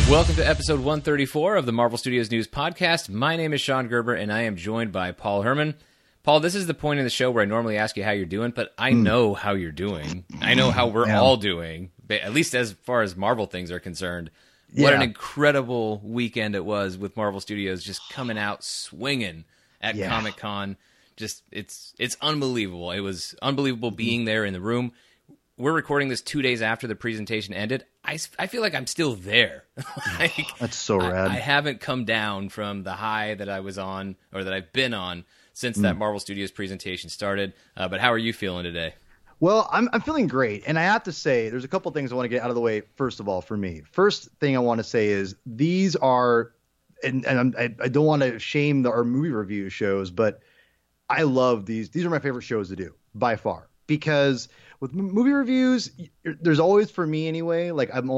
Welcome to episode 134 of the Marvel Studios News Podcast. My name is Sean Gerber, and I am joined by Paul Herman. Paul, this is the point in the show where I normally ask you how you're doing, but I know how you're doing. I know how we're all doing, at least as far as Marvel things are concerned. What an incredible weekend it was with Marvel Studios just coming out swinging at Comic-Con. Just it's unbelievable. It was unbelievable being there in the room. We're recording this 2 days after the presentation ended. I feel like I'm still there. That's so rad. I haven't come down from the high that I was on, or that I've been on, since that Marvel Studios presentation started. But how are you feeling today? Well, I'm feeling great. And I have to say, there's a couple things I want to get out of the way, first of all, for me. First thing I want to say is these are, and I don't want to shame our movie review shows, but I love these. These are my favorite shows to do, by far. Because with movie reviews, there's always, for me anyway, like I'm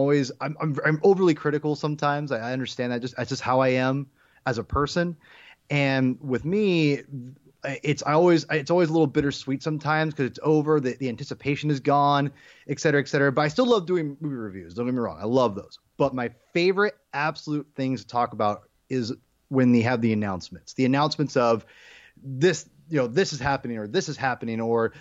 overly critical sometimes. I understand that. That's just how I am as a person. And with me, it's always a little bittersweet sometimes because it's over, the anticipation is gone, et cetera, et cetera. But I still love doing movie reviews. Don't get me wrong. I love those. But my favorite absolute things to talk about is when they have the announcements. The announcements of this, this is happening, or this is happening, or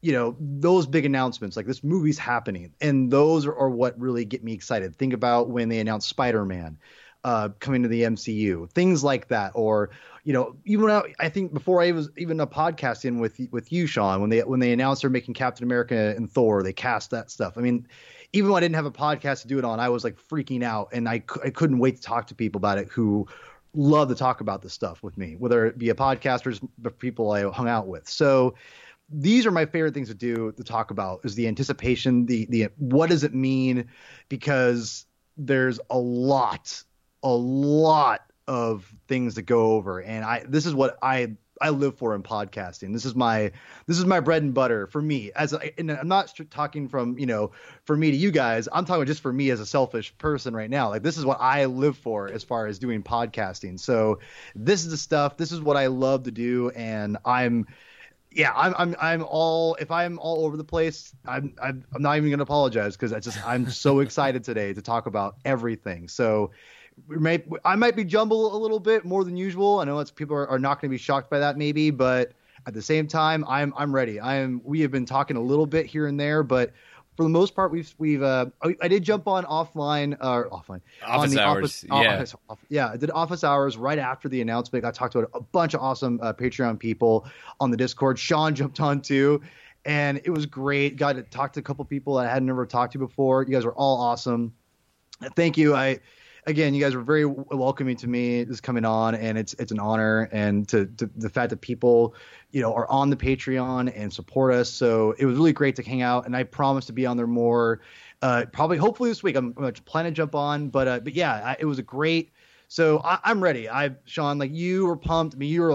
those big announcements, like this movie's happening. And those are what really get me excited. Think about when they announced Spider-Man coming to the MCU, things like that. Or, even I think before I was even a podcasting with you, Sean, when they announced they're making Captain America and Thor, they cast that stuff. I mean, even when I didn't have a podcast to do it on, I was like freaking out, and I couldn't wait to talk to people about it who love to talk about this stuff with me, whether it be a podcast or just the people I hung out with. So these are my favorite things to talk about, is the anticipation, the what does it mean? Because there's a lot of things to go over. And this is what I live for in podcasting. This is my bread and butter for me. And I'm not talking from, for me to you guys. I'm talking just for me as a selfish person right now. Like, this is what I live for as far as doing podcasting. So this is the stuff. This is what I love to do. And I'm all, if I'm all over the place, I'm not even going to apologize, because I'm so excited today to talk about everything. So I might be jumbled a little bit more than usual. I know people are not going to be shocked by that maybe, but at the same time, I'm ready. We have been talking a little bit here and there, but for the most part, I did jump on offline office hours. I did office hours right after the announcement. I talked to a bunch of awesome Patreon people on the Discord. Sean jumped on too, and it was great. Got to talk to a couple people that I had never talked to before. You guys were all awesome. Thank you. Again, you guys were very welcoming to me just coming on, and it's an honor. And to the fact that people, are on the Patreon and support us. So it was really great to hang out, and I promise to be on there more, hopefully this week. I'm planning to jump on, but yeah, it was a great. So I'm ready. Sean, like, you were pumped. I mean, you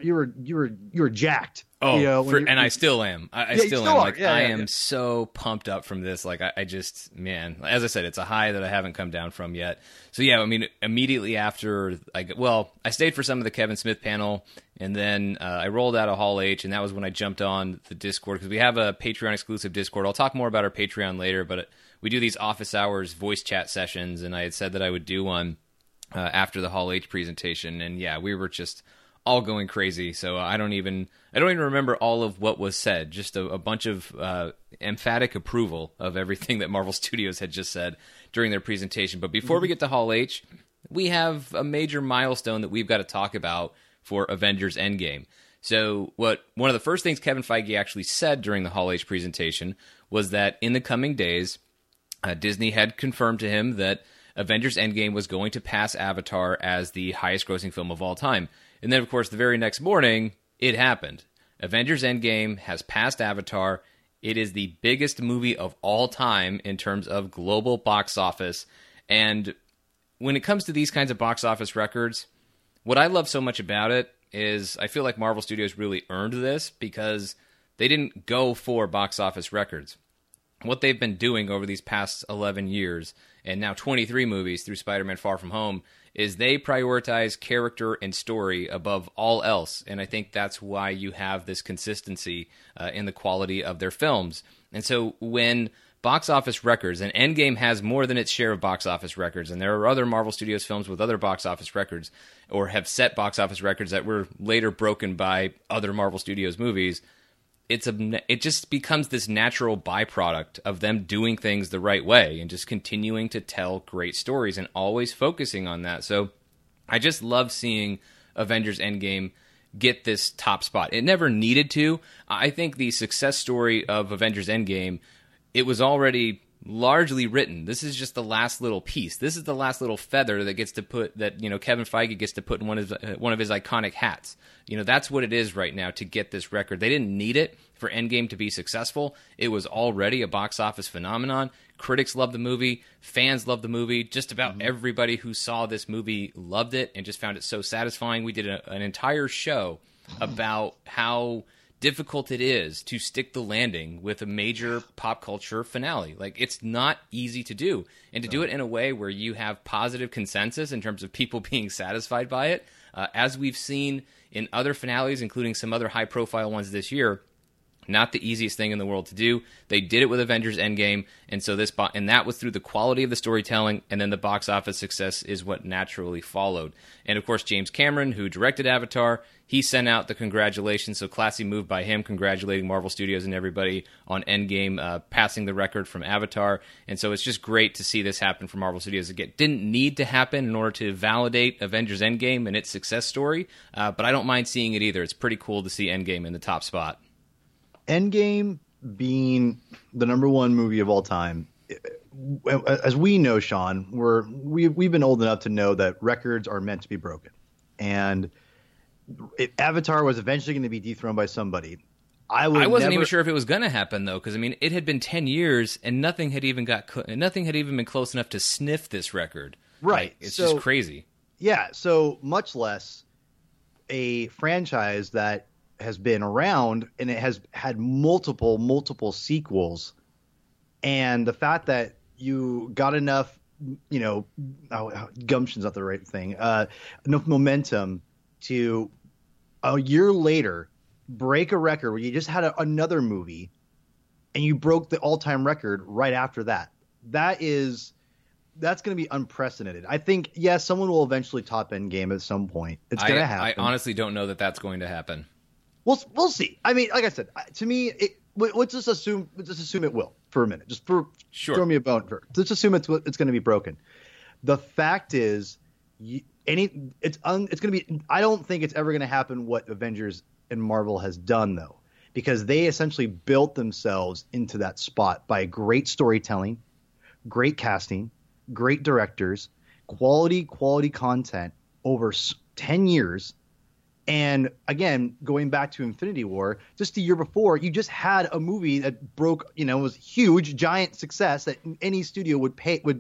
were jacked. Oh, and I still am. I still am. Like, I am so pumped up from this. Like, I just, man, as I said, it's a high that I haven't come down from yet. So yeah, I mean, immediately after, I stayed for some of the Kevin Smith panel, and then I rolled out of Hall H, and that was when I jumped on the Discord, because we have a Patreon exclusive Discord. I'll talk more about our Patreon later, but we do these office hours voice chat sessions, and I had said that I would do one after the Hall H presentation, and yeah, we were just all going crazy. So I don't even remember all of what was said. Just a bunch of emphatic approval of everything that Marvel Studios had just said during their presentation. But before we get to Hall H, we have a major milestone that we've got to talk about for Avengers Endgame. So one of the first things Kevin Feige actually said during the Hall H presentation was that in the coming days, Disney had confirmed to him that Avengers Endgame was going to pass Avatar as the highest grossing film of all time. And then, of course, the very next morning, it happened. Avengers Endgame has passed Avatar. It is the biggest movie of all time in terms of global box office. And when it comes to these kinds of box office records, what I love so much about it is I feel like Marvel Studios really earned this, because they didn't go for box office records. What they've been doing over these past 11 years, and now 23 movies through Spider-Man Far From Home, is they prioritize character and story above all else. And I think that's why you have this consistency in the quality of their films. And so when box office records, and Endgame has more than its share of box office records, and there are other Marvel Studios films with other box office records, or have set box office records that were later broken by other Marvel Studios movies. It just becomes this natural byproduct of them doing things the right way and just continuing to tell great stories and always focusing on that. So I just love seeing Avengers Endgame get this top spot. It never needed to. I think the success story of Avengers Endgame, it was already largely written. This is just the last little piece. This is the last little feather that gets to put that, Kevin Feige gets to put in one of his iconic hats. That's what it is right now to get this record. They didn't need it for Endgame to be successful. It was already a box office phenomenon. Critics loved the movie. Fans loved the movie. Just about everybody who saw this movie loved it and just found it so satisfying. We did an entire show about how difficult it is to stick the landing with a major pop culture finale. Like, it's not easy to do. And to do it in a way where you have positive consensus in terms of people being satisfied by it, as we've seen in other finales, including some other high-profile ones this year, not the easiest thing in the world to do. They did it with Avengers Endgame, and so and that was through the quality of the storytelling, and then the box office success is what naturally followed. And of course, James Cameron, who directed Avatar, he sent out the congratulations, so classy move by him, congratulating Marvel Studios and everybody on Endgame, passing the record from Avatar. And so it's just great to see this happen for Marvel Studios. Again, didn't need to happen in order to validate Avengers Endgame and its success story, but I don't mind seeing it either. It's pretty cool to see Endgame in the top spot. Endgame being the number one movie of all time, as we know, Sean, we've been old enough to know that records are meant to be broken, and Avatar was eventually going to be dethroned by somebody. I wasn't even sure if it was going to happen though, because it had been 10 years and nothing had even been close enough to sniff this record. Right, it's just crazy. Yeah, so much less a franchise that has been around and it has had multiple sequels, and the fact that you got enough, gumption's not the right thing, enough momentum to a year later break a record where you just had another movie and you broke the all-time record right after that. That's going to be unprecedented. I think, yes, someone will eventually top Endgame at some point. It's going to happen. I honestly don't know that that's going to happen. We'll see. I mean, like I said, to me, let's just assume it will for a minute. Just throw me a bone. Let's assume it's going to be broken. The fact is, it's going to be. I don't think it's ever going to happen what Avengers and Marvel has done though, because they essentially built themselves into that spot by great storytelling, great casting, great directors, quality content over 10 years. And again, going back to Infinity War, just the year before, you just had a movie that broke, was huge, giant success that any studio would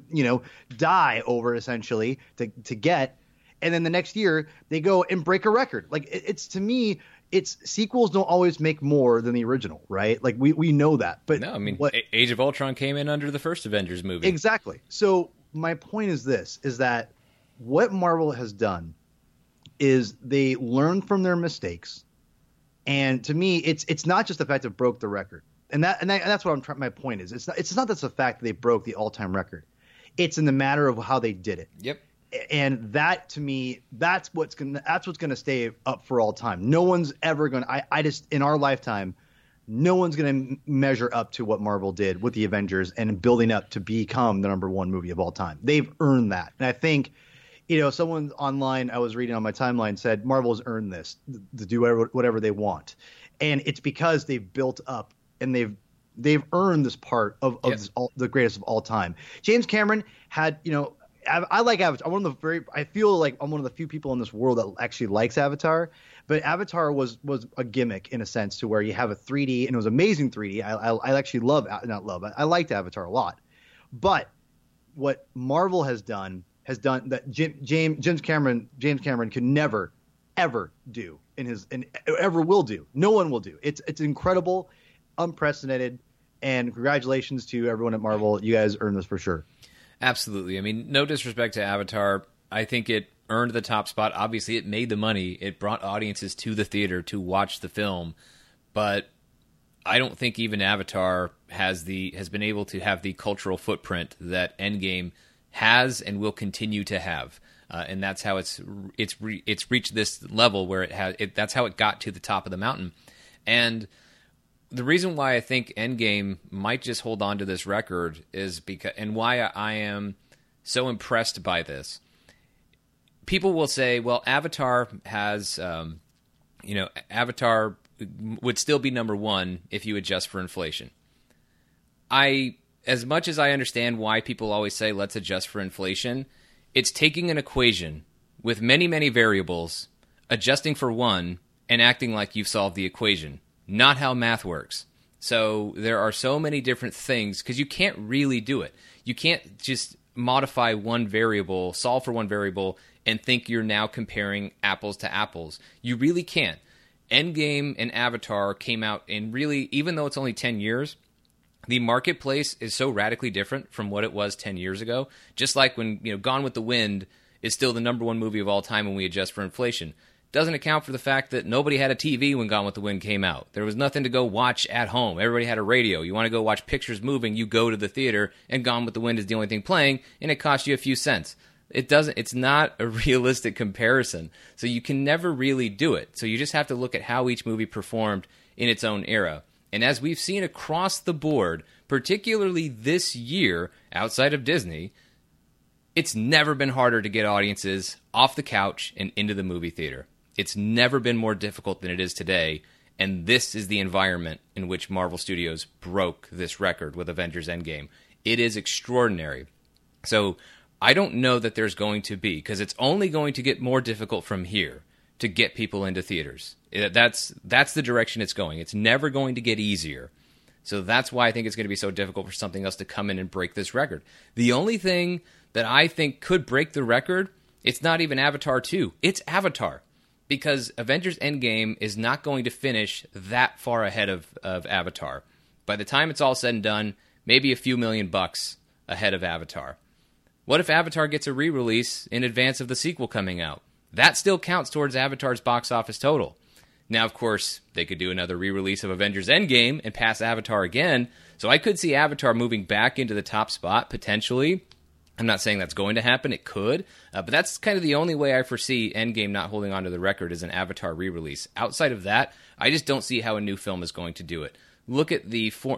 die over essentially to get. And then the next year they go and break a record. Like it's to me, it's sequels don't always make more than the original, right? Like we know that. But no, I mean, Age of Ultron came in under the first Avengers movie. Exactly. So my point is that what Marvel has done is they learn from their mistakes, and to me, it's not just the fact that it broke the record, and that's what I'm trying. My point is, it's not just the fact that they broke the all-time record; it's in the matter of how they did it. Yep. And that to me, that's what's gonna stay up for all time. No one's ever gonna. I just in our lifetime, no one's gonna measure up to what Marvel did with the Avengers and building up to become the number one movie of all time. They've earned that, and I think. Someone online I was reading on my timeline said Marvel's earned this to do whatever they want, and it's because they've built up and they've earned this part of the greatest of all time. James Cameron had, I like Avatar. I feel like I'm one of the few people in this world that actually likes Avatar, but Avatar was a gimmick in a sense to where you have a 3D and it was amazing 3D. I actually I liked Avatar a lot, but what Marvel has done that James Cameron could never ever do and ever will do. No one will do. It's incredible, unprecedented, and congratulations to everyone at Marvel. You guys earned this for sure. Absolutely. I mean, no disrespect to Avatar. I think it earned the top spot. Obviously, it made the money. It brought audiences to the theater to watch the film. But I don't think even Avatar has been able to have the cultural footprint that Endgame has and will continue to have. And that's how it's reached this level where that's how it got to the top of the mountain. And the reason why I think Endgame might just hold on to this record is because, and why I am so impressed by this. People will say, well, Avatar has, Avatar would still be number one if you adjust for inflation. As much as I understand why people always say, let's adjust for inflation, it's taking an equation with many, many variables, adjusting for one, and acting like you've solved the equation. Not how math works. So there are so many different things, because you can't really do it. You can't just modify one variable, solve for one variable, and think you're now comparing apples to apples. You really can't. Endgame and Avatar came out in really, even though it's only 10 years, the marketplace is so radically different from what it was 10 years ago. Just like when, Gone with the Wind is still the number one movie of all time when we adjust for inflation. Doesn't account for the fact that nobody had a TV when Gone with the Wind came out. There was nothing to go watch at home. Everybody had a radio. You want to go watch pictures moving, you go to the theater, and Gone with the Wind is the only thing playing, and it costs you a few cents. It's not a realistic comparison. So you can never really do it. So you just have to look at how each movie performed in its own era. And as we've seen across the board, particularly this year, outside of Disney, it's never been harder to get audiences off the couch and into the movie theater. It's never been more difficult than it is today, and this is the environment in which Marvel Studios broke this record with Avengers Endgame. It is extraordinary. So I don't know that there's going to be, because it's only going to get more difficult from here to get people into theaters. That's the direction it's going. It's never going to get easier. So that's why I think it's going to be so difficult for something else to come in and break this record. The only thing that I think could break the record, it's not even Avatar 2. It's Avatar. Because Avengers Endgame is not going to finish that far ahead of Avatar. By the time it's all said and done, maybe a few $1 million ahead of Avatar. What if Avatar gets a re-release in advance of the sequel coming out? That still counts towards Avatar's box office total. Now, of course, they could do another re-release of Avengers Endgame and pass Avatar again, so I could see Avatar moving back into the top spot, potentially. I'm not saying that's going to happen. It could. But that's kind of the only way I foresee Endgame not holding on to the record is an Avatar re-release. Outside of that, I just don't see how a new film is going to do it. Look at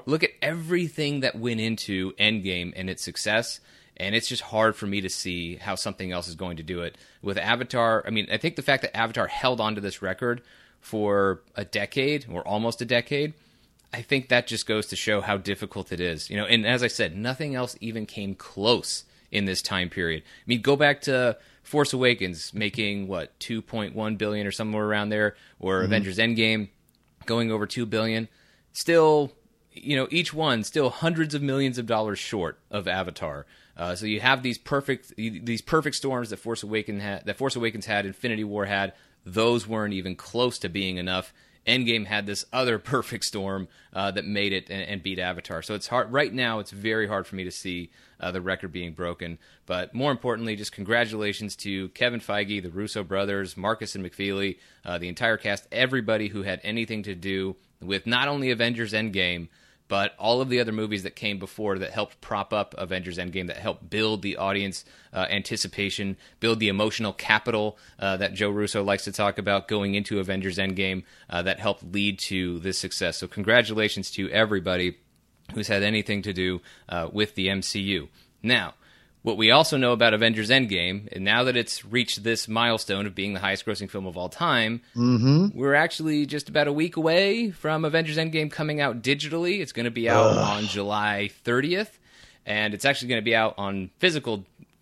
everything that went into Endgame and its success, and it's just hard for me to see how something else is going to do it. With Avatar, I think the fact that Avatar held onto this record for a decade, or almost a decade, I think that just goes to show how difficult it is. And as I said, nothing else even came close in this time period. Go back to Force Awakens making, $2.1 billion or somewhere around there, or Avengers Endgame going over $2 billion. Still, each one still hundreds of millions of dollars short of Avatar. So you have these perfect storms that Force Awakens had, Infinity War had. Those weren't even close to being enough. Endgame had this other perfect storm that made it and beat Avatar. So it's hard right now. It's very hard for me to see the record being broken. But more importantly, just congratulations to Kevin Feige, the Russo brothers, Marcus and McFeely, the entire cast, everybody who had anything to do with not only Avengers Endgame, but all of the other movies that came before that helped prop up Avengers Endgame, that helped build the audience anticipation, build the emotional capital that Joe Russo likes to talk about going into Avengers Endgame, that helped lead to this success. So congratulations to everybody who's had anything to do with the MCU. Now, what we also know about Avengers Endgame, and now that it's reached this milestone of being the highest-grossing film of all time, we're actually just about a week away from Avengers Endgame coming out digitally. It's going to be out on July 30th, and it's actually going to be out on physical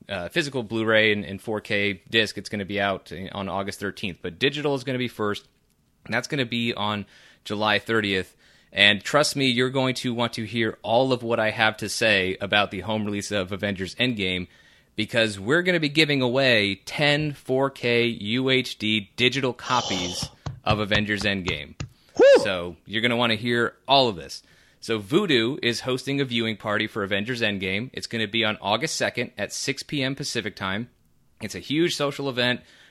Blu-ray and 4K disc. It's going to be out on August 13th, but digital is going to be first, and that's going to be on July 30th. And trust me, you're going to want to hear all of what I have to say about the home release of Avengers Endgame, because we're going to be giving away 10 4K UHD digital copies of Avengers Endgame. Woo! So you're going to want to hear all of this. So Vudu is hosting a viewing party for Avengers Endgame. It's going to be on August 2nd at 6 p.m. Pacific time. It's a huge social event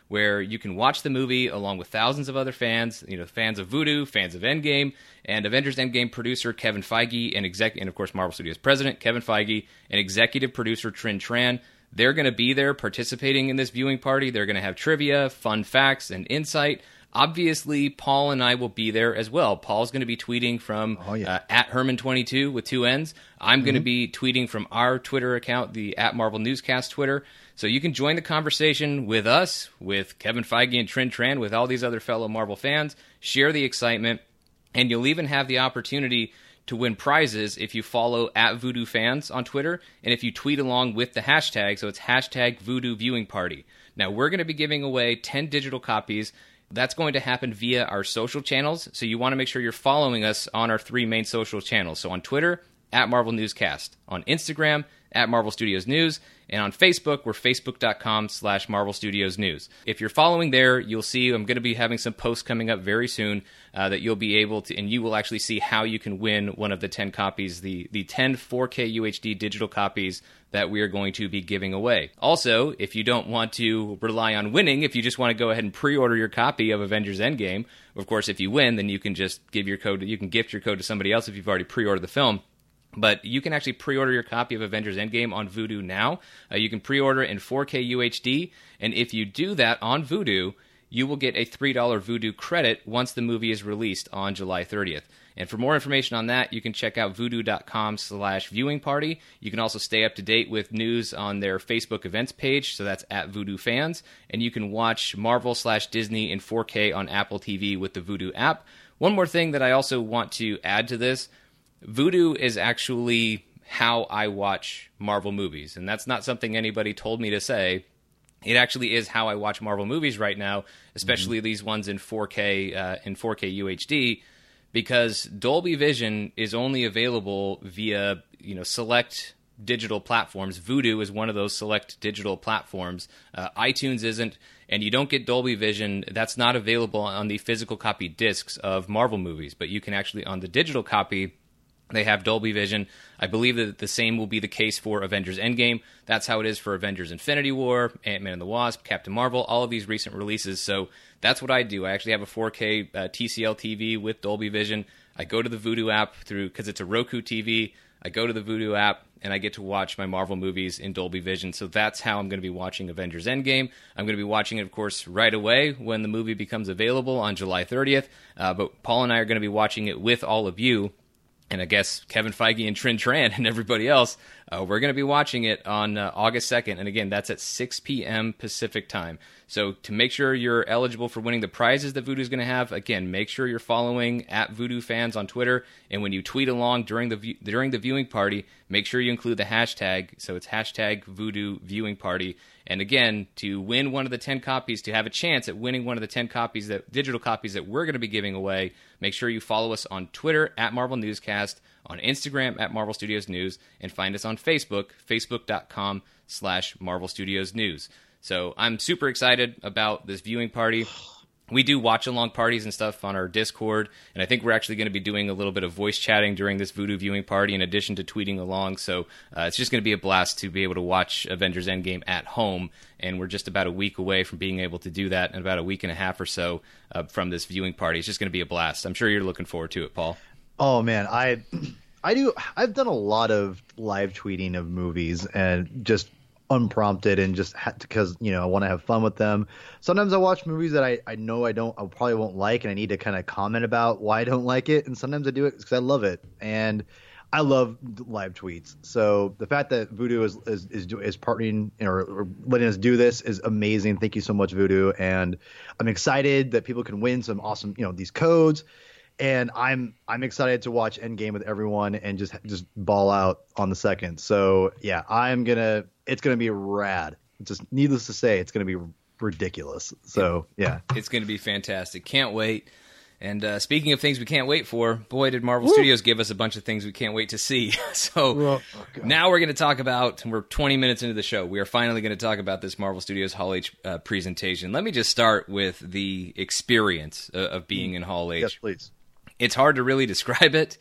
where you can watch the movie along with thousands of other fans, fans of Voodoo, fans of Endgame, and Avengers Endgame producer Kevin Feige and of course Marvel Studios president Kevin Feige and executive producer Trin Tran. They're going to be there participating in this viewing party. They're going to have trivia, fun facts, and insight. Obviously, Paul and I will be there as well. Paul's going to be tweeting from at Herman22 with 2 N's. I'm going to be tweeting from our Twitter account, the at Marvel Newscast Twitter. So you can join the conversation with us, with Kevin Feige and Trin Tran, with all these other fellow Marvel fans. Share the excitement, and you'll even have the opportunity to win prizes if you follow at Voodoo Fans on Twitter, and if you tweet along with the hashtag, so it's hashtag Voodoo Viewing Party. Now, we're going to be giving away 10 digital copies. That's going to happen via our social channels, so you want to make sure you're following us on our 3 main social channels. So on Twitter, at Marvel Newscast. On Instagram, at Marvel Studios News. And on Facebook, we're facebook.com/Marvel Studios News. If you're following there, you'll see I'm going to be having some posts coming up very soon that you'll be able to, and you will actually see how you can win one of the 10 copies, the 10 4K UHD digital copies that we are going to be giving away. Also, if you don't want to rely on winning, if you just want to go ahead and pre-order your copy of Avengers Endgame, of course, if you win, then you can just give your code, you can gift your code to somebody else if you've already pre-ordered the film. But you can actually pre-order your copy of Avengers Endgame on Vudu now. You can pre-order in 4K UHD, and if you do that on Vudu, you will get a $3 Vudu credit once the movie is released on July 30th. And for more information on that, you can check out voodoo.com/viewing party. You can also stay up to date with news on their Facebook events page, so that's at Voodoo Fans. And you can watch Marvel/Disney in 4K on Apple TV with the Vudu app. One more thing that I also want to add to this, Vudu is actually how I watch Marvel movies, and that's not something anybody told me to say. It actually is how I watch Marvel movies right now, especially these ones in 4K UHD, because Dolby Vision is only available via select digital platforms. Vudu is one of those select digital platforms. iTunes isn't, and you don't get Dolby Vision. That's not available on the physical copy discs of Marvel movies, but you can actually, on the digital copy, they have Dolby Vision. I believe that the same will be the case for Avengers Endgame. That's how it is for Avengers Infinity War, Ant-Man and the Wasp, Captain Marvel, all of these recent releases. So that's what I do. I actually have a 4K TCL TV with Dolby Vision. I go to the Vudu app because it's a Roku TV. I go to the Vudu app, and I get to watch my Marvel movies in Dolby Vision. So that's how I'm going to be watching Avengers Endgame. I'm going to be watching it, of course, right away when the movie becomes available on July 30th. But Paul and I are going to be watching it with all of you. And I guess Kevin Feige and Trin Tran and everybody else, we're going to be watching it on August 2nd. And again, that's at 6 p.m. Pacific time. So to make sure you're eligible for winning the prizes that Vudu is going to have, again, make sure you're following at Voodoo Fans on Twitter. And when you tweet along during the viewing party, make sure you include the hashtag. So it's hashtag Voodoo Viewing Party. And again, to win one of the 10 copies, to have a chance at winning one of the 10 copies, digital copies that we're going to be giving away, make sure you follow us on Twitter at Marvel Newscast, on Instagram at Marvel Studios News, and find us on Facebook, facebook.com/Marvel Studios News. So I'm super excited about this viewing party. We do watch-along parties and stuff on our Discord, and I think we're actually going to be doing a little bit of voice chatting during this Vudu viewing party in addition to tweeting along, so it's just going to be a blast to be able to watch Avengers Endgame at home, and we're just about a week away from being able to do that in about a week and a half or so from this viewing party. It's just going to be a blast. I'm sure you're looking forward to it, Paul. Oh, man, I've done a lot of live tweeting of movies, and just unprompted, and just because I want to have fun with them. Sometimes I watch movies that I know I probably won't like, and I need to kind of comment about why I don't like it. And sometimes I do it because I love it, and I love live tweets. So the fact that Vudu is partnering or letting us do this is amazing. Thank you so much, Vudu, and I'm excited that people can win some awesome these codes. And I'm excited to watch Endgame with everyone and just ball out on the 2nd. So yeah, it's gonna be rad. Just needless to say, it's gonna be ridiculous. So yeah, it's gonna be fantastic. Can't wait. And speaking of things we can't wait for, boy, did Marvel Studios give us a bunch of things we can't wait to see. So now we're going to talk about, we're 20 minutes into the show, we are finally going to talk about this Marvel Studios Hall H presentation. Let me just start with the experience of being in Hall H. Yes, please. It's hard to really describe it.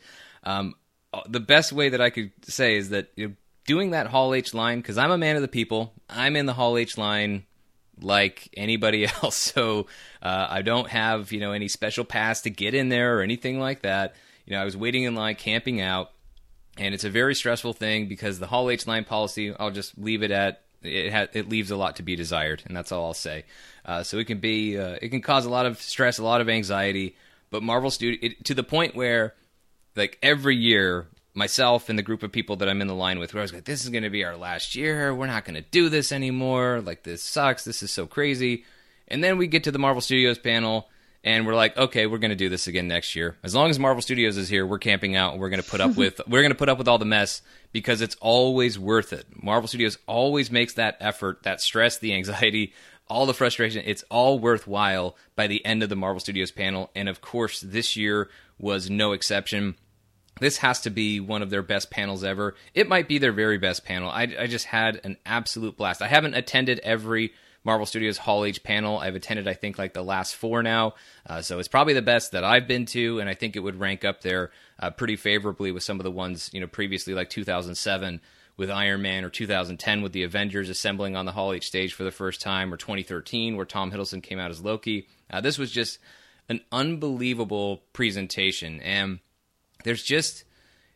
The best way that I could say is that doing that Hall H line, because I'm a man of the people, I'm in the Hall H line like anybody else. So I don't have, any special pass to get in there or anything like that. I was waiting in line, camping out, and it's a very stressful thing because the Hall H line policy, I'll just leave it at, it leaves a lot to be desired, and that's all I'll say. So it can cause a lot of stress, a lot of anxiety, but Marvel Studios, to the point where, like, every year, myself and the group of people that I'm in the line with, where I was like, this is going to be our last year, we're not going to do this anymore, like, this sucks, this is so crazy. And then we get to the Marvel Studios panel, and we're like, okay, we're going to do this again next year. As long as Marvel Studios is here, we're camping out, and we're going to put up with all the mess, because it's always worth it. Marvel Studios always makes that effort, that stress, the anxiety, all the frustration. It's all worthwhile by the end of the Marvel Studios panel, and of course, this year was no exception. This has to be one of their best panels ever. It might be their very best panel. I just had an absolute blast. I haven't attended every Marvel Studios Hall H panel. I've attended, I think, like the last 4 now. So it's probably the best that I've been to, and I think it would rank up there pretty favorably with some of the ones, previously, like 2007 with Iron Man, or 2010 with the Avengers assembling on the Hall H stage for the first time, or 2013 where Tom Hiddleston came out as Loki. This was just an unbelievable presentation, and there's just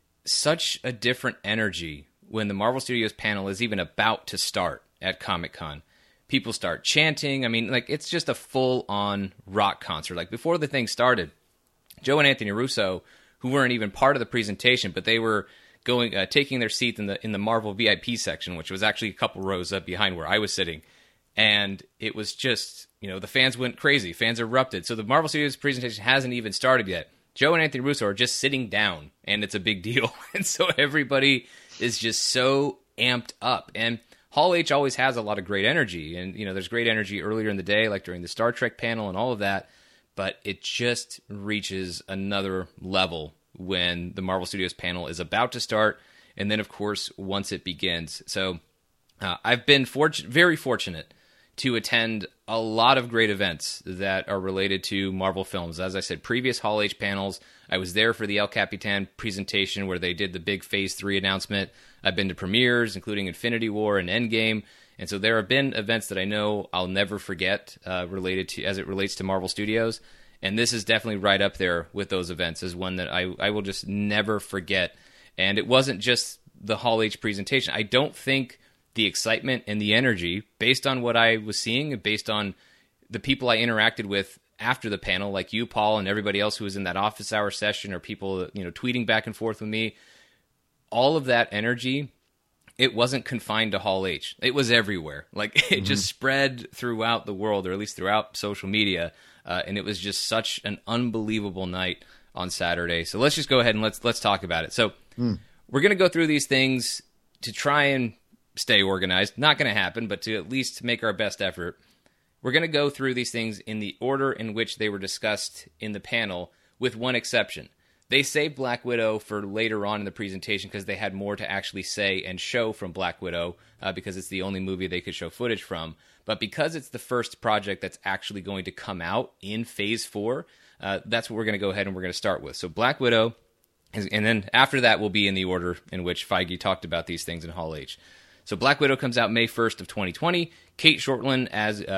such a different energy when the Marvel Studios panel is even about to start at Comic-Con. People start chanting. I mean, like, it's just a full-on rock concert. Like, before the thing started, Joe and Anthony Russo, who weren't even part of the presentation, but they were taking their seat in the Marvel VIP section, which was actually a couple rows up behind where I was sitting. And it was just, the fans went crazy. Fans erupted. So the Marvel Studios presentation hasn't even started yet. Joe and Anthony Russo are just sitting down, and it's a big deal. And so everybody is just so amped up. And Hall H always has a lot of great energy. And, there's great energy earlier in the day, like during the Star Trek panel and all of that. But it just reaches another level when the Marvel Studios panel is about to start. And then, of course, once it begins. So I've been very fortunate to attend a lot of great events that are related to Marvel films. As I said, previous Hall H panels, I was there for the El Capitan presentation where they did the big Phase 3 announcement. I've been to premieres, including Infinity War and Endgame. And so there have been events that I know I'll never forget related to, as it relates to Marvel Studios. And this is definitely right up there with those events as one that I will just never forget. And it wasn't just the Hall H presentation. I don't think the excitement and the energy, based on what I was seeing, and based on the people I interacted with after the panel, like you, Paul, and everybody else who was in that office hour session, or people, tweeting back and forth with me, all of that energy, it wasn't confined to Hall H. It was everywhere. Like, it just spread throughout the world, or at least throughout social media, and it was just such an unbelievable night on Saturday. So let's just go ahead and let's talk about it. So we're going to go through these things to try and stay organized. Not going to happen, but to at least make our best effort. We're going to go through these things in the order in which they were discussed in the panel, with one exception. They saved Black Widow for later on in the presentation because they had more to actually say and show from Black Widow, because it's the only movie they could show footage from. But because it's the first project that's actually going to come out in Phase 4, that's what we're going to go ahead and we're going to start with. So Black Widow, and then after that will be in the order in which Feige talked about these things in Hall H. So Black Widow comes out May 1st of 2020. Kate Shortland,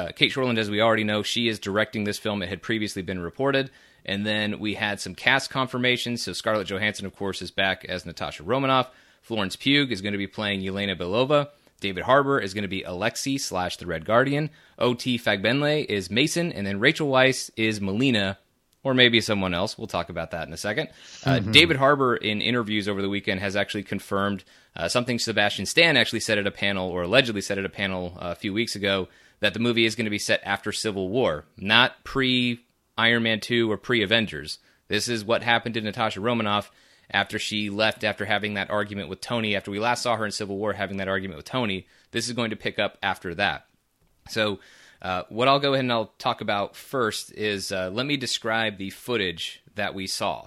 as we already know, she is directing this film. It had previously been reported. And then we had some cast confirmations. So Scarlett Johansson, of course, is back as Natasha Romanoff. Florence Pugh is going to be playing Yelena Belova. David Harbour is going to be Alexei / the Red Guardian. O.T. Fagbenle is Mason. And then Rachel Weisz is Melina, or maybe someone else. We'll talk about that in a second. David Harbour, in interviews over the weekend, has actually confirmed something Sebastian Stan actually said at a panel, or allegedly said at a panel a few weeks ago, that the movie is going to be set after Civil War, not pre-Iron Man 2 or pre-Avengers. This is what happened to Natasha Romanoff after she left after having that argument with Tony. After we last saw her in Civil War having that argument with Tony, this is going to pick up after that. So what I'll go ahead and I'll talk about first is let me describe the footage that we saw.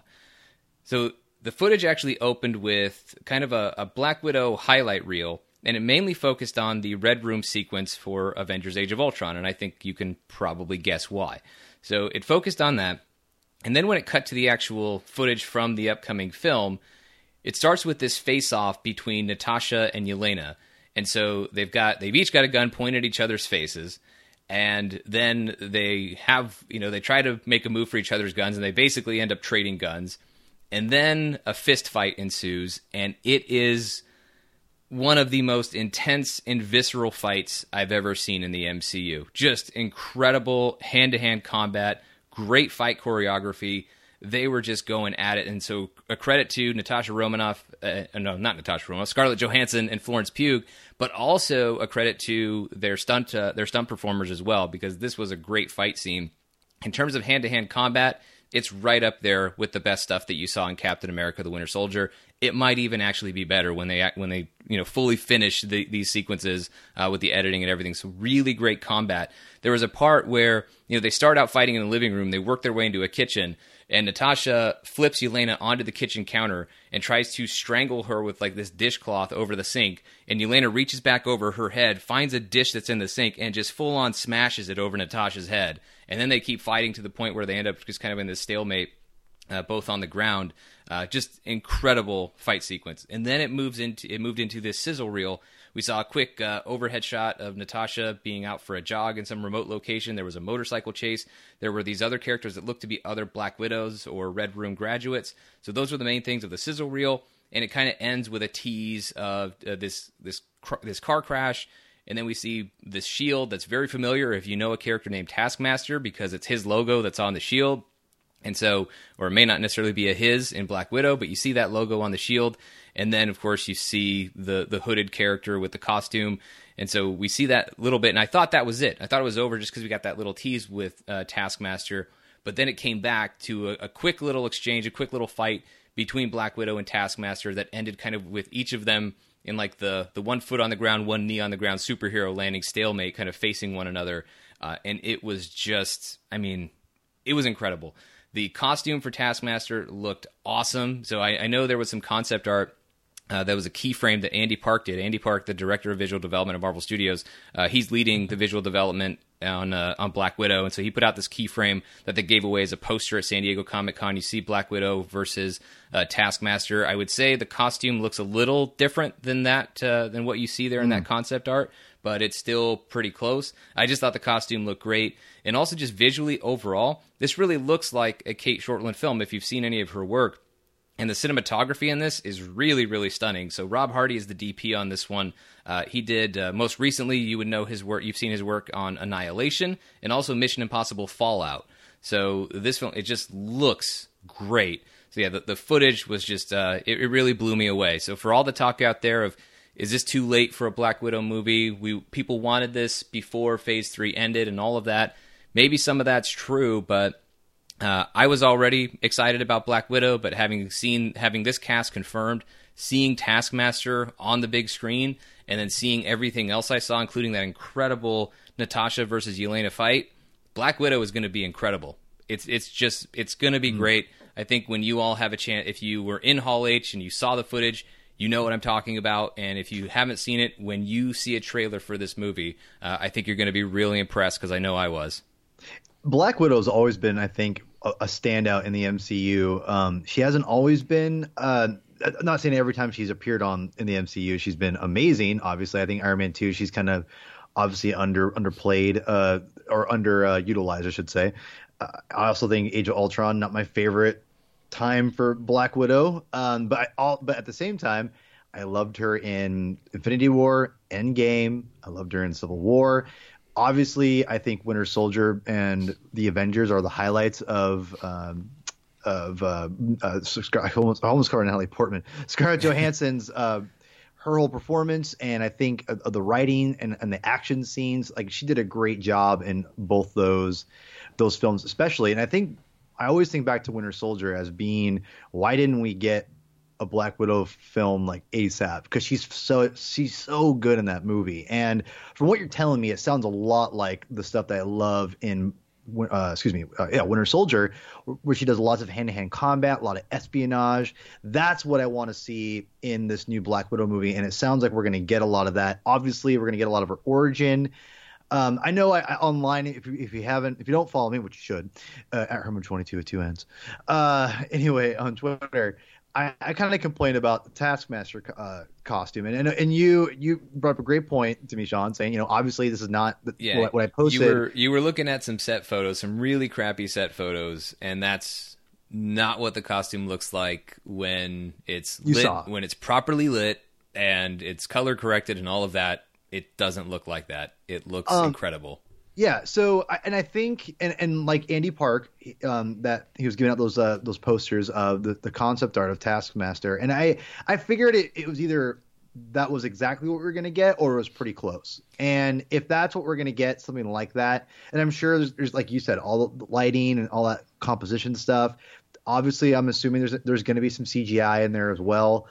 So the footage actually opened with kind of a Black Widow highlight reel, and it mainly focused on the Red Room sequence for Avengers Age of Ultron, and I think you can probably guess why. So it focused on that, and then when it cut to the actual footage from the upcoming film, it starts with this face-off between Natasha and Yelena. And so they've each got a gun pointed at each other's faces, And then they have, they try to make a move for each other's guns, and they basically end up trading guns. And then a fist fight ensues, and it is one of the most intense and visceral fights I've ever seen in the MCU. Just incredible hand-to-hand combat, great fight choreography. They were just going at it. And so a credit to Natasha Romanoff, no, not Natasha Romanoff, Scarlett Johansson and Florence Pugh, but also a credit to their stunt performers as well, because this was a great fight scene. In terms of hand-to-hand combat, it's right up there with the best stuff that you saw in Captain America: The Winter Soldier. It might even actually be better when they fully finish these sequences with the editing and everything. So really great combat. There was a part where they start out fighting in the living room, they work their way into a kitchen, and Natasha flips Yelena onto the kitchen counter and tries to strangle her with like this dishcloth over the sink. And Yelena reaches back over her head, finds a dish that's in the sink, and just full on smashes it over Natasha's head. And then they keep fighting to the point where they end up just kind of in this stalemate, both on the ground. Just incredible fight sequence. And then it moved into this sizzle reel. We saw a quick overhead shot of Natasha being out for a jog in some remote location. There was a motorcycle chase. There were these other characters that looked to be other Black Widows or Red Room graduates. So those were the main things of the sizzle reel. And it kind of ends with a tease of this car crash. And then we see this shield that's very familiar if you know a character named Taskmaster, because it's his logo that's on the shield. And so, or it may not necessarily be a his in Black Widow, but you see that logo on the shield. And then, of course, you see the hooded character with the costume. And so we see that little bit. And I thought that was it. I thought it was over just because we got that little tease with Taskmaster. But then it came back to a quick little exchange, a quick little fight between Black Widow and Taskmaster that ended kind of with each of them in like the 1 foot on the ground, 1 knee on the ground superhero landing stalemate, kind of facing one another. And it was just, it was incredible. The costume for Taskmaster looked awesome. So I know there was some concept art that was a keyframe that Andy Park did. Andy Park, the director of visual development at Marvel Studios, he's leading the visual development on Black Widow. And so he put out this keyframe that they gave away as a poster at San Diego Comic-Con. You see Black Widow versus Taskmaster. I would say the costume looks a little different than that, than what you see there in that concept art, but it's still pretty close. I just thought the costume looked great. And also just visually overall, this really looks like a Kate Shortland film if you've seen any of her work. And the cinematography in this is really, really stunning. So Rob Hardy is the DP on this one. He did, most recently, you would know his work. You've seen his work on Annihilation and also Mission Impossible Fallout. So this film, it just looks great. So yeah, the footage was just, it really blew me away. So for all the talk out there of, is this too late for a Black Widow movie? People wanted this before Phase 3 ended and all of that. Maybe some of that's true, but I was already excited about Black Widow, but having this cast confirmed, seeing Taskmaster on the big screen, and then seeing everything else I saw, including that incredible Natasha versus Yelena fight, Black Widow is going to be incredible. It's going to be great. I think when you all have a chance, if you were in Hall H and you saw the footage, you know what I'm talking about. And if you haven't seen it, when you see a trailer for this movie, I think you're going to be really impressed, because I know I was. Black Widow's always been, I think, a standout in the MCU. She hasn't always been. I'm not saying every time she's appeared in the MCU she's been amazing. Obviously, I think Iron Man 2, she's kind of obviously underplayed or underutilized, I should say. I also think Age of Ultron, not my favorite time for Black Widow. But at the same time, I loved her in Infinity War, Endgame. I loved her in Civil War. Obviously, I think Winter Soldier and the Avengers are the highlights of I almost called her Natalie Portman. Scarlett Johansson's her whole performance, and I think the writing and the action scenes, like she did a great job in both those films, especially. And I always think back to Winter Soldier as being, why didn't we get a Black Widow film like ASAP? Because she's so good in that movie. And from what you're telling me, it sounds a lot like the stuff that I love in Winter Soldier, where she does lots of hand-to-hand combat, a lot of espionage. That's what I want to see in this new Black Widow movie, and it sounds like we're going to get a lot of that. Obviously, we're going to get a lot of her origin. I know online, if you don't follow me, which you should, at Herman22 with 2 N's. Anyway, on Twitter, I kind of complained about the Taskmaster costume, and you brought up a great point to me, Sean, saying obviously this is not what I posted. You were looking at some set photos, some really crappy set photos, and that's not what the costume looks like when it's lit, when it's properly lit and it's color corrected and all of that. It doesn't look like that. It looks incredible. Yeah. So, and I think, and like Andy Park, that he was giving out those posters of the concept art of Taskmaster, and I figured it was either that was exactly what we were going to get, or it was pretty close. And if that's what we're going to get, something like that, and I'm sure there's like you said, all the lighting and all that composition stuff. Obviously, I'm assuming there's going to be some CGI in there as well,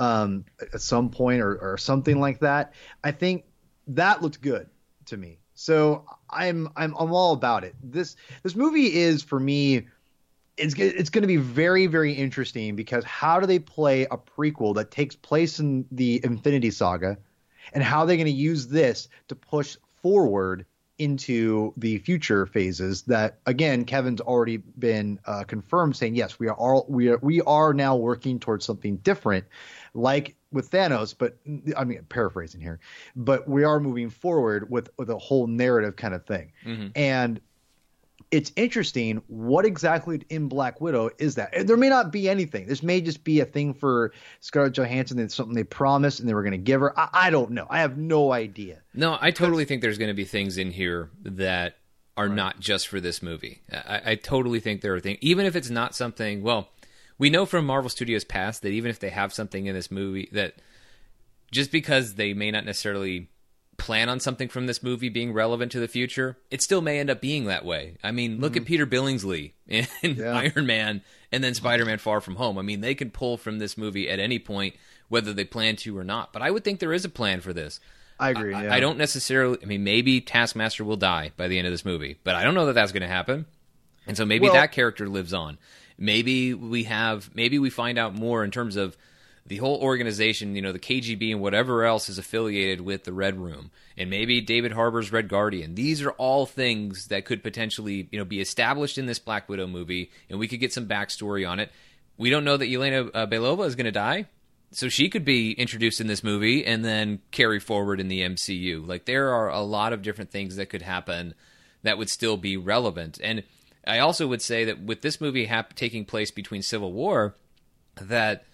at some point or something like that. I think that looked good to me. So I'm all about it. This movie is, for me, it's going to be very, very interesting, because how do they play a prequel that takes place in the Infinity Saga, and how are they going to use this to push forward into the future phases that, again, Kevin's already been confirmed, saying yes, we are now working towards something different, like with Thanos, but I mean, paraphrasing here, but we are moving forward with a whole narrative kind of thing. Mm-hmm. And it's interesting, what exactly in Black Widow is that? And there may not be anything. This may just be a thing for Scarlett Johansson. It's something they promised and they were going to give her. I don't know. I have no idea. No, I totally think there's going to be things in here that are not just for this movie. I totally think there are things, even if it's not something, well, we know from Marvel Studios past that even if they have something in this movie, that just because they may not necessarily plan on something from this movie being relevant to the future, it still may end up being that way. I mean, look at Peter Billingsley in Iron Man and then Spider-Man Far From Home. I mean, they can pull from this movie at any point, whether they plan to or not. But I would think there is a plan for this. I agree. I don't necessarily, I mean, maybe Taskmaster will die by the end of this movie, but I don't know that that's going to happen. And so maybe that character lives on. Maybe we find out more in terms of the whole organization, the KGB and whatever else is affiliated with the Red Room, and maybe David Harbour's Red Guardian. These are all things that could potentially, be established in this Black Widow movie, and we could get some backstory on it. We don't know that Yelena Belova is going to die, so she could be introduced in this movie and then carry forward in the MCU. Like, there are a lot of different things that could happen that would still be relevant. And I also would say that with this movie taking place between Civil War, that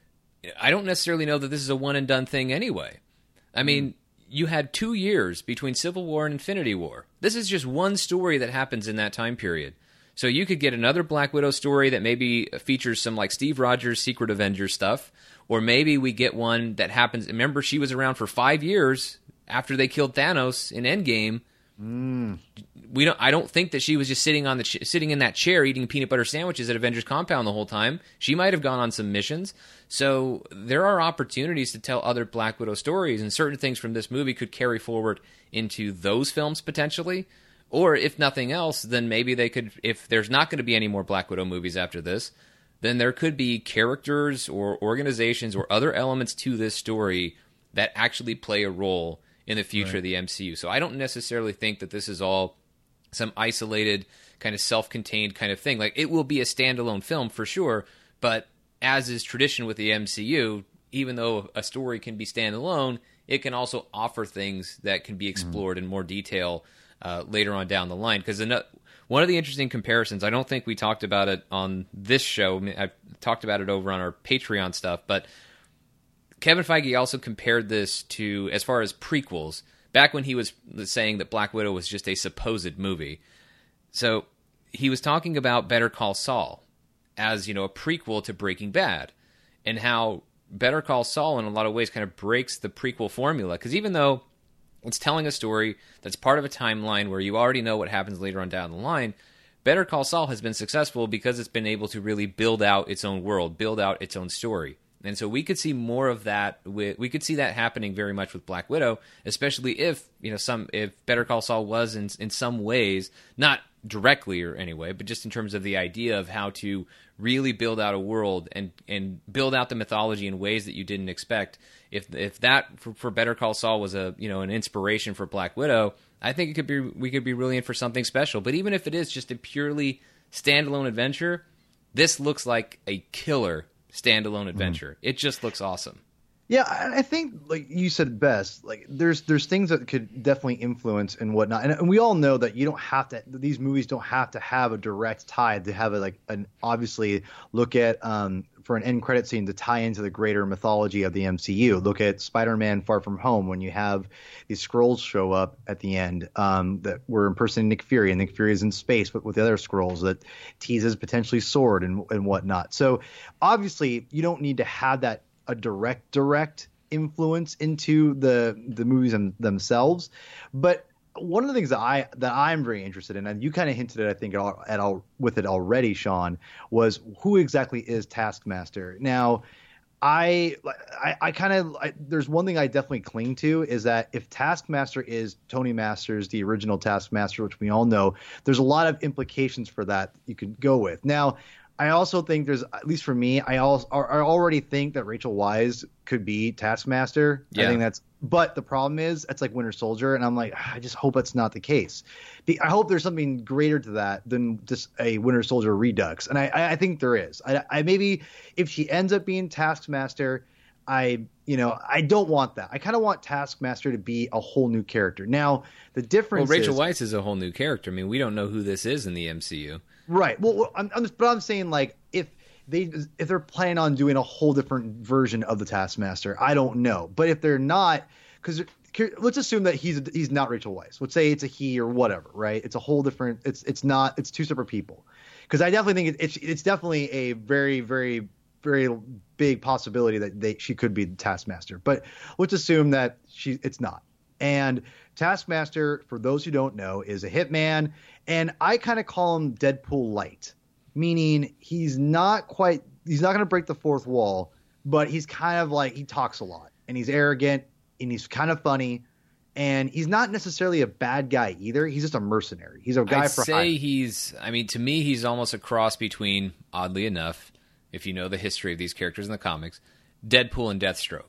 I don't necessarily know that this is a one-and-done thing anyway. I mean, you had 2 years between Civil War and Infinity War. This is just one story that happens in that time period. So you could get another Black Widow story that maybe features some like Steve Rogers Secret Avengers stuff, or maybe we get one that happens. Remember, she was around for 5 years after they killed Thanos in Endgame. I don't think that she was just sitting in that chair eating peanut butter sandwiches at Avengers Compound the whole time. She might have gone on some missions. So there are opportunities to tell other Black Widow stories, and certain things from this movie could carry forward into those films potentially. Or if nothing else, then maybe they could, if there's not going to be any more Black Widow movies after this, then there could be characters or organizations or other elements to this story that actually play a role in the future of the MCU. So I don't necessarily think that this is all some isolated, kind of self-contained kind of thing. Like, it will be a standalone film for sure, but as is tradition with the MCU, even though a story can be standalone, it can also offer things that can be explored in more detail later on down the line. Because one of the interesting comparisons, I don't think we talked about it on this show. I mean, I've talked about it over on our Patreon stuff, but Kevin Feige also compared this to, as far as prequels, back when he was saying that Black Widow was just a supposed movie. So he was talking about Better Call Saul as, a prequel to Breaking Bad, and how Better Call Saul in a lot of ways kind of breaks the prequel formula. Because even though it's telling a story that's part of a timeline where you already know what happens later on down the line, Better Call Saul has been successful because it's been able to really build out its own world, build out its own story. And so we could see more of that. We could see that happening very much with Black Widow, especially if if Better Call Saul was in some ways, not directly or anyway, but just in terms of the idea of how to really build out a world and build out the mythology in ways that you didn't expect. If that for Better Call Saul was an inspiration for Black Widow, I think we could be really in for something special. But even if it is just a purely standalone adventure, this looks like a killer standalone adventure. It just looks awesome. Yeah, I think, like you said best, like there's things that could definitely influence and whatnot, and we all know that you don't have to. These movies don't have to have a direct tie to have an obviously look at for an end credit scene to tie into the greater mythology of the MCU. Look at Spider-Man: Far From Home when you have these Skrulls show up at the end that were impersonating Nick Fury, and Nick Fury is in space, but with the other Skrulls that teases potentially Sword and whatnot. So obviously, you don't need to have that. A direct influence into the movies themselves, but one of the things that I'm very interested in, and you kind of hinted at, I think, with it already, Sean, was who exactly is Taskmaster. Now, I there's one thing I definitely cling to is that if Taskmaster is Tony Masters, the original Taskmaster, which we all know, there's a lot of implications for that you could go with. Now, I also think there's, at least for me, I already think that Rachel Weisz could be Taskmaster. Yeah. I think but the problem is it's like Winter Soldier, and I'm like, I just hope that's not the case. I hope there's something greater to that than just a Winter Soldier redux, and I think there is. I maybe if she ends up being Taskmaster, I don't want that. I kind of want Taskmaster to be a whole new character. Now the difference. Well, Rachel Weisz is a whole new character. I mean, we don't know who this is in the MCU. Right. Well, I'm saying, like, if they're planning on doing a whole different version of the Taskmaster, I don't know. But if they're not, because let's assume that he's not Rachel Weisz. Let's say it's a he or whatever, right? It's a whole different. It's not. It's two separate people. Because I definitely think it's definitely a very, very, very big possibility that she could be the Taskmaster. But let's assume that it's not. And Taskmaster, for those who don't know, is a hitman, and I kind of call him Deadpool light, meaning he's not going to break the fourth wall, but he's kind of like, he talks a lot, and he's arrogant, and he's kind of funny, and he's not necessarily a bad guy either. He's just a mercenary. He's a guy for hire. To me, he's almost a cross between, oddly enough, if you know the history of these characters in the comics, Deadpool and Deathstroke.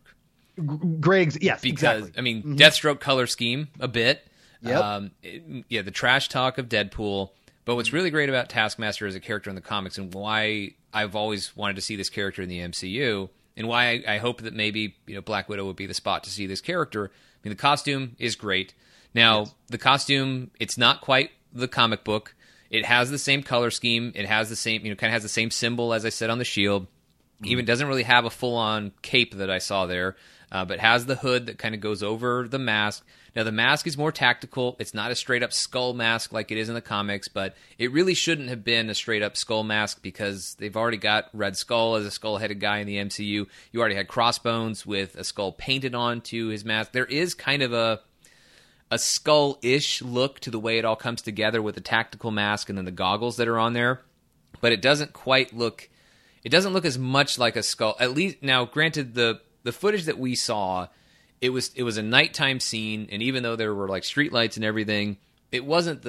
Greg's, yes, because exactly. Deathstroke color scheme a bit. Yep. The trash talk of Deadpool. But what's really great about Taskmaster as a character in the comics, and why I've always wanted to see this character in the MCU, and why I hope that maybe Black Widow would be the spot to see this character. I mean, the costume is great. Now, The costume, it's not quite the comic book. It has the same color scheme. It has the same, kind of has the same symbol, as I said, on the shield. Even doesn't really have a full-on cape that I saw there. But has the hood that kind of goes over the mask. Now, the mask is more tactical. It's not a straight-up skull mask like it is in the comics, but it really shouldn't have been a straight-up skull mask because they've already got Red Skull as a skull-headed guy in the MCU. You already had Crossbones with a skull painted onto his mask. There is kind of a skull-ish look to the way it all comes together with the tactical mask and then the goggles that are on there, but it doesn't quite look... It doesn't look as much like a skull. At least, now, granted, the footage that we saw, it was a nighttime scene, and even though there were like streetlights and everything, it wasn't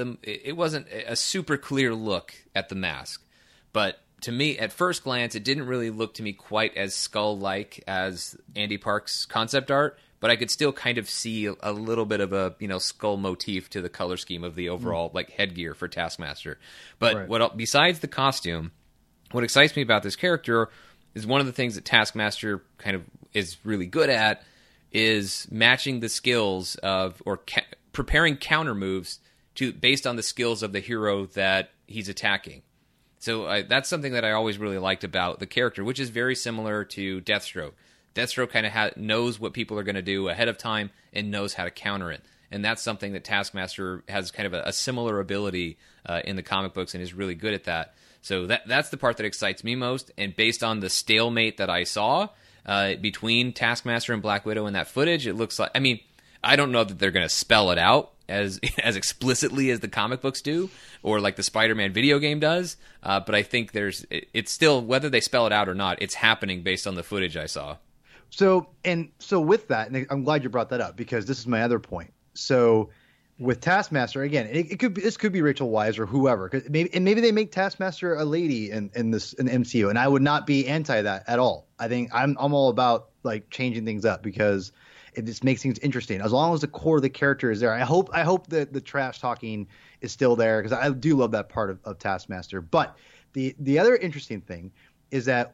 a super clear look at the mask. But to me, at first glance, it didn't really look to me quite as skull-like as Andy Park's concept art, but I could still kind of see a little bit of a skull motif to the color scheme of the overall like headgear for Taskmaster. But besides the costume, what excites me about this character is one of the things that Taskmaster kind of is really good at is matching the skills of preparing counter moves based on the skills of the hero that he's attacking. So that's something that I always really liked about the character, which is very similar to Deathstroke. Deathstroke kind of knows what people are going to do ahead of time and knows how to counter it. And that's something that Taskmaster has kind of a similar ability in the comic books and is really good at that. So that's the part that excites me most. And based on the stalemate that I saw between Taskmaster and Black Widow in that footage, it looks like... I mean, I don't know that they're going to spell it out as explicitly as the comic books do, or like the Spider-Man video game does. But I think it's still, whether they spell it out or not, it's happening based on the footage I saw. So with that, and I'm glad you brought that up because this is my other point. So with Taskmaster, again, this could be Rachel Weisz or whoever, maybe they make Taskmaster a lady in the MCU, and I would not be anti that at all. I think I'm all about like changing things up because it just makes things interesting. As long as the core of the character is there, I hope that the trash talking is still there because I do love that part of Taskmaster. But the other interesting thing is that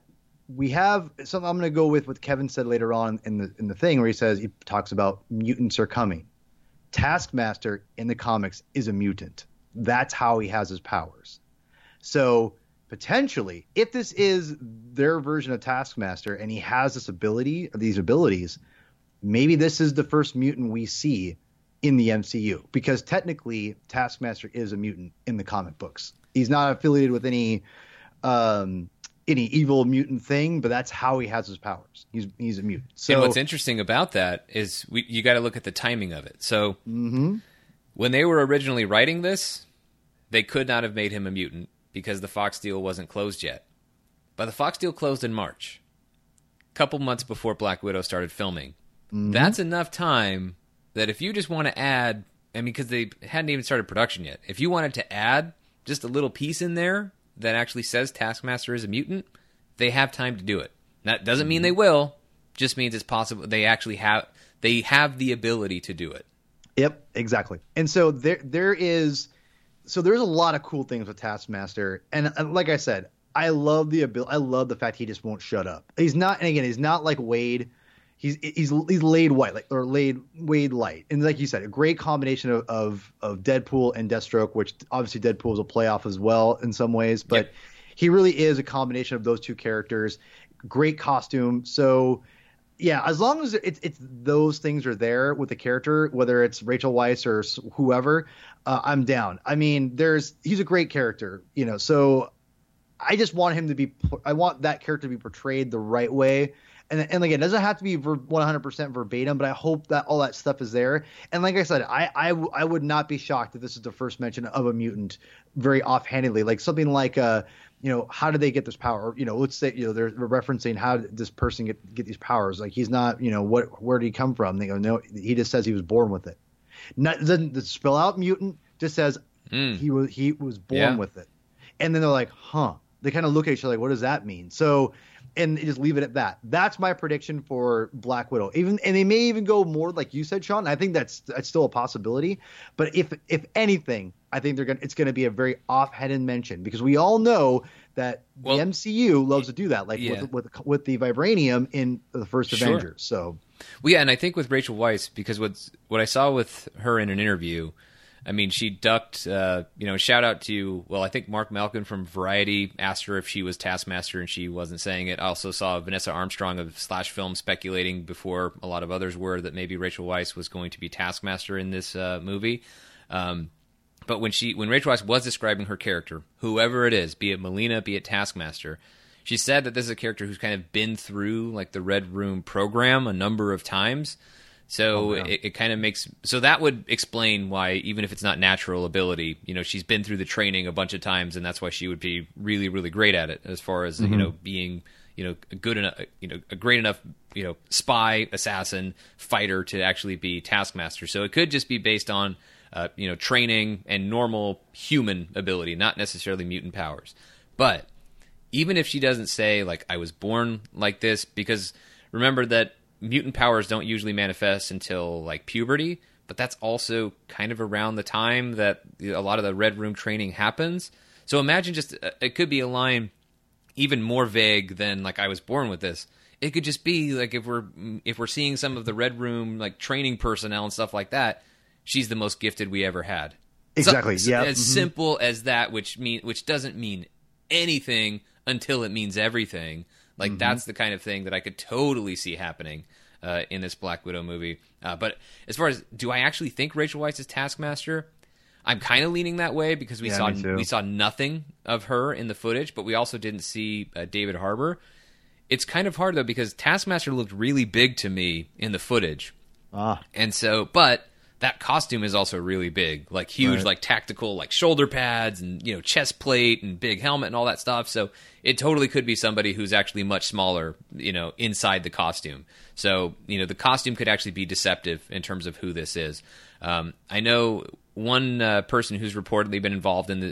we have something I'm going to go with what Kevin said later on in the thing where he talks about mutants are coming. Taskmaster in the comics is a mutant. That's how he has his powers. So potentially, if this is their version of Taskmaster and he has these abilities, maybe this is the first mutant we see in the MCU, because technically Taskmaster is a mutant in the comic books. He's not affiliated with any evil mutant thing, but that's how he has his powers. He's a mutant. So, and what's interesting about that is you got to look at the timing of it. So when they were originally writing this, they could not have made him a mutant because the Fox deal wasn't closed yet. But the Fox deal closed in March, a couple months before Black Widow started filming. That's enough time that if you just want to add, because they hadn't even started production yet, if you wanted to add just a little piece in there that actually says Taskmaster is a mutant, they have time to do it. That doesn't mean they will, just means it's possible. They actually have the ability to do it. Yep, exactly. And so there's a lot of cool things with Taskmaster, and like I said, I love the fact he just won't shut up. He's not like Wade. He's laid white, Wade light, and like you said, a great combination of Deadpool and Deathstroke, which obviously Deadpool is a playoff as well in some ways, but he really is a combination of those two characters. Great costume, so yeah, as long as it's those things are there with the character, whether it's Rachel Weisz or whoever, I'm down. I mean, he's a great character, so I just want I want that character to be portrayed the right way. And again, it doesn't have to be 100% verbatim, but I hope that all that stuff is there. And like I said, I would not be shocked if this is the first mention of a mutant very offhandedly, like something like, how did they get this power? Let's say, they're referencing how did this person get these powers? Like he's not, where did he come from? They go, no, he just says he was born with it. Doesn't spell out mutant, just says he was born with it. And then they're like, huh. They kind of look at each other like, what does that mean? So, and just leave it at that. That's my prediction for Black Widow. And they may even go more like you said, Sean. I think that's still a possibility. But if anything, I think it's going to be a very offhanded mention, because we all know that the MCU loves to do that, like with the vibranium in the first Avengers. So, well, yeah, and I think with Rachel Weisz, because what I saw with her in an interview, I mean, she ducked, shout out to, I think Mark Malkin from Variety asked her if she was Taskmaster, and she wasn't saying it. I also saw Vanessa Armstrong of Slash Film speculating before a lot of others were that maybe Rachel Weisz was going to be Taskmaster in this movie. But when Rachel Weisz was describing her character, whoever it is, be it Melina, be it Taskmaster, she said that this is a character who's kind of been through like the Red Room program a number of times. So it kind of makes, so that would explain why, even if it's not natural ability, she's been through the training a bunch of times, and that's why she would be really, really great at it, as far as being a good enough, a great enough spy, assassin, fighter to actually be Taskmaster. So it could just be based on training and normal human ability, not necessarily mutant powers. But even if she doesn't say like I was born like this, because remember that mutant powers don't usually manifest until like puberty, but that's also kind of around the time that a lot of the Red Room training happens. So imagine just, it could be a line even more vague than like I was born with this. It could just be like if we're seeing some of the Red Room like training personnel and stuff like that, she's the most gifted we ever had. Exactly. Yeah. As simple as that, which doesn't mean anything until it means everything. Like, that's the kind of thing that I could totally see happening in this Black Widow movie. But as far as, do I actually think Rachel Weisz is Taskmaster? I'm kind of leaning that way, because we saw nothing of her in the footage, but we also didn't see David Harbour. It's kind of hard, though, because Taskmaster looked really big to me in the footage. And so, but that costume is also really big, like huge, like tactical, like shoulder pads and, chest plate and big helmet and all that stuff. So it totally could be somebody who's actually much smaller, inside the costume. So, the costume could actually be deceptive in terms of who this is. I know one person who's reported to be involved in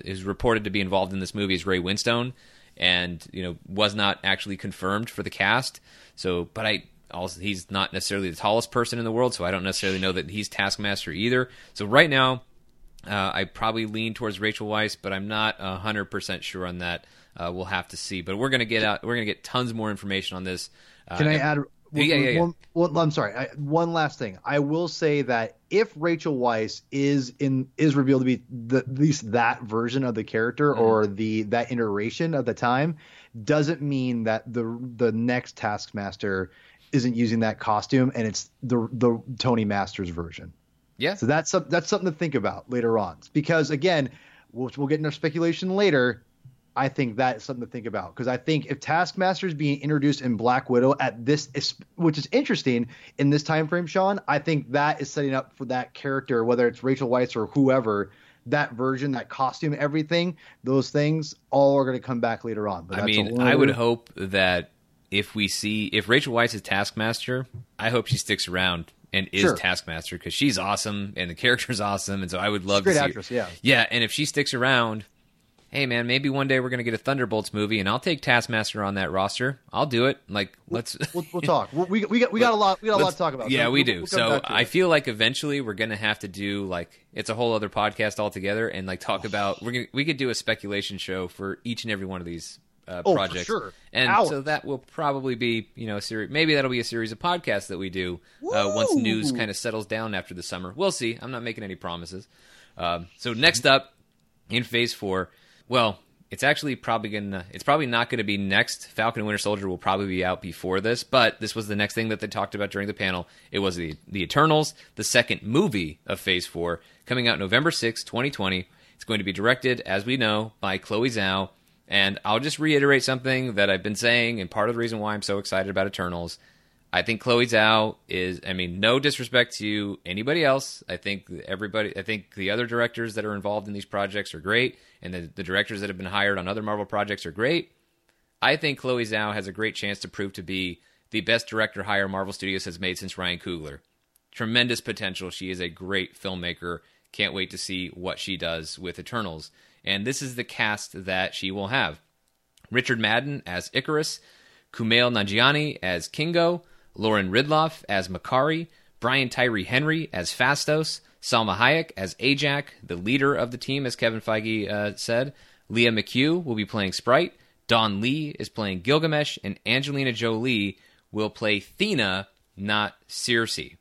this movie is Ray Winstone, and, was not actually confirmed for the cast. So, but also, he's not necessarily the tallest person in the world, so I don't necessarily know that he's Taskmaster either. So right now, I probably lean towards Rachel Weisz, but I'm not 100% sure on that. we'll have to see. But we're gonna get tons more information on this. Can I add? Yeah. I'm sorry. One last thing. I will say that if Rachel Weisz is revealed to be at least that version of the character or that iteration of the time, doesn't mean that the next Taskmaster isn't using that costume and it's the Tony Masters version. Yeah. So that's something to think about later on, because again, we'll get into speculation later. I think that is something to think about, because I think if Taskmaster is being introduced in Black Widow at this, which is interesting in this time frame, Sean, I think that is setting up for that character, whether it's Rachel Weisz or whoever, that version, that costume, everything, those things all are going to come back later on. But I would hope that if Rachel Weisz is Taskmaster, I hope she sticks around and is Taskmaster, because she's awesome and the character's awesome, and so I would love to see. Great actress, yeah. Yeah, and if she sticks around, hey man, maybe one day we're gonna get a Thunderbolts movie, and I'll take Taskmaster on that roster. I'll do it. Like, let's we'll talk. We got a lot to talk about. Yeah, so we do. So I feel like eventually we're gonna have to do, like, it's a whole other podcast altogether, and like talk about we could do a speculation show for each and every one of these projects. For sure. And so that will probably be, a series. Maybe that'll be a series of podcasts that we do once news kind of settles down after the summer. We'll see. I'm not making any promises. So next up in Phase 4. Well, it's probably not going to be next. Falcon and Winter Soldier will probably be out before this, but this was the next thing that they talked about during the panel. It was the Eternals, the second movie of Phase 4, coming out November 6, 2020. It's going to be directed, as we know, by Chloe Zhao, and I'll just reiterate something that I've been saying, and part of the reason why I'm so excited about Eternals. I think Chloe Zhao is, no disrespect to anybody else. I think the other directors that are involved in these projects are great, and the directors that have been hired on other Marvel projects are great. I think Chloe Zhao has a great chance to prove to be the best director hire Marvel Studios has made since Ryan Coogler. Tremendous potential. She is a great filmmaker. Can't wait to see what she does with Eternals. And this is the cast that she will have. Richard Madden as Ikaris, Kumail Nanjiani as Kingo, Lauren Ridloff as Makkari, Brian Tyree Henry as Phastos, Salma Hayek as Ajak, the leader of the team, as Kevin Feige said. Leah McHugh will be playing Sprite. Don Lee is playing Gilgamesh, and Angelina Jolie will play Thena, not Circe.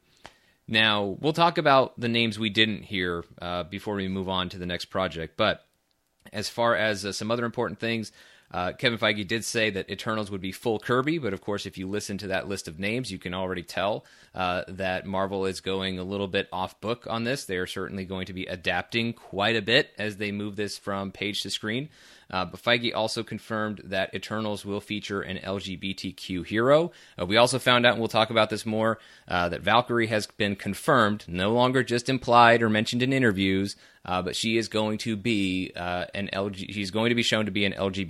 Now, we'll talk about the names we didn't hear before we move on to the next project, but as far as some other important things, Kevin Feige did say that Eternals would be full Kirby, but of course, if you listen to that list of names, you can already tell that Marvel is going a little bit off book on this. They are certainly going to be adapting quite a bit as they move this from page to screen. But Feige also confirmed that Eternals will feature an LGBTQ hero. We also found out, and we'll talk about this more, that Valkyrie has been confirmed, no longer just implied or mentioned in interviews, but she is going to be she's going to be shown to be an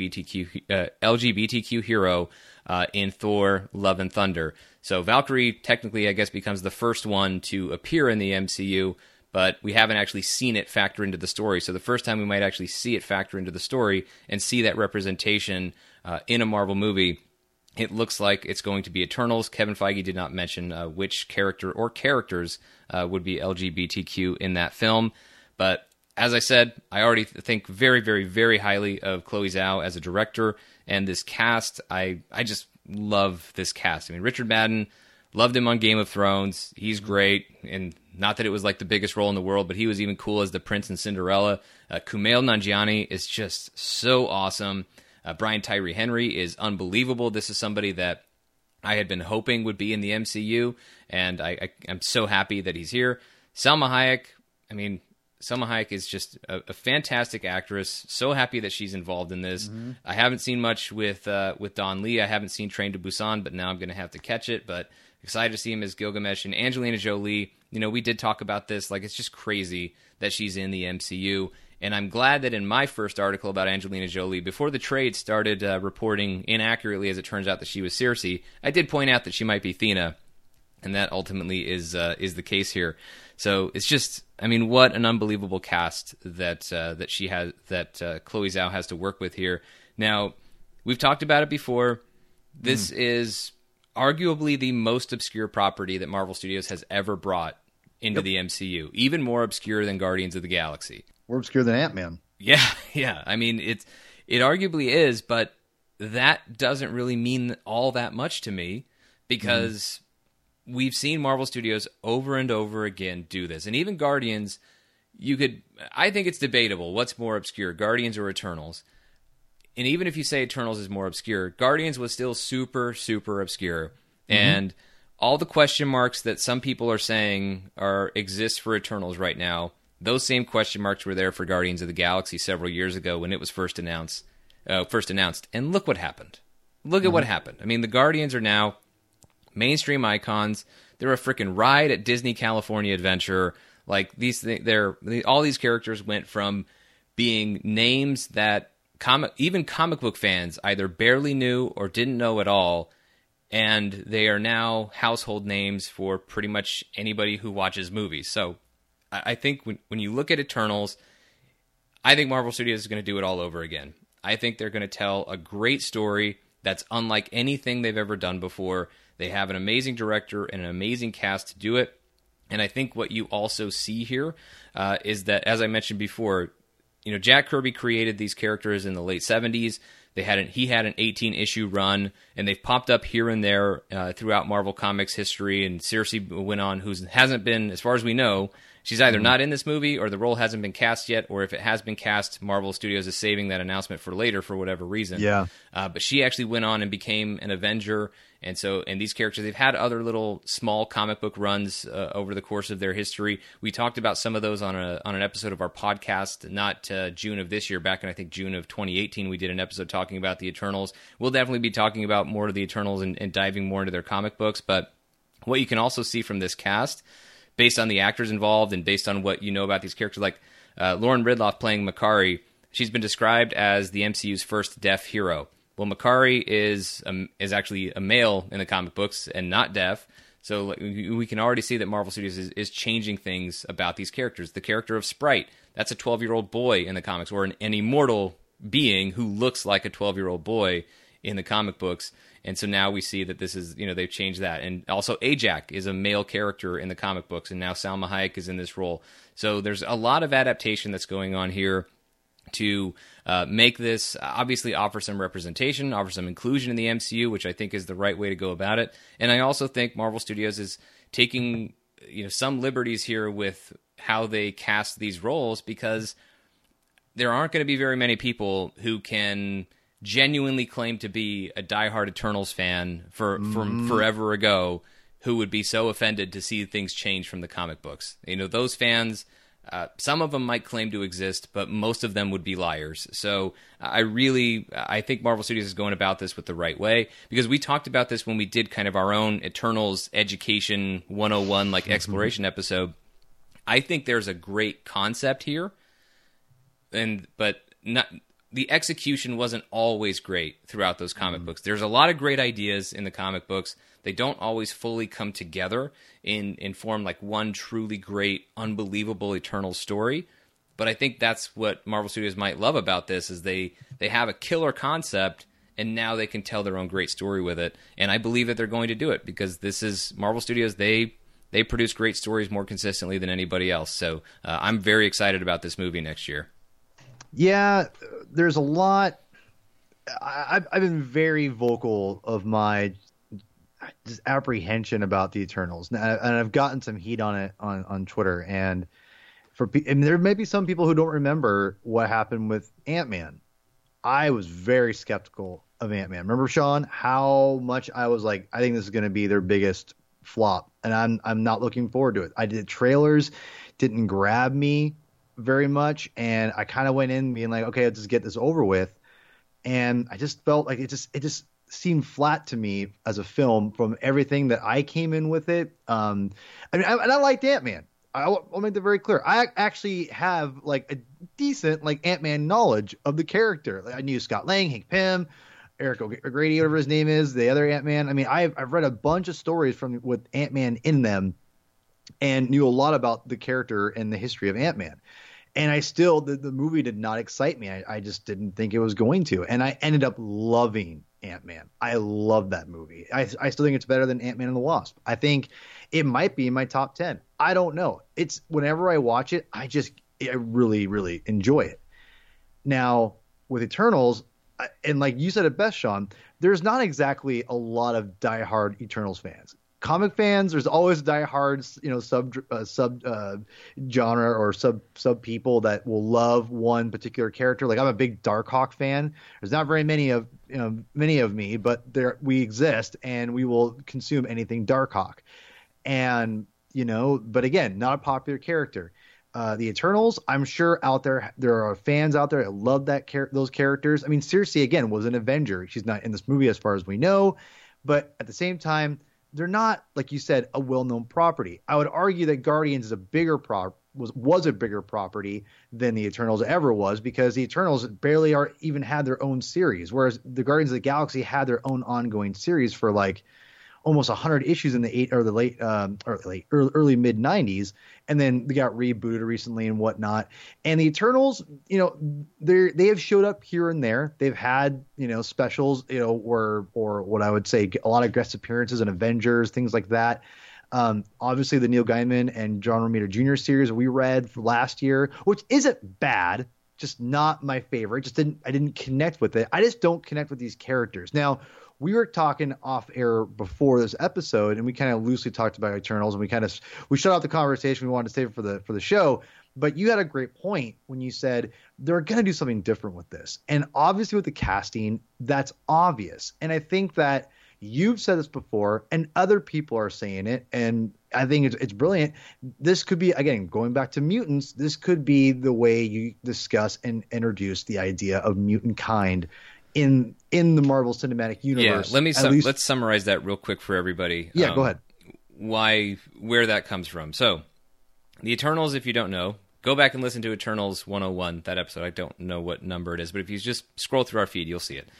LGBTQ hero in Thor: Love and Thunder. So Valkyrie technically, I guess, becomes the first one to appear in the MCU, but we haven't actually seen it factor into the story. So the first time we might actually see it factor into the story and see that representation in a Marvel movie, it looks like it's going to be Eternals. Kevin Feige did not mention which character or characters would be LGBTQ in that film. But as I said, I already think very, very, very highly of Chloe Zhao as a director. And this cast, I just love this cast. Richard Madden, loved him on Game of Thrones. He's great. And not that it was like the biggest role in the world, but he was even cool as the Prince and Cinderella. Kumail Nanjiani is just so awesome. Brian Tyree Henry is unbelievable. This is somebody that I had been hoping would be in the MCU, and I'm so happy that he's here. Salma Hayek, Salma Hayek is just a fantastic actress. So happy that she's involved in this. Mm-hmm. I haven't seen much with Don Lee. I haven't seen Train to Busan, but now I'm going to have to catch it. But excited to see him as Gilgamesh. And Angelina Jolie, we did talk about this. Like, it's just crazy that she's in the MCU. And I'm glad that in my first article about Angelina Jolie, before the trade started reporting inaccurately, as it turns out that she was Circe, I did point out that she might be Thena. And that ultimately is the case here. So it's just, what an unbelievable cast that she has, that Chloe Zhao has to work with here. Now, we've talked about it before. This is arguably the most obscure property that Marvel Studios has ever brought into the MCU. Even more obscure than Guardians of the Galaxy. More obscure than Ant-Man. Yeah. It arguably is, but that doesn't really mean all that much to me because we've seen Marvel Studios over and over again do this. And even Guardians, I think it's debatable what's more obscure, Guardians or Eternals. And even if you say Eternals is more obscure, Guardians was still super, super obscure. And all the question marks that some people are saying exist for Eternals right now, those same question marks were there for Guardians of the Galaxy several years ago when it was first announced. And look what happened. Look at what happened. I mean, the Guardians are now mainstream icons. They're a freaking ride at Disney California Adventure. Like all these characters went from being names that even comic book fans either barely knew or didn't know at all, and they are now household names for pretty much anybody who watches movies. So I think when you look at Eternals, I think Marvel Studios is going to do it all over again. I think they're going to tell a great story that's unlike anything they've ever done before. They have an amazing director and an amazing cast to do it. And I think what you also see here is that, as I mentioned before, Jack Kirby created these characters in the late 70s. He had an 18-issue run, and they've popped up here and there throughout Marvel Comics history. And Circe went on, who hasn't been, as far as we know, she's either not in this movie or the role hasn't been cast yet, or if it has been cast, Marvel Studios is saving that announcement for later for whatever reason. Yeah. But she actually went on and became an Avenger. And these characters, they've had other little small comic book runs over the course of their history. We talked about some of those on an episode of our podcast, not June of this year. Back in, I think, June of 2018, we did an episode talking about the Eternals. We'll definitely be talking about more of the Eternals and diving more into their comic books. But what you can also see from this cast, based on the actors involved and based on what you know about these characters, like Lauren Ridloff playing Makkari, she's been described as the MCU's first deaf hero. Well, Makkari is actually a male in the comic books and not deaf, so we can already see that Marvel Studios is changing things about these characters. The character of Sprite, that's a 12-year-old boy in the comics, or an immortal being who looks like a 12-year-old boy in the comic books. And so now we see that this is, they've changed that. And also Ajak is a male character in the comic books, and now Salma Hayek is in this role. So there's a lot of adaptation that's going on here to make this, obviously offer some representation, offer some inclusion in the MCU, which I think is the right way to go about it. And I also think Marvel Studios is taking some liberties here with how they cast these roles, because there aren't going to be very many people who can genuinely claim to be a diehard Eternals fan from forever ago who would be so offended to see things change from the comic books. Those fans, some of them might claim to exist, but most of them would be liars. So I think Marvel Studios is going about this with the right way, because we talked about this when we did kind of our own Eternals Education 101 exploration episode. I think there's a great concept here, but not the execution wasn't always great throughout those comic books. There's a lot of great ideas in the comic books. They don't always fully come together in form like one truly great, unbelievable Eternal story. But I think that's what Marvel Studios might love about this, is they have a killer concept, and now they can tell their own great story with it. And I believe that they're going to do it, because this is Marvel Studios. They produce great stories more consistently than anybody else. So I'm very excited about this movie next year. Yeah, there's a lot. I've been very vocal of my just apprehension about the Eternals, and I've gotten some heat on it on Twitter. And there may be some people who don't remember what happened with Ant-Man. I was very skeptical of Ant-Man. Remember, Sean, how much I was like, I think this is going to be their biggest flop, and I'm not looking forward to it. I did trailers, didn't grab me very much, and I kind of went in being like, okay, let's just get this over with. And I just felt like it just seemed flat to me as a film from everything that I came in with it. I liked Ant-Man. I'll make that very clear. I actually have like a decent Ant-Man knowledge of the character. I knew Scott Lang, Hank Pym, Eric O'Grady, whatever his name is, the other Ant-Man. I mean, I've read a bunch of stories with Ant-Man in them, and knew a lot about the character and the history of Ant-Man. And I still, the movie did not excite me. I just didn't think it was going to. And I ended up loving Ant-Man. I love that movie. I still think it's better than Ant-Man and the Wasp. I think it might be in my top 10. I don't know. It's whenever I watch it, I really, really enjoy it. Now, with Eternals, and like you said it best, Sean, there's not exactly a lot of diehard Eternals fans. Comic fans, there's always diehards, sub genre or sub people that will love one particular character. Like I'm a big Darkhawk fan. There's not very many of me, but we exist and we will consume anything Darkhawk. And but again, not a popular character. The Eternals, I'm sure out there are fans out there that love those characters. I mean, Cersei again was an Avenger. She's not in this movie as far as we know, but at the same time, they're not, like you said, a well-known property. I would argue that Guardians is a bigger was a bigger property than the Eternals ever was, because the Eternals barely even had their own series, whereas the Guardians of the Galaxy had their own ongoing series for like almost 100 issues in the early mid 90s, and then they got rebooted recently and whatnot. And the Eternals, they have showed up here and there. They've had specials, or what I would say a lot of guest appearances in Avengers, things like that. Obviously the Neil Gaiman and John Romita Jr. series we read for last year, which isn't bad, just not my favorite. I didn't connect with it. I just don't connect with these characters. Now, we were talking off air before this episode, and we kind of loosely talked about Eternals, and we shut off the conversation. We wanted to save it for the show, but you had a great point when you said they're going to do something different with this, and obviously with the casting, that's obvious. And I think that you've said this before, and other people are saying it, and I think it's brilliant. This could be, again, going back to mutants, this could be the way you discuss and introduce the idea of mutant kind in the Marvel Cinematic Universe. Yeah, let's summarize that real quick for everybody. Yeah, go ahead. Where that comes from. So, the Eternals, if you don't know, go back and listen to Eternals 101, that episode. I don't know what number it is, but if you just scroll through our feed, you'll see it.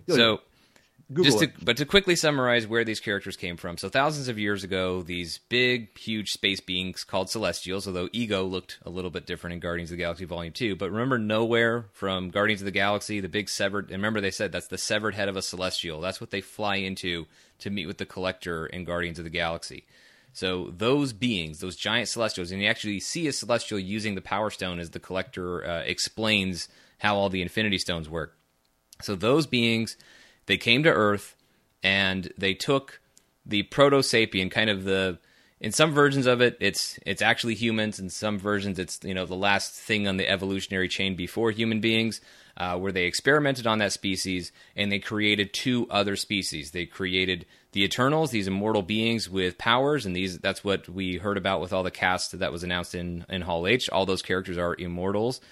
But to quickly summarize where these characters came from. So thousands of years ago, these big, huge space beings called Celestials, although Ego looked a little bit different in Guardians of the Galaxy Volume 2. But remember Nowhere from Guardians of the Galaxy, the big severed... And remember they said that's the severed head of a Celestial. That's what they fly into to meet with the Collector in Guardians of the Galaxy. So those beings, those giant Celestials, and you actually see a Celestial using the Power Stone as the Collector explains how all the Infinity Stones work. So those beings... They came to Earth, and they took the Proto-Sapien, kind of in some versions of it, it's actually humans. In some versions, it's the last thing on the evolutionary chain before human beings, where they experimented on that species, and they created two other species. They created the Eternals, these immortal beings with powers, and that's what we heard about with all the cast that was announced in Hall H. All those characters are immortals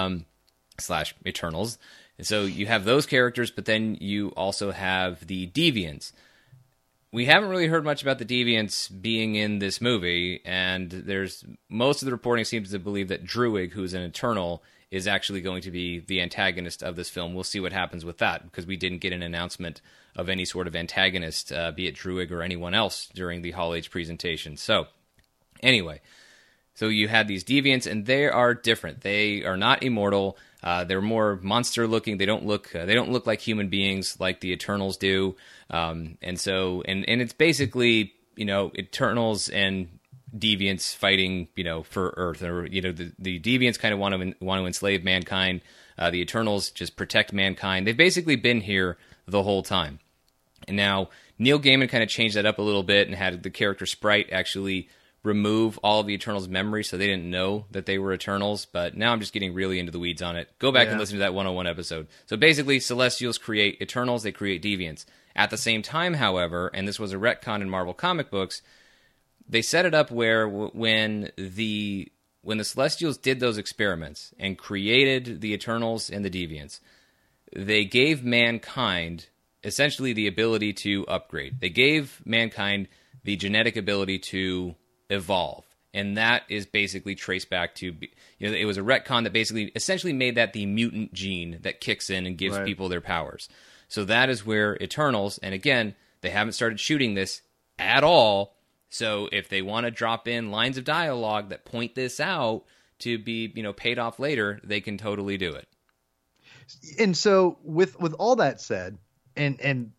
/ Eternals. And so you have those characters, but then you also have the Deviants. We haven't really heard much about the Deviants being in this movie, and most of the reporting seems to believe that Druig, who's an Eternal, is actually going to be the antagonist of this film. We'll see what happens with that, because we didn't get an announcement of any sort of antagonist, be it Druig or anyone else, during the Hall H presentation. So, anyway, so you had these Deviants, and they are different. They are not immortal. They're more monster-looking. They don't look like human beings like the Eternals do. And it's basically Eternals and Deviants fighting for Earth. Or the Deviants kind of want to enslave mankind. The Eternals just protect mankind. They've basically been here the whole time. And now Neil Gaiman kind of changed that up a little bit and had the character Sprite actually remove all of the Eternals' memory, so they didn't know that they were Eternals, but now I'm just getting really into the weeds on it. Go back and listen to that 101 episode. So basically, Celestials create Eternals, they create Deviants. At the same time, however, and this was a retcon in Marvel comic books, they set it up where when the Celestials did those experiments and created the Eternals and the Deviants, they gave mankind essentially the ability to upgrade. They gave mankind the genetic ability to evolve, and that is basically traced back to it was a retcon that basically essentially made that the mutant gene that kicks in and gives people their powers. So that is where Eternals, and again, they haven't started shooting this at all, so if they want to drop in lines of dialogue that point this out to be paid off later, they can totally do it. And so with all that said, and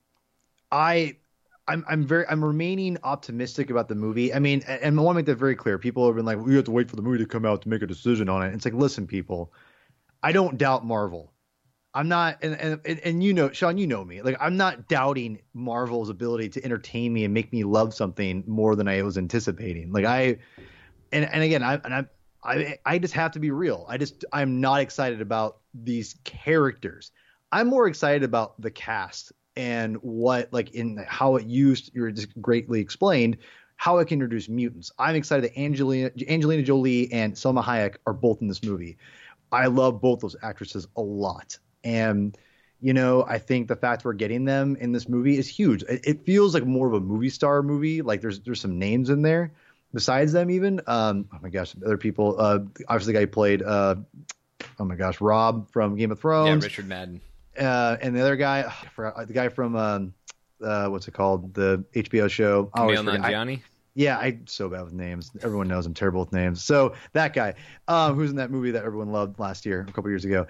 I'm remaining optimistic about the movie. I mean, and I want to make that very clear. People have been like, we have to wait for the movie to come out to make a decision on it. It's like, listen, people, I don't doubt Marvel. I'm not, and you know, Sean, you know me. Like, I'm not doubting Marvel's ability to entertain me and make me love something more than I was anticipating. Like and again, I just have to be real. I'm not excited about these characters. I'm more excited about the cast and what, like, in how it used. You're just greatly explained how it can introduce mutants. I'm excited that Angelina Jolie and Selma Hayek are both in this movie. I love both those actresses a lot. And, you know, I think the fact we're getting them in this movie is huge. It feels like more of a movie star movie. Like there's some names in there besides them even. Oh my gosh, other people. Obviously the guy who played, oh my gosh, Rob from Game of Thrones. Yeah, Richard Madden. And the other guy, I forgot, the guy from, what's it called? The HBO show. Kumail Nanjiani? Yeah, I'm so bad with names. Everyone knows I'm terrible with names. So that guy, who's in that movie that everyone loved last year, a couple years ago.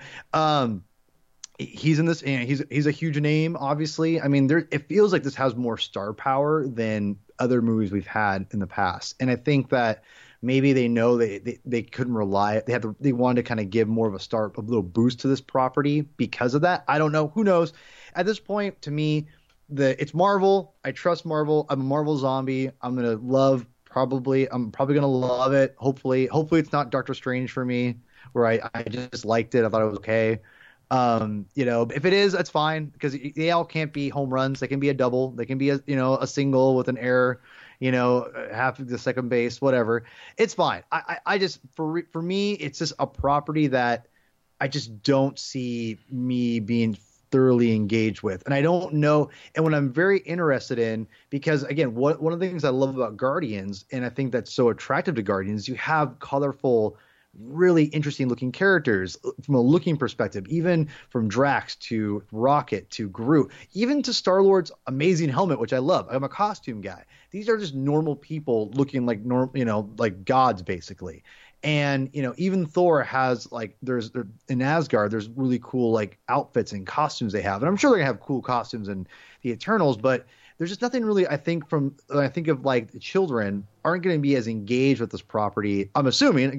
He's in this, and he's a huge name, obviously. I mean, it feels like this has more star power than other movies we've had in the past. And I think that maybe they know they couldn't rely. They wanted to kind of give more of a little boost to this property because of that. I don't know. Who knows? At this point, to me, it's Marvel. I trust Marvel. I'm a Marvel zombie. I'm probably gonna love it. Hopefully it's not Doctor Strange for me, where I just liked it. I thought it was okay. You know, if it is, that's fine, because they all can't be home runs. They can be a double. They can be a single with an error, half of the second base, whatever. It's fine. I just, for me, it's just a property that I just don't see me being thoroughly engaged with. And I don't know. And what I'm very interested in, because again, one of the things I love about Guardians, and I think that's so attractive to Guardians, you have colorful, really interesting looking characters from a looking perspective, even from Drax to Rocket to Groot, even to Star-Lord's amazing helmet, which I love. I'm a costume guy. These are just normal people looking like like gods basically. And, even Thor has, like, in Asgard, there's really cool, like, outfits and costumes they have. And I'm sure they're gonna have cool costumes in the Eternals, but there's just nothing really, I think, when I think of, like, the children aren't going to be as engaged with this property. I'm assuming,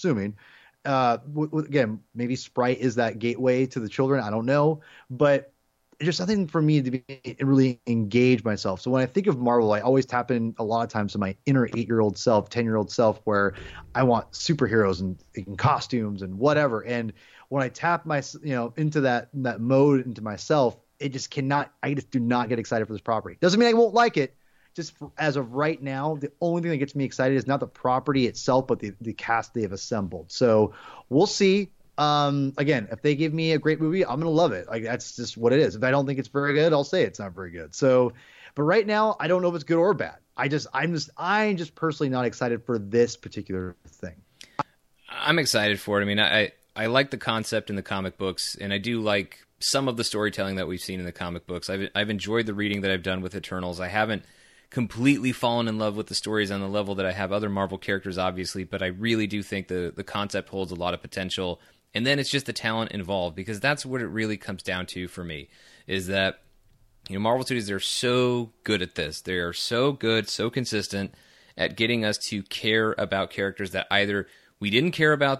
again, maybe Sprite is that gateway to the children. I don't know, but there's nothing for me to be really engage myself. So when I think of Marvel, I always tap in a lot of times to my inner 8-year-old self, 10-year-old self, where I want superheroes and costumes and whatever. And when I tap into that mode into myself, I just do not get excited for this property. Doesn't mean I won't like it. Just as of right now, the only thing that gets me excited is not the property itself, but the cast they have assembled. So we'll see. Again, if they give me a great movie, I'm going to love it. Like, that's just what it is. If I don't think it's very good, I'll say it's not very good. So, but right now, I don't know if it's good or bad. I'm just personally not excited for this particular thing. I'm excited for it. I mean, I like the concept in the comic books, and I do like some of the storytelling that we've seen in the comic books. I've enjoyed the reading that I've done with Eternals. I haven't completely fallen in love with the stories on the level that I have other Marvel characters, obviously, but I really do think the concept holds a lot of potential. And then it's just the talent involved, because that's what it really comes down to for me, is that Marvel Studios, they're so good at this. They are so good, so consistent at getting us to care about characters that either we either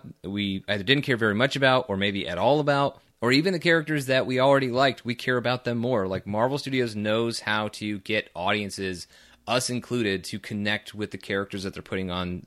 didn't care very much about, or maybe at all about, or even the characters that we already liked, we care about them more. Like, Marvel Studios knows how to get audiences, us included, to connect with the characters that they're putting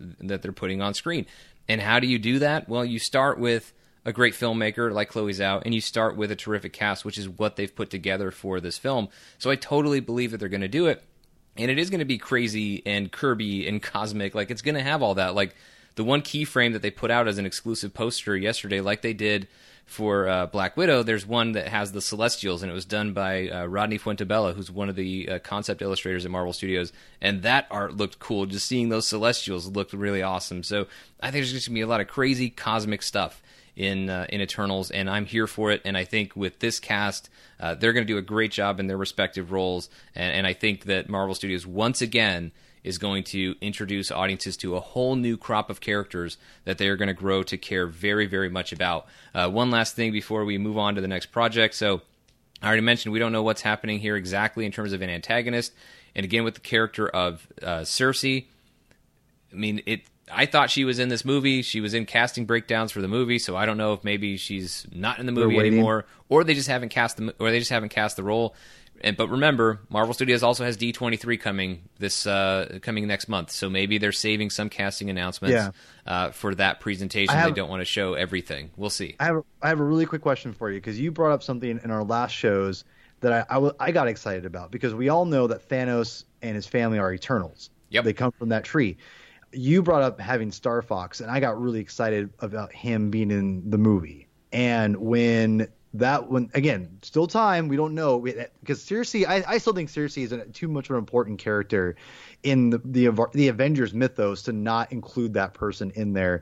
on screen. And how do you do that? Well, you start with a great filmmaker like Chloe Zhao, and you start with a terrific cast, which is what they've put together for this film. So I totally believe that they're going to do it. And it is going to be crazy and Kirby and cosmic. Like, it's going to have all that. Like, the one keyframe that they put out as an exclusive poster yesterday, like they did for Black Widow, there's one that has the Celestials, and it was done by Rodney Fuentebella, who's one of the concept illustrators at Marvel Studios, and that art looked cool. Just seeing those Celestials looked really awesome. So I think there's going to be a lot of crazy cosmic stuff in Eternals, and I'm here for it. And I think with this cast, they're going to do a great job in their respective roles, and I think that Marvel Studios, once again, is going to introduce audiences to a whole new crop of characters that they are going to grow to care very, very much about. One last thing before we move on to the next project. So I already mentioned we don't know what's happening here exactly in terms of an antagonist. And again, with the character of Cersei, I mean, I thought she was in this movie. She was in casting breakdowns for the movie, so I don't know if maybe she's not in the movie anymore, or they just haven't cast the role. But remember, Marvel Studios also has D23 coming next month, so maybe they're saving some casting announcements for that presentation. They don't want to show everything. We'll see. I have a really quick question for you, because you brought up something in our last shows that I got excited about, because we all know that Thanos and his family are Eternals. Yep. They come from that tree. You brought up having Star Fox, and I got really excited about him being in the movie. And when again, still time, we don't know, because Sersi, I still think Sersi is too much of an important character in the Avengers mythos to not include that person in there,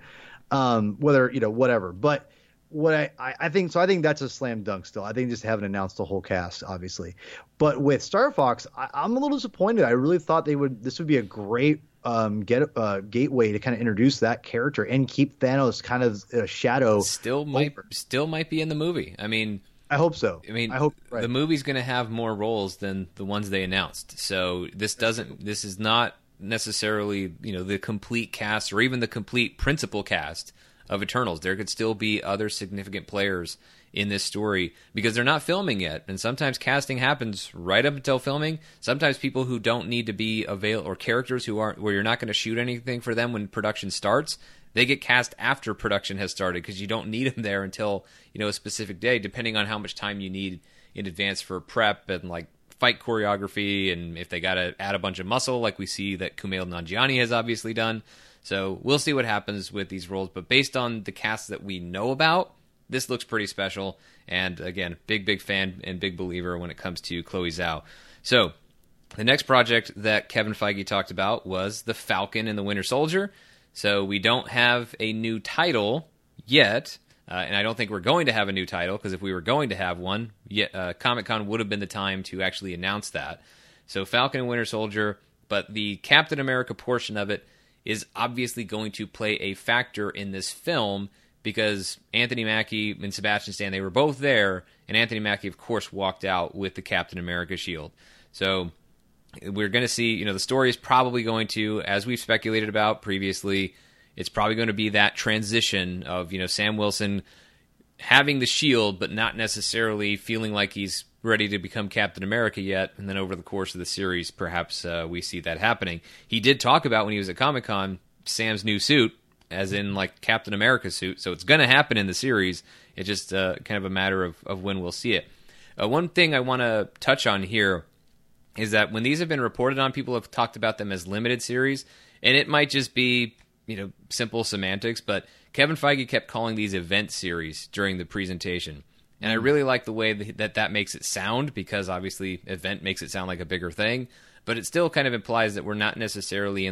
whatever. But what I think that's a slam dunk still. I think just haven't announced the whole cast, obviously. But with Star Fox, I'm a little disappointed. I really thought this would be a great gateway to kind of introduce that character and keep Thanos kind of a shadow. Still might be in the movie. I mean, I hope so. I hope the movie's going to have more roles than the ones they announced. So this is not necessarily, the complete cast or even the complete principal cast of Eternals. There could still be other significant players in this story because they're not filming yet, and sometimes casting happens right up until filming. Sometimes people who don't need to be available, or characters where you're not going to shoot anything for them when production starts, they get cast after production has started because you don't need them there until a specific day, depending on how much time you need in advance for prep and like fight choreography, and if they got to add a bunch of muscle like we see that Kumail Nanjiani has obviously done. So we'll see what happens with these roles, but based on the cast that we know about, this looks pretty special, and again, big fan and big believer when it comes to Chloe Zhao. So, the next project that Kevin Feige talked about was The Falcon and the Winter Soldier. So, we don't have a new title yet, and I don't think we're going to have a new title, because if we were going to have one, Comic-Con would have been the time to actually announce that. So, Falcon and Winter Soldier, but the Captain America portion of it is obviously going to play a factor in this film, because Anthony Mackie and Sebastian Stan, they were both there, and Anthony Mackie, of course, walked out with the Captain America shield. So we're going to see, the story is probably going to, as we've speculated about previously, it's probably going to be that transition of, Sam Wilson having the shield, but not necessarily feeling like he's ready to become Captain America yet, and then over the course of the series, perhaps we see that happening. He did talk about, when he was at Comic-Con, Sam's new suit, as in like Captain America suit. So it's going to happen in the series. It's just kind of a matter of when we'll see it. One thing I want to touch on here is that when these have been reported on, people have talked about them as limited series, and it might just be, simple semantics, but Kevin Feige kept calling these event series during the presentation. And I really like the way that makes it sound, because obviously event makes it sound like a bigger thing, but it still kind of implies that we're not necessarily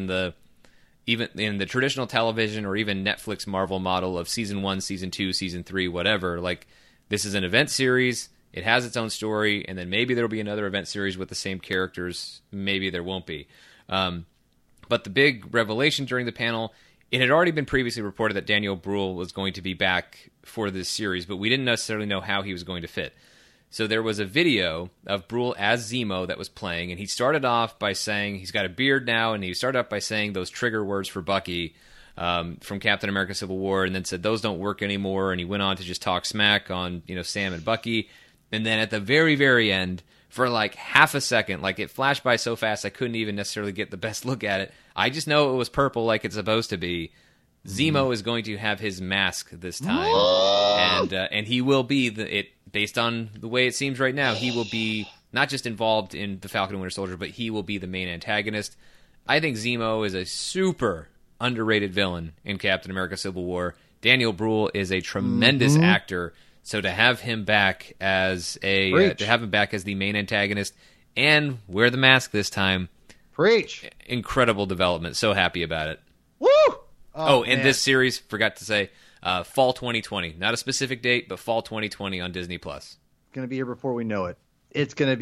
even in the traditional television or even Netflix Marvel model of season 1, season 2, season 3, whatever. Like, this is an event series. It has its own story, and then maybe there'll be another event series with the same characters. Maybe there won't be. But the big revelation during the panel, it had already been previously reported that Daniel Bruhl was going to be back for this series, but we didn't necessarily know how he was going to fit. So there was a video of Bruhl as Zemo that was playing, and he started off by saying, he's got a beard now, and he started off by saying those trigger words for Bucky from Captain America Civil War, and then said those don't work anymore, and he went on to just talk smack on Sam and Bucky. And then at the very, very end, for like half a second, like it flashed by so fast I couldn't even necessarily get the best look at it. I just know it was purple like it's supposed to be. Zemo is going to have his mask this time, and he will be based on the way it seems right now, he will be not just involved in the Falcon and Winter Soldier, but he will be the main antagonist. I think Zemo is a super underrated villain in Captain America Civil War. Daniel Bruhl is a tremendous actor, so to have him back as the main antagonist and wear the mask this time, incredible development. So happy about it. Woo! And this series, forgot to say, fall 2020. Not a specific date, but fall 2020 on Disney+. It's going to be here before we know it. It's going to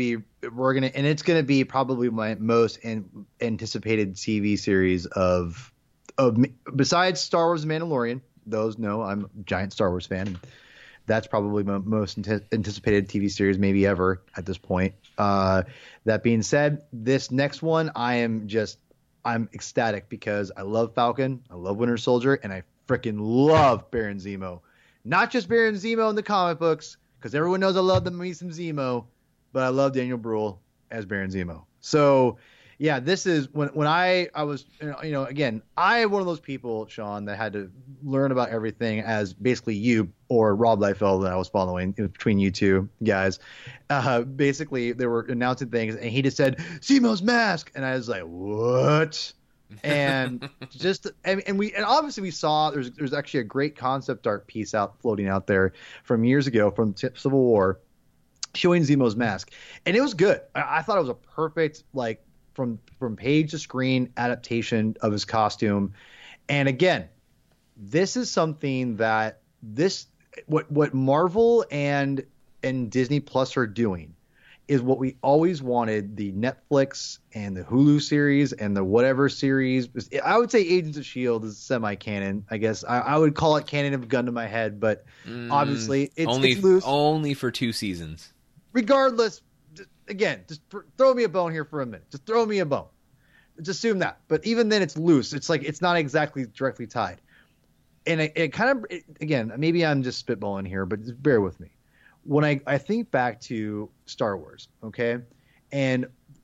be probably my most anticipated TV series of besides Star Wars Mandalorian. Those know I'm a giant Star Wars fan. And that's probably my most anticipated TV series maybe ever at this point. That being said, this next one, I I'm ecstatic because I love Falcon, I love Winter Soldier, and I freaking love Baron Zemo. Not just Baron Zemo in the comic books, because everyone knows I love me some Zemo, but I love Daniel Bruhl as Baron Zemo. So, yeah, this is when I was, again, I am one of those people, Sean, that had to learn about everything as basically you or Rob Liefeld that I was following between you two guys. Basically, they were announcing things, and he just said, Zemo's mask. And I was like, what? And obviously we saw there's actually a great concept art piece floating out there from years ago from Civil War showing Zemo's mask, and it was good. I thought it was a perfect from page to screen adaptation of his costume. And again, this is something that what Marvel and Disney Plus are doing is what we always wanted. The Netflix and the Hulu series and the whatever series. I would say Agents of S.H.I.E.L.D. is semi-canon, I guess. I would call it canon if gun to my head, but obviously it's loose. Only for 2 seasons. Regardless, again, just throw me a bone here for a minute. Just throw me a bone. Just assume that. But even then, it's loose. It's like it's not exactly directly tied. And it kind of, again, maybe I'm just spitballing here, but just bear with me. When I think back to Star Wars, okay, and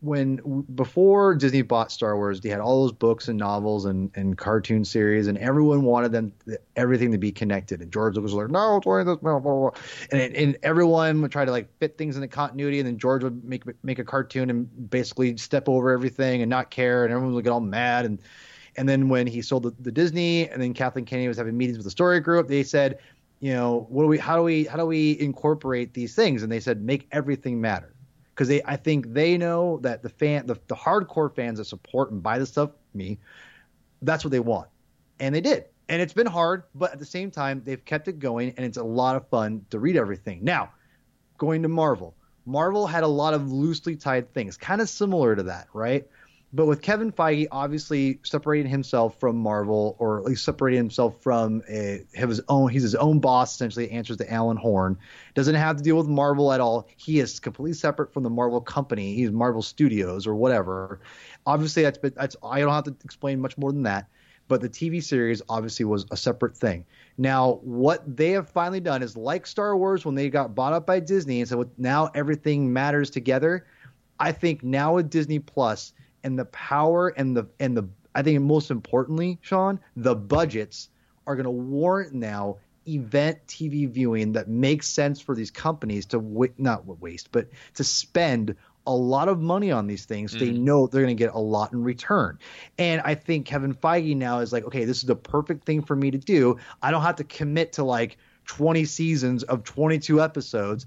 before Disney bought Star Wars, they had all those books and novels and cartoon series, and everyone wanted everything to be connected. And George Lucas was like, no, it's only this, blah, blah, blah. And everyone would try to fit things into continuity, and then George would make a cartoon and basically step over everything and not care, and everyone would get all mad. And then when he sold the Disney, and then Kathleen Kennedy was having meetings with the story group, they said, how do we incorporate these things? And they said, make everything matter. Because I think they know that the hardcore fans that support and buy the stuff, that's what they want. And they did. And it's been hard, but at the same time, they've kept it going, and it's a lot of fun to read everything. Now, going to Marvel. Marvel had a lot of loosely tied things, kind of similar to that, right? But with Kevin Feige obviously separating himself from Marvel, or at least separating himself from his own boss, essentially answers to Alan Horn. Doesn't have to deal with Marvel at all. He is completely separate from the Marvel company. He's Marvel Studios or whatever. Obviously, that's I don't have to explain much more than that. But the TV series obviously was a separate thing. Now, what they have finally done is like Star Wars when they got bought up by Disney and said, now everything matters together. I think now with Disney Plus, and the power and the I think most importantly, Sean, the budgets are going to warrant now event TV viewing that makes sense for these companies to not waste, but to spend a lot of money on these things. They know they're going to get a lot in return. And I think Kevin Feige now is like, okay, this is the perfect thing for me to do. I don't have to commit to 20 seasons of 22 episodes.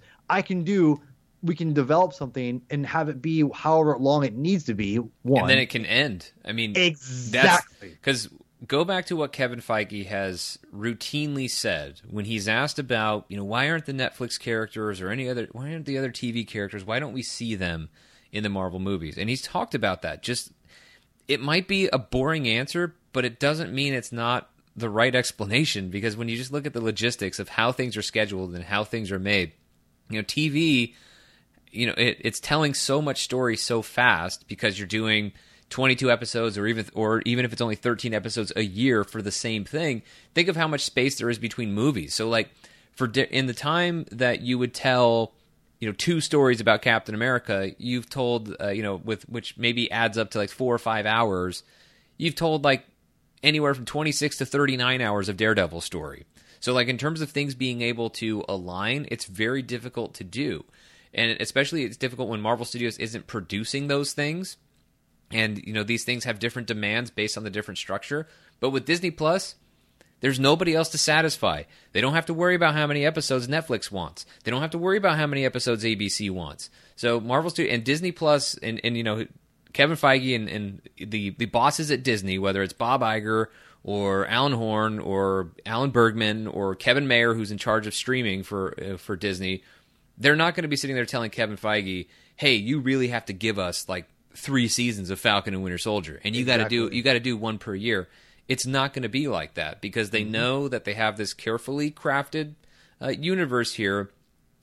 We can develop something and have it be however long it needs to be. And then it can end. Exactly. Because go back to what Kevin Feige has routinely said when he's asked about, why aren't the Netflix characters or why aren't the other TV characters, why don't we see them in the Marvel movies? And he's talked about that. It might be a boring answer, but it doesn't mean it's not the right explanation, because when you just look at the logistics of how things are scheduled and how things are made, TV... it's telling so much story so fast because you're doing 22 episodes or even if it's only 13 episodes a year for the same thing. Think of how much space there is between movies. So in the time that you would tell 2 stories about Captain America, you've told which maybe adds up to 4 or 5 hours, you've told anywhere from 26 to 39 hours of Daredevil story. So in terms of things being able to align, it's very difficult to do. And especially it's difficult when Marvel Studios isn't producing those things. And, these things have different demands based on the different structure. But with Disney Plus, there's nobody else to satisfy. They don't have to worry about how many episodes Netflix wants. They don't have to worry about how many episodes ABC wants. So Marvel Studios and Disney Plus and Kevin Feige and the bosses at Disney, whether it's Bob Iger or Alan Horn or Alan Bergman or Kevin Mayer, who's in charge of streaming for Disney, they're not going to be sitting there telling Kevin Feige, "Hey, you really have to give us 3 seasons of Falcon and Winter Soldier, and you got to do 1 per year." It's not going to be like that because they know that they have this carefully crafted universe here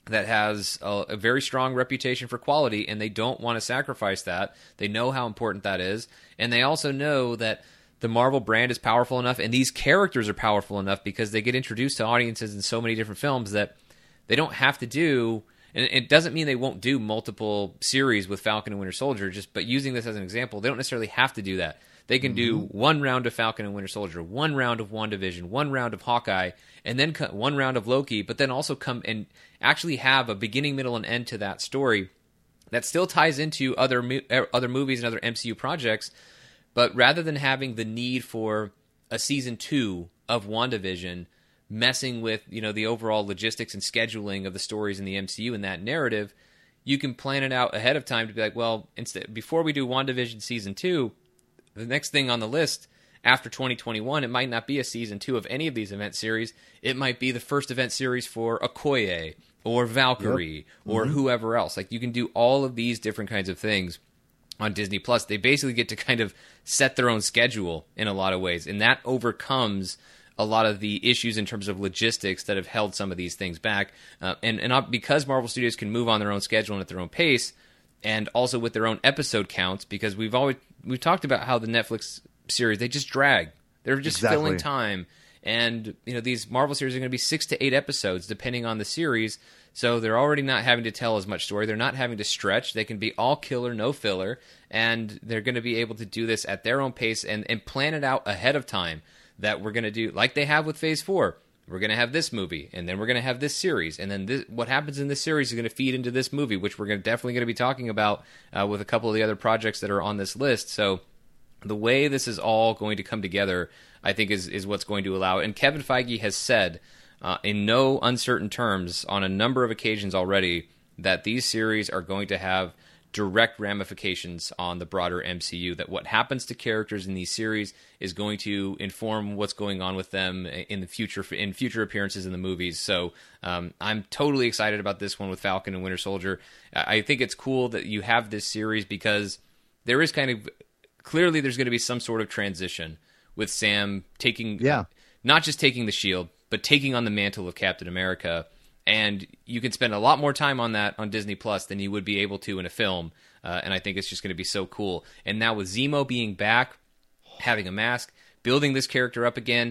that has a very strong reputation for quality, and they don't want to sacrifice that. They know how important that is, and they also know that the Marvel brand is powerful enough, and these characters are powerful enough because they get introduced to audiences in so many different films that they don't have to do. And it doesn't mean they won't do multiple series with Falcon and Winter Soldier, but using this as an example, they don't necessarily have to do that. They can do one round of Falcon and Winter Soldier, one round of WandaVision, one round of Hawkeye, and then one round of Loki, but then also come and actually have a beginning, middle, and end to that story that still ties into other movies and other MCU projects. But rather than having the need for a season 2 of WandaVision messing with, the overall logistics and scheduling of the stories in the MCU and that narrative, you can plan it out ahead of time to be like, well, before we do WandaVision season 2, the next thing on the list after 2021, it might not be a season 2 of any of these event series. It might be the first event series for Okoye or Valkyrie or whoever else. Like, you can do all of these different kinds of things on Disney Plus. They basically get to kind of set their own schedule in a lot of ways, and that overcomes a lot of the issues in terms of logistics that have held some of these things back. And because Marvel Studios can move on their own schedule and at their own pace, and also with their own episode counts, because we've talked about how the Netflix series, they just drag. They're just filling time. And these Marvel series are going to be 6 to 8 episodes depending on the series. So they're already not having to tell as much story. They're not having to stretch. They can be all killer, no filler, and they're going to be able to do this at their own pace and plan it out ahead of time, that we're going to do like they have with Phase 4. We're going to have this movie, and then we're going to have this series, and then what happens in this series is going to feed into this movie, which we're definitely going to be talking about with a couple of the other projects that are on this list. So the way this is all going to come together, I think, is what's going to allow it. And Kevin Feige has said in no uncertain terms on a number of occasions already that these series are going to have direct ramifications on the broader MCU, that what happens to characters in these series is going to inform what's going on with them in the future, in future appearances in the movies. So I'm totally excited about this one with Falcon and Winter Soldier. I think it's cool that you have this series because there is clearly there's going to be some sort of transition with Sam taking, not just taking the shield, but taking on the mantle of Captain America. And you can spend a lot more time on that on Disney Plus than you would be able to in a film. And I think it's just going to be so cool. And now with Zemo being back, having a mask, building this character up again,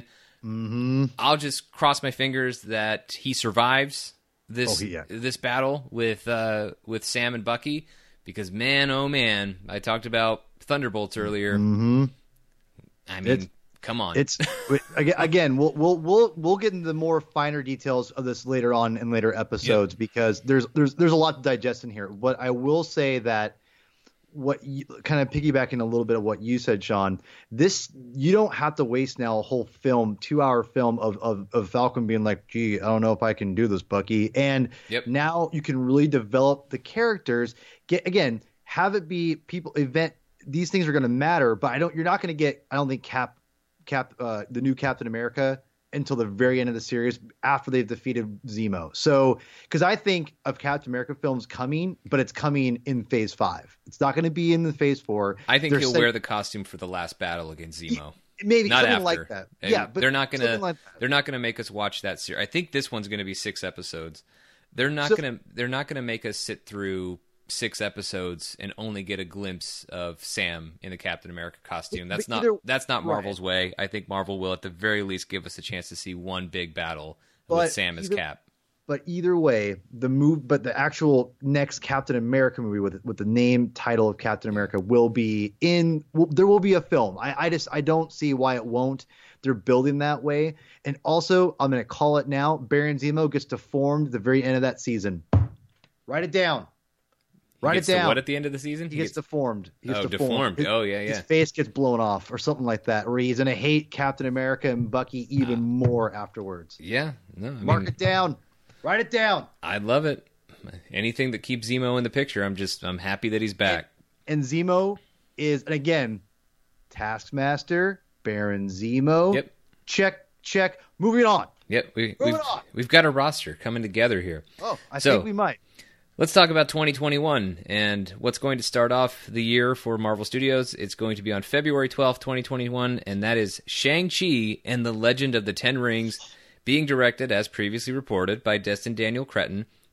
I'll just cross my fingers that he survives this battle with Sam and Bucky. Because man, oh man, I talked about Thunderbolts earlier. I mean, come on. It's again. We'll get into the more finer details of this later on in later episodes because there's a lot to digest in here. But I will say that kind of piggybacking a little bit of what you said, Sean. You don't have to waste now a whole 2-hour film of Falcon being like, "Gee, I don't know if I can do this, Bucky." And now you can really develop the characters. Have it be these things are going to matter, but you're not going to get. I don't think the new Captain America until the very end of the series after they've defeated Zemo. So, because I think of Captain America films coming, but it's coming in Phase 5. It's not going to be in the Phase 4. I think he'll wear the costume for the last battle against Zemo. Maybe not something after. Like that. And yeah, but they're not gonna make us watch that series. I think this one's going to be 6 episodes. They're not gonna make us sit through 6 episodes and only get a glimpse of Sam in the Captain America costume. That's not Marvel's way. I think Marvel will at the very least give us a chance to see one big battle with Sam as Cap. But either way, the actual next Captain America movie with the name title of Captain America will be there will be a film. I don't see why it won't. They're building that way. And also, I'm going to call it now, Baron Zemo gets deformed at the very end of that season. Write it down. Write it down. What at the end of the season? He gets deformed. Deformed. His face gets blown off or something like that, or he's going to hate Captain America and Bucky even more afterwards. Yeah. Mark it down. Write it down. I love it. Anything that keeps Zemo in the picture, I'm happy that he's back. And Zemo is, and again, Taskmaster, Baron Zemo. Yep. Check. Moving on. Yep. We've got a roster coming together here. Oh, I think we might. Let's talk about 2021 and what's going to start off the year for Marvel Studios. It's going to be on February 12th, 2021, and that is Shang-Chi and the Legend of the Ten Rings, being directed, as previously reported, by Destin Daniel Cretton,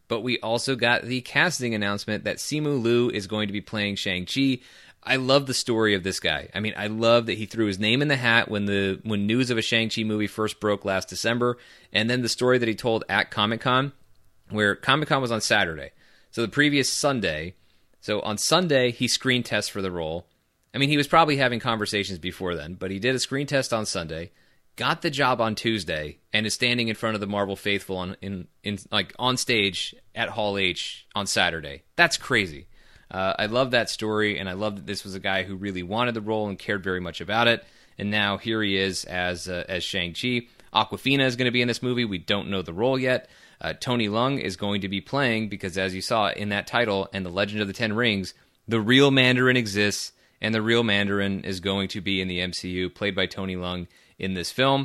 but we also got the casting announcement that Simu Liu is going to be playing Shang-Chi. I love the story of this guy. I mean, I love that he threw his name in the hat when news of a Shang-Chi movie first broke last December, and then the story that he told at Comic-Con, where Comic-Con was on Saturday. So the previous Sunday, so on Sunday, he screen tests for the role. I mean, he was probably having conversations before then, but he did a screen test on Sunday, got the job on Tuesday, and is standing in front of the Marvel faithful on stage at Hall H on Saturday. That's crazy. I love that story, and I love that this was a guy who really wanted the role and cared very much about it. And now here he is as Shang-Chi. Awkwafina is going to be in this movie. We don't know the role yet. Tony Leung is going to be playing, because as you saw in that title and The Legend of the Ten Rings, the real Mandarin exists, and the real Mandarin is going to be in the MCU, played by Tony Leung in this film.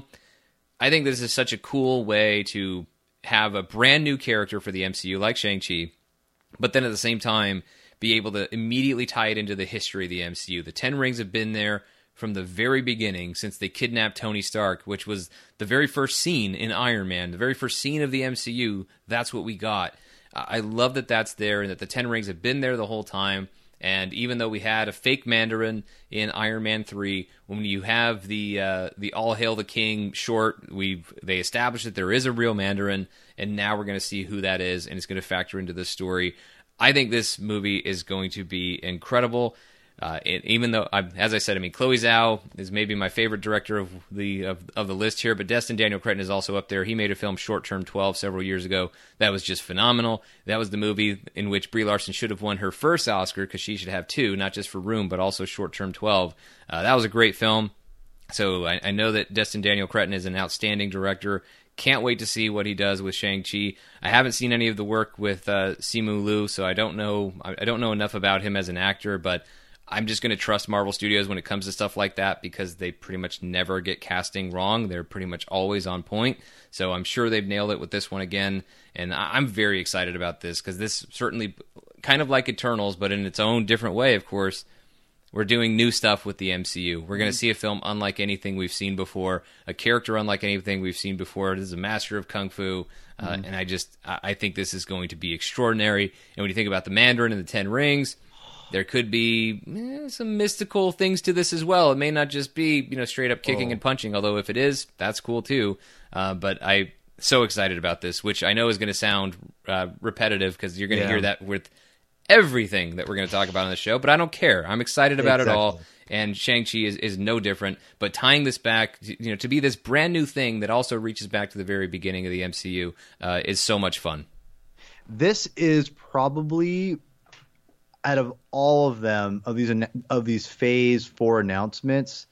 I think this is such a cool way to have a brand new character for the MCU like Shang-Chi, but then at the same time be able to immediately tie it into the history of the MCU. The Ten Rings have been there from the very beginning, since they kidnapped Tony Stark, which was the very first scene in Iron Man, the very first scene of the MCU. That's what we got. I love that that's there, and that the Ten Rings have been there the whole time. And even though we had a fake Mandarin in Iron Man 3, when you have the All Hail the King short, they established that there is a real Mandarin, and now we're going to see who that is, and it's going to factor into this story. I think this movie is going to be incredible. Even though, as I said, I mean, Chloe Zhao is maybe my favorite director of the list here, but Destin Daniel Cretton is also up there. He made a film, Short Term 12, several years ago. That was just phenomenal. That was the movie in which Brie Larson should have won her first Oscar, because she should have two, not just for Room, but also Short Term 12. That was a great film. So I know that Destin Daniel Cretton is an outstanding director. Can't wait to see what he does with Shang-Chi. I haven't seen any of the work with Simu Liu, so I don't know enough about him as an actor, but I'm just going to trust Marvel Studios when it comes to stuff like that, because they pretty much never get casting wrong. They're pretty much always on point. So I'm sure they've nailed it with this one again. And I'm very excited about this, because this certainly, kind of like Eternals, but in its own different way, of course, we're doing new stuff with the MCU. We're going to see a film unlike anything we've seen before, a character unlike anything we've seen before. This is a master of Kung Fu. And I think this is going to be extraordinary. And when you think about the Mandarin and the Ten Rings, there could be some mystical things to this as well. It may not just be, straight up kicking and punching, although if it is, that's cool too. But I'm so excited about this, which I know is going to sound repetitive, because you're going to hear that with everything that we're going to talk about on the show, but I don't care. I'm excited about it all, and Shang-Chi is no different. But tying this back, to be this brand new thing that also reaches back to the very beginning of the MCU is so much fun. This is probably, out of all of them, of these Phase 4 announcements,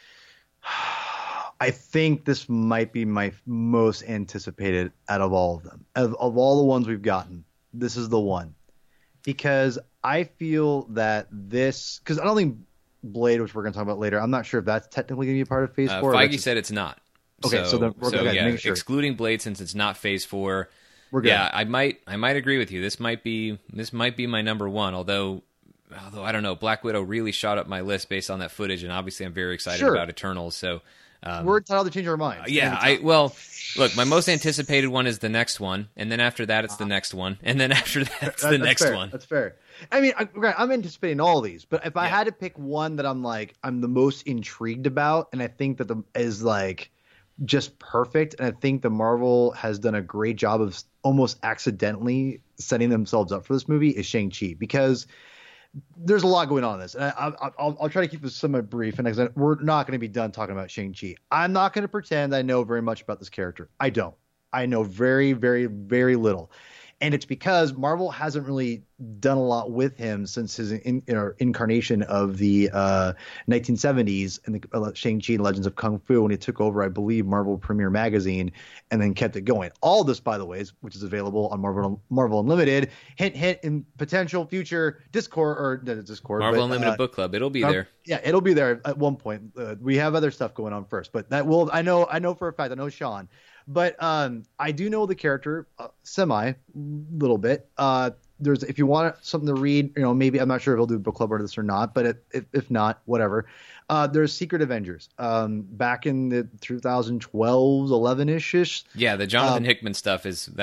I think this might be my most anticipated out of all of them. Of all the ones we've gotten, this is the one. Because I feel that because I don't think Blade, which we're going to talk about later, I'm not sure if that's technically going to be a part of Phase 4. Feige said it's not. Okay, so then yeah, sure. Excluding Blade, since it's not Phase 4. We're good. Yeah, I might agree with you. This might be my number one. Although I don't know, Black Widow really shot up my list based on that footage, and obviously I'm very excited about Eternals. So we're entitled to change our minds. Look, my most anticipated one is the next one, and then after that it's the next one, and then after that it's the next one. That's fair. I mean, I'm anticipating all these, but if I had to pick one that I'm the most intrigued about, and I think that is just perfect, and I think the Marvel has done a great job of almost accidentally setting themselves up for this movie, is Shang-Chi, because there's a lot going on in this, and I'll try to keep this somewhat brief, and we're not going to be done talking about Shang-Chi. I'm not going to pretend I know very much about this character. I don't. I know very, very, very little. And it's because Marvel hasn't really done a lot with him since his incarnation of the 1970s and the Shang-Chi and Legends of Kung Fu, when he took over, I believe, Marvel Premiere Magazine, and then kept it going. All this, by the way, which is available on Marvel Unlimited. Hint, hint, in potential future Discord. Marvel Unlimited Book Club. It'll be there. Yeah, it'll be there at one point. We have other stuff going on first, but that will. I know for a fact. I know Sean. But I do know the character little bit. If you want something to read, maybe, I'm not sure if he'll do a book club or this or not, but if not, whatever. There's Secret Avengers back in the 2012, 11-ish. Yeah, the Jonathan Hickman stuff that's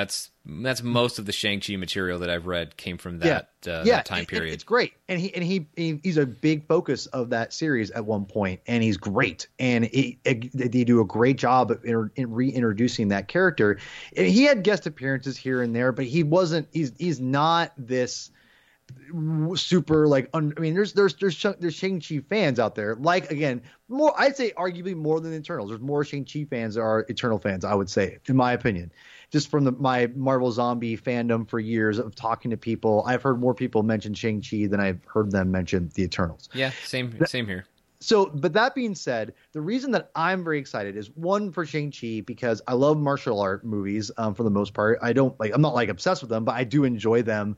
most of the Shang-Chi material that I've read came from that time period. It's great, and he's a big focus of that series at one point, and he's great, and they do a great job of reintroducing that character. And he had guest appearances here and there, but he wasn't. He's not this super like. I mean, there's Shang-Chi fans out there. Like, again, more, I'd say arguably more than the Eternals. There's more Shang-Chi fans than are Eternal fans, I would say, in my opinion. Just from my Marvel Zombie fandom for years of talking to people, I've heard more people mention Shang-Chi than I've heard them mention the Eternals. Yeah, same here. So, but that being said, the reason that I'm very excited is, one, for Shang-Chi, because I love martial art movies for the most part. I'm not like obsessed with them, but I do enjoy them.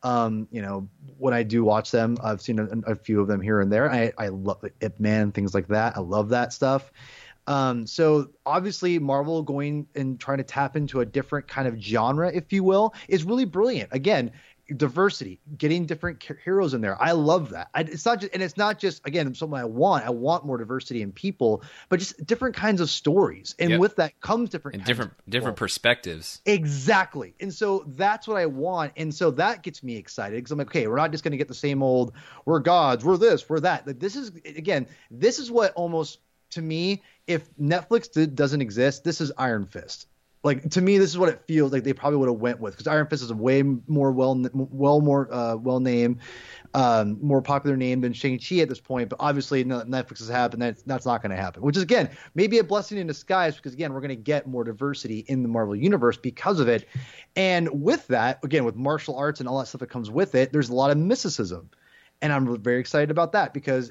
When I do watch them, I've seen a few of them here and there. I love Ip Man, things like that. I love that stuff. So obviously Marvel going and trying to tap into a different kind of genre, if you will, is really brilliant. Again, diversity, getting different heroes in there. I love that. It's not just again, something I want. I want more diversity in people, but just different kinds of stories. And with that comes different perspectives. Exactly. And so that's what I want. And so that gets me excited, because I'm like, okay, we're not just going to get the same old, we're gods, we're this, we're that. Like, this is what almost, to me, if Netflix doesn't exist, this is Iron Fist. Like, to me, this is what it feels like they probably would have went with, because Iron Fist is a way more well-named, more popular name than Shang-Chi at this point. But obviously, Netflix has happened. That's not going to happen, which is, again, maybe a blessing in disguise, because, again, we're going to get more diversity in the Marvel Universe because of it. And with that, again, with martial arts and all that stuff that comes with it, there's a lot of mysticism. And I'm very excited about that, because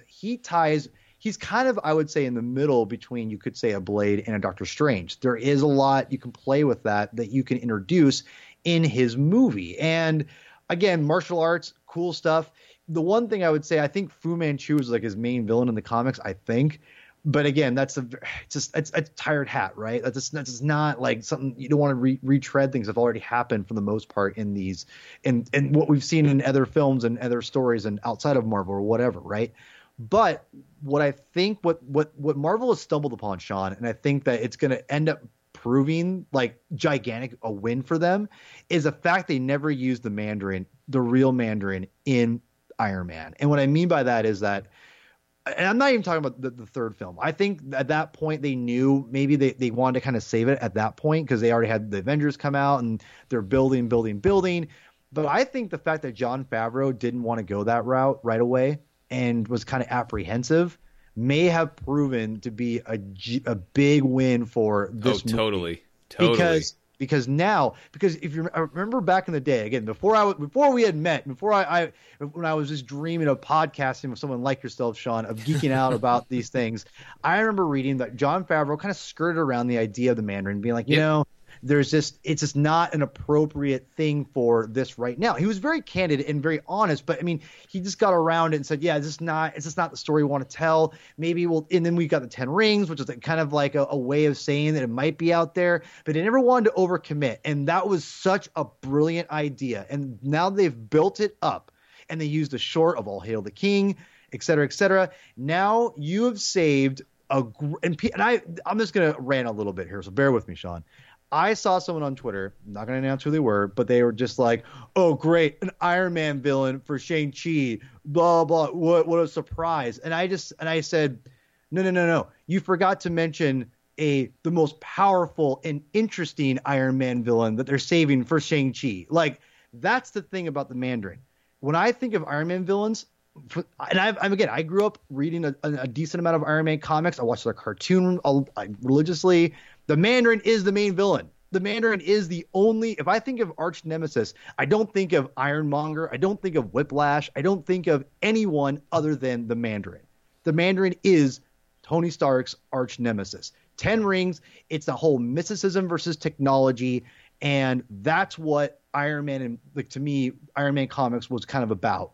he's kind of, I would say, in the middle between, you could say, a Blade and a Doctor Strange. There is a lot you can play with that you can introduce in his movie. And again, martial arts, cool stuff. The one thing I would say, I think Fu Manchu is like his main villain in the comics, I think. But again, it's a tired hat, right? That's just not like something you don't want to retread. Things have already happened for the most part in these, and what we've seen in other films and other stories and outside of Marvel or whatever, right? But what I think, what Marvel has stumbled upon, Sean, and I think that it's going to end up proving like gigantic a win for them, is the fact they never used the Mandarin, the real Mandarin, in Iron Man. And what I mean by that is that, and I'm not even talking about the third film. I think at that point they knew maybe they wanted to kind of save it at that point, because they already had the Avengers come out and they're building. But I think the fact that Jon Favreau didn't want to go that route right away and was kind of apprehensive may have proven to be a big win for this movie. Totally. Because if you remember back in the day, again, before we had met, when I was just dreaming of podcasting with someone like yourself, Sean, of geeking out about these things, I remember reading that Jon Favreau kind of skirted around the idea of the Mandarin, being like, it's just not an appropriate thing for this right now. He was very candid and very honest, but I mean, he just got around it and said, it's just not the story we want to tell. Maybe and then we got the 10 Rings, which is kind of like a way of saying that it might be out there, but they never wanted to overcommit. And that was such a brilliant idea. And now they've built it up, and they used the short of All Hail the King, et cetera, et cetera. Now you have saved I'm just going to rant a little bit here, so bear with me, Sean. I saw someone on Twitter, I'm not going to announce who they were, but they were just like, oh, great, an Iron Man villain for Shang-Chi, blah, blah, what a surprise. And I said, no. You forgot to mention the most powerful and interesting Iron Man villain that they're saving for Shang-Chi. Like, that's the thing about the Mandarin. When I think of Iron Man villains, and I grew up reading a decent amount of Iron Man comics. I watched their cartoon religiously. The Mandarin is the main villain. The Mandarin is the only. If I think of arch nemesis, I don't think of Ironmonger. I don't think of Whiplash. I don't think of anyone other than the Mandarin. The Mandarin is Tony Stark's arch nemesis. 10 Rings. It's the whole mysticism versus technology, and that's what Iron Man and, like, to me, Iron Man comics was kind of about.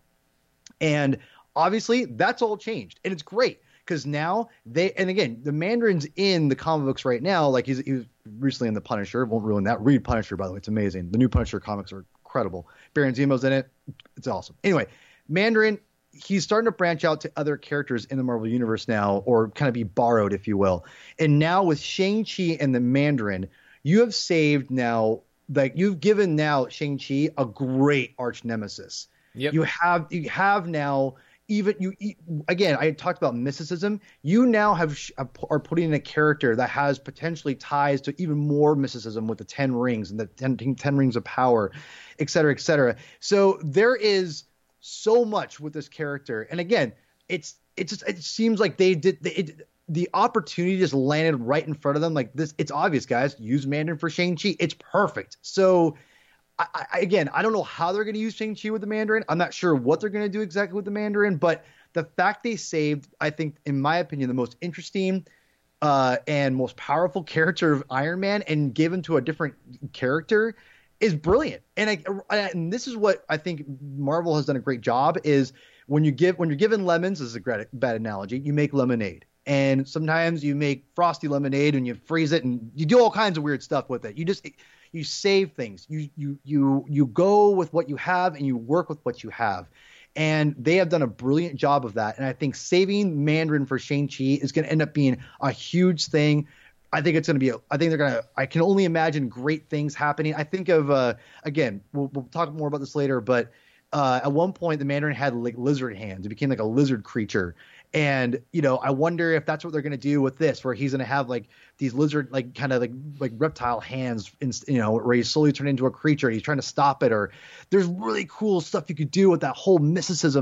And obviously, that's all changed, and it's great. Because now and again, the Mandarin's in the comic books right now. Like, he was recently in the Punisher. Won't ruin that. Read Punisher, by the way. It's amazing. The new Punisher comics are incredible. Baron Zemo's in it. It's awesome. Anyway, Mandarin, he's starting to branch out to other characters in the Marvel Universe now, or kind of be borrowed, if you will. And now with Shang-Chi and the Mandarin, you have saved now like you've given now Shang-Chi a great arch nemesis. Yep. You have now even again, I talked about mysticism. You now are putting in a character that has potentially ties to even more mysticism with the 10 rings and the 10 rings of power, et cetera, et cetera. So there is so much with this character. And again, it seems like the opportunity just landed right in front of them. Like this, it's obvious, guys, use Mandarin for Shang-Chi. It's perfect. So I don't know how they're going to use Shang-Chi with the Mandarin. I'm not sure what they're going to do exactly with the Mandarin, but the fact they saved, I think, in my opinion, the most interesting and most powerful character of Iron Man and gave him to a different character is brilliant. And this is what I think Marvel has done a great job is when you're given lemons, this is a bad analogy, you make lemonade. And sometimes you make frosty lemonade and you freeze it and you do all kinds of weird stuff with it. You save things. You go with what you have and you work with what you have. And they have done a brilliant job of that. And I think saving Mandarin for Shang-Chi is going to end up being a huge thing. I think it's going to be I can only imagine great things happening. I think of, again, we'll talk more about this later, but at one point the Mandarin had like lizard hands. It became like a lizard creature. And, I wonder if that's what they're going to do with this, where he's going to have like these lizard, like kind of like reptile hands, where he's slowly turned into a creature and he's trying to stop it. Or there's really cool stuff you could do with that whole mysticism,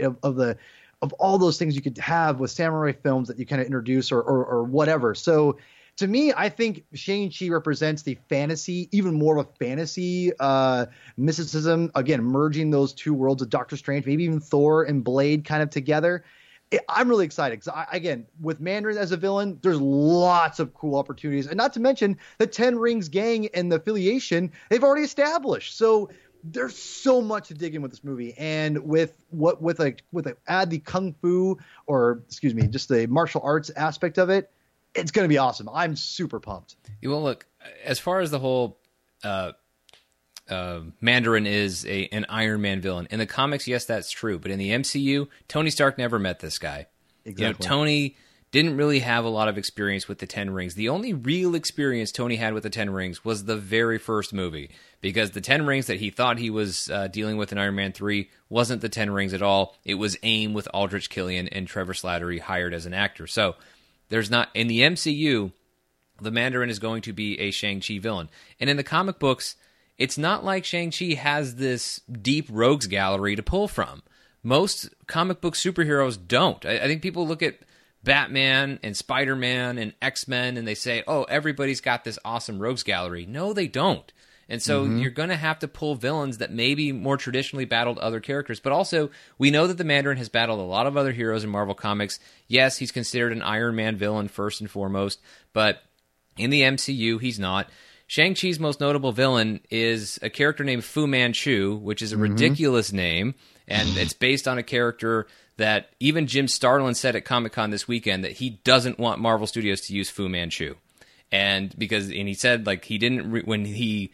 of all those things you could have with samurai films that you kind of introduce or whatever. So to me, I think Shang-Chi represents the fantasy, even more of a fantasy mysticism, again, merging those two worlds of Doctor Strange, maybe even Thor and Blade kind of together. I'm really excited because, again, with Mandarin as a villain, there's lots of cool opportunities. And not to mention the 10 Rings gang and the affiliation they've already established. So there's so much to dig in with this movie. And with add the kung fu just the martial arts aspect of it, it's going to be awesome. I'm super pumped. Well, look, as far as the whole Mandarin is an Iron Man villain. In the comics, yes, that's true. But in the MCU, Tony Stark never met this guy. Exactly. Tony didn't really have a lot of experience with the 10 Rings. The only real experience Tony had with the 10 Rings was the very first movie. Because the 10 Rings that he thought he was dealing with in Iron Man 3 wasn't the 10 Rings at all. It was AIM with Aldrich Killian and Trevor Slattery hired as an actor. So there's not... In the MCU, the Mandarin is going to be a Shang-Chi villain. And in the comic books... It's not like Shang-Chi has this deep rogues gallery to pull from. Most comic book superheroes don't. I think people look at Batman and Spider-Man and X-Men and they say, oh, everybody's got this awesome rogues gallery. No, they don't. And so you're going to have to pull villains that maybe more traditionally battled other characters. But also, we know that the Mandarin has battled a lot of other heroes in Marvel Comics. Yes, he's considered an Iron Man villain first and foremost. But in the MCU, he's not. Shang-Chi's most notable villain is a character named Fu Manchu, which is a ridiculous name, and it's based on a character that even Jim Starlin said at Comic-Con this weekend that he doesn't want Marvel Studios to use Fu Manchu. And he said like he didn't when he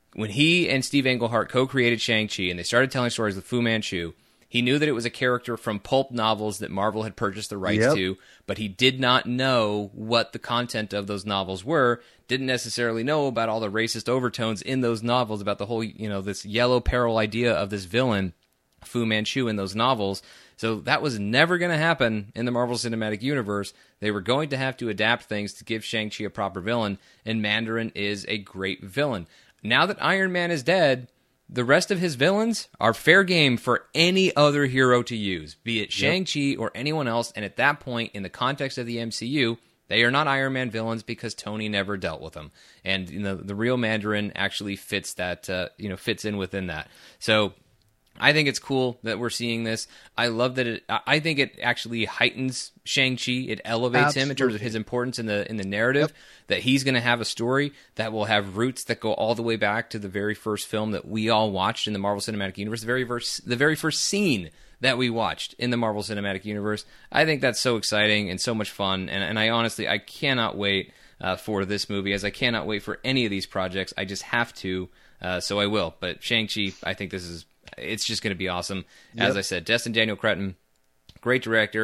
and Steve Englehart co-created Shang-Chi and they started telling stories with Fu Manchu, he knew that it was a character from pulp novels that Marvel had purchased the rights to, but he did not know what the content of those novels were, didn't necessarily know about all the racist overtones in those novels, about the whole, this yellow peril idea of this villain, Fu Manchu, in those novels. So that was never going to happen in the Marvel Cinematic Universe. They were going to have to adapt things to give Shang-Chi a proper villain, and Mandarin is a great villain. Now that Iron Man is dead, the rest of his villains are fair game for any other hero to use, be it Shang-Chi or anyone else. And at that point, in the context of the MCU, they are not Iron Man villains because Tony never dealt with them. And the real Mandarin actually fits that, fits in within that. So I think it's cool that we're seeing this. I love that I think it actually heightens Shang-Chi. It elevates him in terms of his importance in the narrative, that he's going to have a story that will have roots that go all the way back to the very first film that we all watched in the Marvel Cinematic Universe, the very first scene that we watched in the Marvel Cinematic Universe. I think that's so exciting and so much fun, and I honestly, I cannot wait for this movie, as I cannot wait for any of these projects. I just have to, so I will. But Shang-Chi, I think it's just going to be awesome. As I said, Destin Daniel Cretton, great director,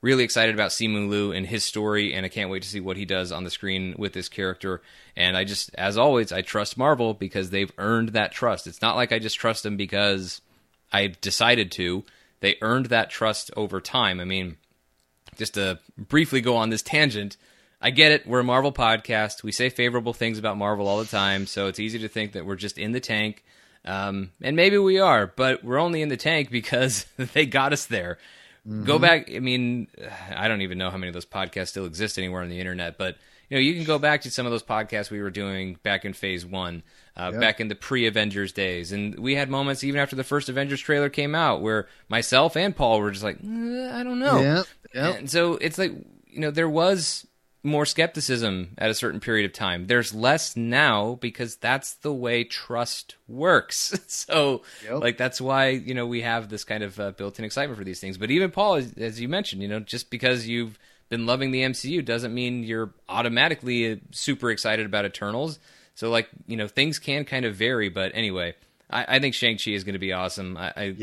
really excited about Simu Liu and his story, and I can't wait to see what he does on the screen with this character. And I just, as always, I trust Marvel because they've earned that trust. It's not like I just trust them because I decided to. They earned that trust over time. I mean, just to briefly go on this tangent, I get it. We're a Marvel podcast. We say favorable things about Marvel all the time, so it's easy to think that we're just in the tank. And maybe we are, but we're only in the tank because they got us there. Mm-hmm. Go back. I mean, I don't even know how many of those podcasts still exist anywhere on the internet, but you can go back to some of those podcasts we were doing back in Phase 1, back in the pre-Avengers days. And we had moments even after the first Avengers trailer came out where myself and Paul were just like, I don't know. Yeah. And so it's like, there was more skepticism at a certain period of time. There's less now because that's the way trust works. So, that's why, we have this kind of built-in excitement for these things. But even Paul, as you mentioned, just because you've been loving the MCU doesn't mean you're automatically super excited about Eternals. So, things can kind of vary. But anyway, I think Shang-Chi is going to be awesome.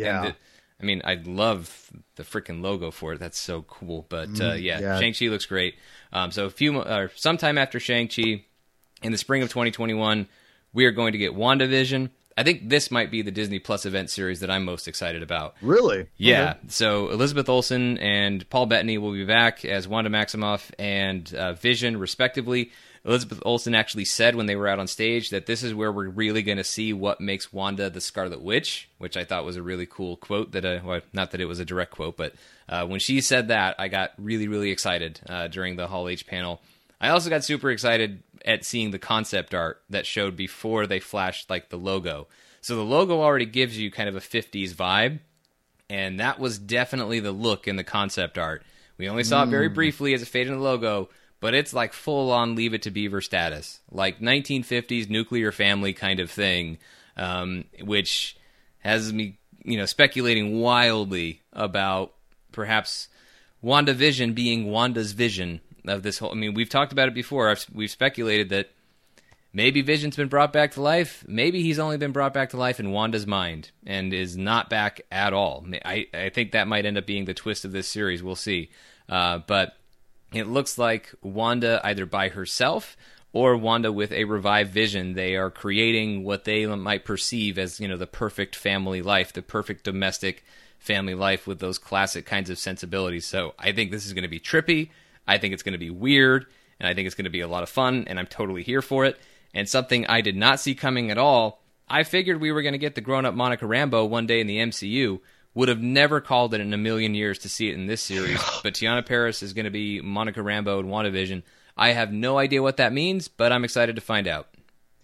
I love the freaking logo for it. That's so cool. But Shang-Chi looks great. So sometime after Shang-Chi, in the spring of 2021, we are going to get WandaVision. I think this might be the Disney Plus event series that I'm most excited about. Really? Yeah. Okay. So Elizabeth Olsen and Paul Bettany will be back as Wanda Maximoff and Vision, respectively. Elizabeth Olsen actually said when they were out on stage that this is where we're really going to see what makes Wanda the Scarlet Witch, which I thought was a really cool quote. Not that it was a direct quote, but when she said that, I got really, really excited during the Hall H panel. I also got super excited at seeing the concept art that showed before they flashed the logo. So the logo already gives you kind of a 50s vibe, and that was definitely the look in the concept art. We only saw it very briefly as it faded in the logo, but it's full-on Leave It to Beaver status, 1950s nuclear family kind of thing, which has me, speculating wildly about perhaps WandaVision being Wanda's vision of this whole. I mean, we've talked about it before. We've speculated that maybe Vision's been brought back to life. Maybe he's only been brought back to life in Wanda's mind and is not back at all. I think that might end up being the twist of this series. We'll see. But it looks like Wanda either by herself or Wanda with a revived Vision. They are creating what they might perceive as, the perfect family life, the perfect domestic family life with those classic kinds of sensibilities. So I think this is going to be trippy. I think it's going to be weird, and I think it's going to be a lot of fun, and I'm totally here for it. And something I did not see coming at all, I figured we were going to get the grown-up Monica Rambeau one day in the MCU. Would have never called it in a million years to see it in this series, but Teyonah Parris is going to be Monica Rambeau in WandaVision. I have no idea what that means, but I'm excited to find out.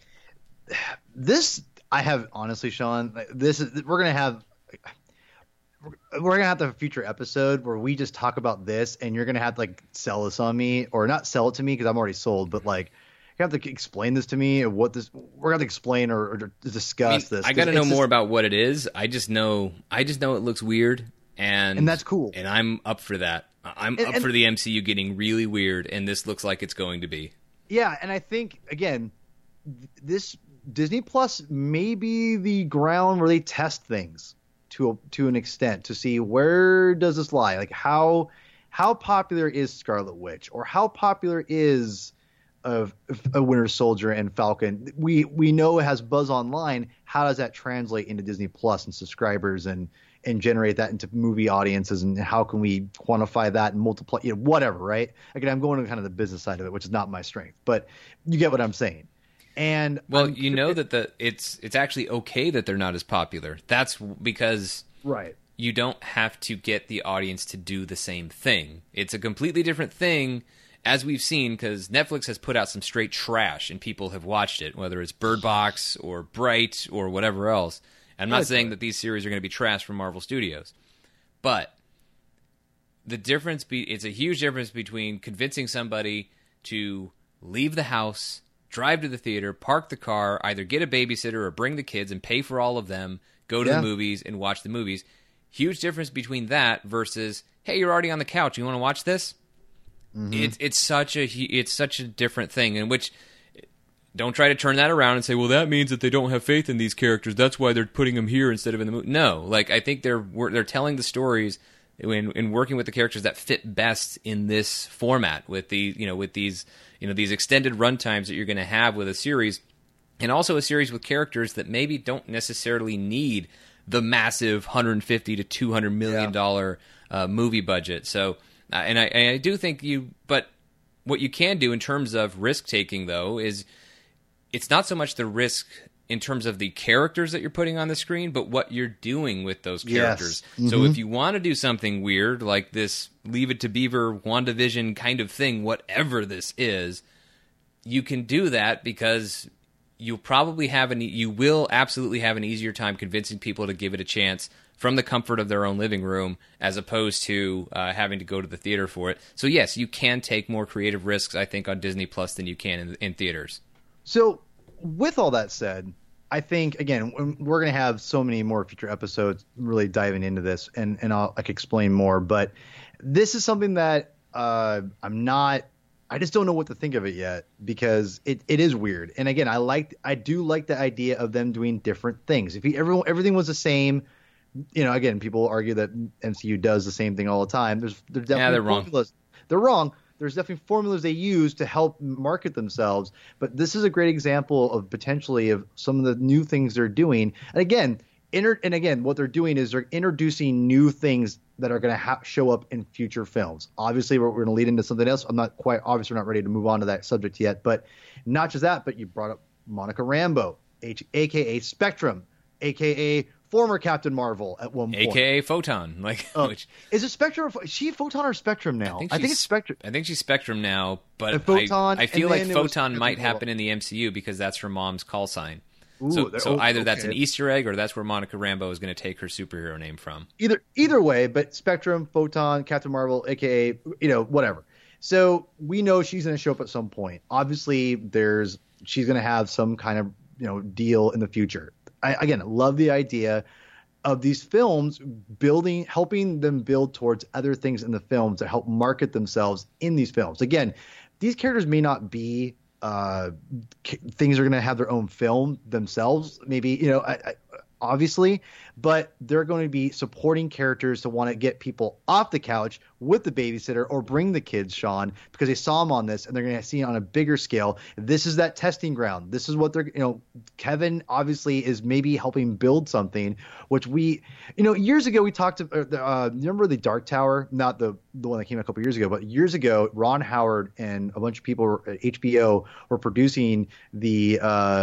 I have, honestly, Sean, we're going to have a future episode where we just talk about this, and you're going to have to sell this on me, or not sell it to me because I'm already sold, but you have to explain this to me, or what this. We're going to explain or discuss this. I got to know more about what it is. I just know it looks weird, and that's cool. And I'm up for that. I'm up for the MCU getting really weird, and this looks like it's going to be. Yeah, and I think again, this Disney Plus may be the ground where they test things to an extent to see where does this lie. How popular is Scarlet Witch, or how popular is of a Winter Soldier and Falcon? We know it has buzz online. How does that translate into Disney Plus and subscribers and generate that into movie audiences, and how can we quantify that and multiply, whatever, right? Again, I'm going to kind of the business side of it, which is not my strength, but you get what I'm saying. And that it's actually okay that they're not as popular. That's because you don't have to get the audience to do the same thing. It's a completely different thing, as we've seen, because Netflix has put out some straight trash and people have watched it, whether it's Bird Box or Bright or whatever else. I'm not saying that these series are going to be trash from Marvel Studios, but it's a huge difference between convincing somebody to leave the house, drive to the theater, park the car, either get a babysitter or bring the kids and pay for all of them, go to the movies and watch the movies. Huge difference between that versus, hey, you're already on the couch, you want to watch this? Mm-hmm. It's such a different thing, in which don't try to turn that around and say, well, that means that they don't have faith in these characters. That's why they're putting them here instead of in the movie. No, I think they're telling the stories in working with the characters that fit best in this format with the with these these extended runtimes that you're going to have with a series, and also a series with characters that maybe don't necessarily need the massive $150 to $200 million movie budget. So, and I do think but what you can do in terms of risk taking, though, is it's not so much the risk in terms of the characters that you're putting on the screen, but what you're doing with those characters. Yes. Mm-hmm. So if you want to do something weird, like this Leave It to Beaver, WandaVision kind of thing, whatever this is, you can do that because you will absolutely have an easier time convincing people to give it a chance from the comfort of their own living room, as opposed to having to go to the theater for it. So yes, you can take more creative risks, I think, on Disney Plus than you can in theaters. So with all that said, I think, again, we're going to have so many more future episodes really diving into this, and I can explain more. But this is something that I just don't know what to think of it yet, because it is weird. And again, I do like the idea of them doing different things. If everything was the same, again, people argue that MCU does the same thing all the time. There's definitely they're wrong. They're wrong. There's definitely formulas they use to help market themselves, but this is a great example of potentially of some of the new things they're doing. And again, what they're doing is they're introducing new things that are going to show up in future films. Obviously, we're going to lead into something else. We're not ready to move on to that subject yet, but not just that, but you brought up Monica Rambeau, aka Spectrum, aka former Captain Marvel at one point. AKA Photon. Is it Spectrum? Is she Photon or Spectrum now? I think it's Spectrum. I think she's Spectrum now, but Photon, I feel like Photon might happen in the MCU because that's her mom's call sign. Ooh, so either that's an Easter egg or that's where Monica Rambeau is going to take her superhero name from. Either way, but Spectrum, Photon, Captain Marvel, AKA, whatever. So we know she's going to show up at some point. Obviously, she's going to have some kind of deal in the future. I love the idea of these films helping them build towards other things in the films to help market themselves in these films. Again, these characters may not be things are going to have their own film themselves, maybe, obviously, but they're going to be supporting characters to want to get people off the couch with the babysitter or bring the kids, Sean, because they saw them on this and they're going to see it on a bigger scale. This is that testing ground. This is what Kevin obviously is maybe helping build something, which years ago we talked about, remember the Dark Tower, not the one that came out a couple years ago, but years ago, Ron Howard and a bunch of people at HBO were producing the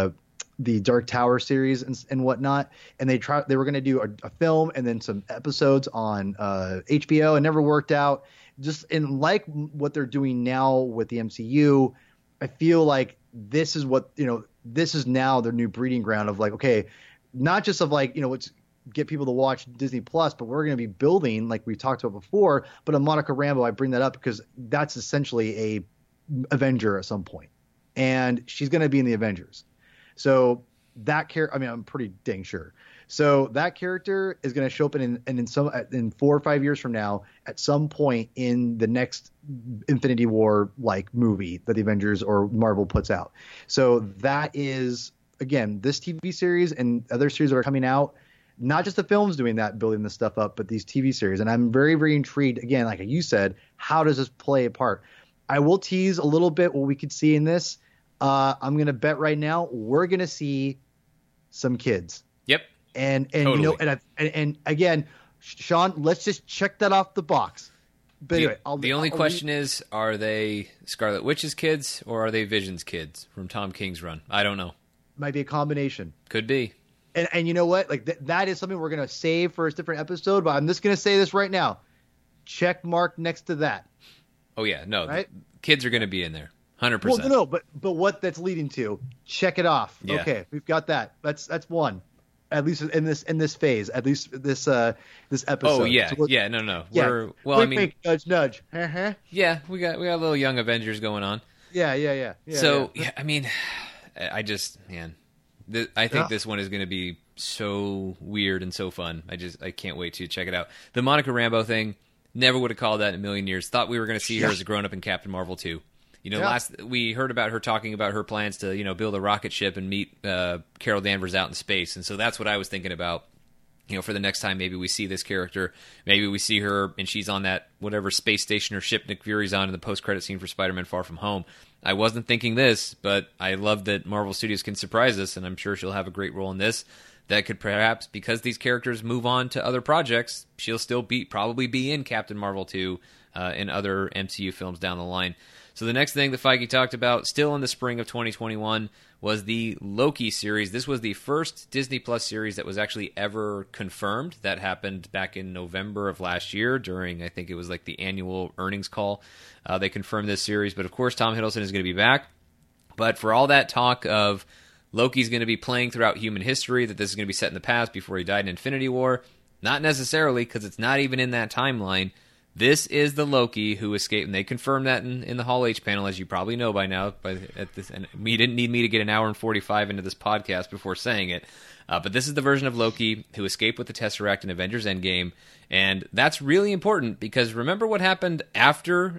Dark Tower series and whatnot, and they were going to do a film and then some episodes on HBO, and never worked out. Just in like what they're doing now with the MCU, I feel like this is what this is now their new breeding ground of okay, not just of let's get people to watch Disney Plus, but we're going to be building, like we talked about before. But on Monica Rambeau, I bring that up because that's essentially a Avenger at some point, and she's going to be in the Avengers. So that character, I'm pretty dang sure. So that character is going to show up in 4 or 5 years from now at some point in the next Infinity War movie that the Avengers or Marvel puts out. So that is, again, this TV series and other series that are coming out, not just the films doing that, building this stuff up, but these TV series. And I'm very, very intrigued, again, like you said, how does this play a part? I will tease a little bit what we could see in this. I'm going to bet right now we're going to see some kids. Yep. And totally. And again, Sean, let's just check that off the box. But anyway, the only question is, are they Scarlet Witch's kids or are they Vision's kids from Tom King's run? I don't know. Might be a combination. Could be. And you know what? That is something we're going to save for a different episode, but I'm just going to say this right now. Check mark next to that. Oh yeah, no. Right? Kids are going to be in there. 100%. Well, no, but what that's leading to, check it off. Yeah. Okay, we've got that. That's one, at least in this phase, at least this episode. Oh yeah, no. Yeah. Nudge, nudge. Uh-huh. Yeah, we got a little young Avengers going on. Yeah. So I mean, I think this one is going to be so weird and so fun. I can't wait to check it out. The Monica Rambeau thing, never would have called that in a million years. Thought we were going to see her as a grown up in Captain Marvel 2. Last we heard about her talking about her plans to, build a rocket ship and meet Carol Danvers out in space. And so that's what I was thinking about for the next time maybe we see this character, maybe we see her and she's on that whatever space station or ship Nick Fury's on in the post-credit scene for Spider-Man Far From Home. I wasn't thinking this, but I love that Marvel Studios can surprise us, and I'm sure she'll have a great role in this. That could perhaps, because these characters move on to other projects, she'll still probably be in Captain Marvel 2 and other MCU films down the line. So the next thing that Feige talked about, still in the spring of 2021, was the Loki series. This was the first Disney Plus series that was actually ever confirmed. That happened back in November of last year during, I think it was like the annual earnings call. They confirmed this series, but of course Tom Hiddleston is going to be back. But for all that talk of Loki's going to be playing throughout human history, that this is going to be set in the past before he died in Infinity War, not necessarily, because it's not even in that timeline. This is the Loki who escaped, and they confirmed that in the Hall H panel, as you probably know by now. And you didn't need me to get an hour and 45 into this podcast before saying it. But this is the version of Loki who escaped with the Tesseract in Avengers Endgame, and that's really important because remember what happened after.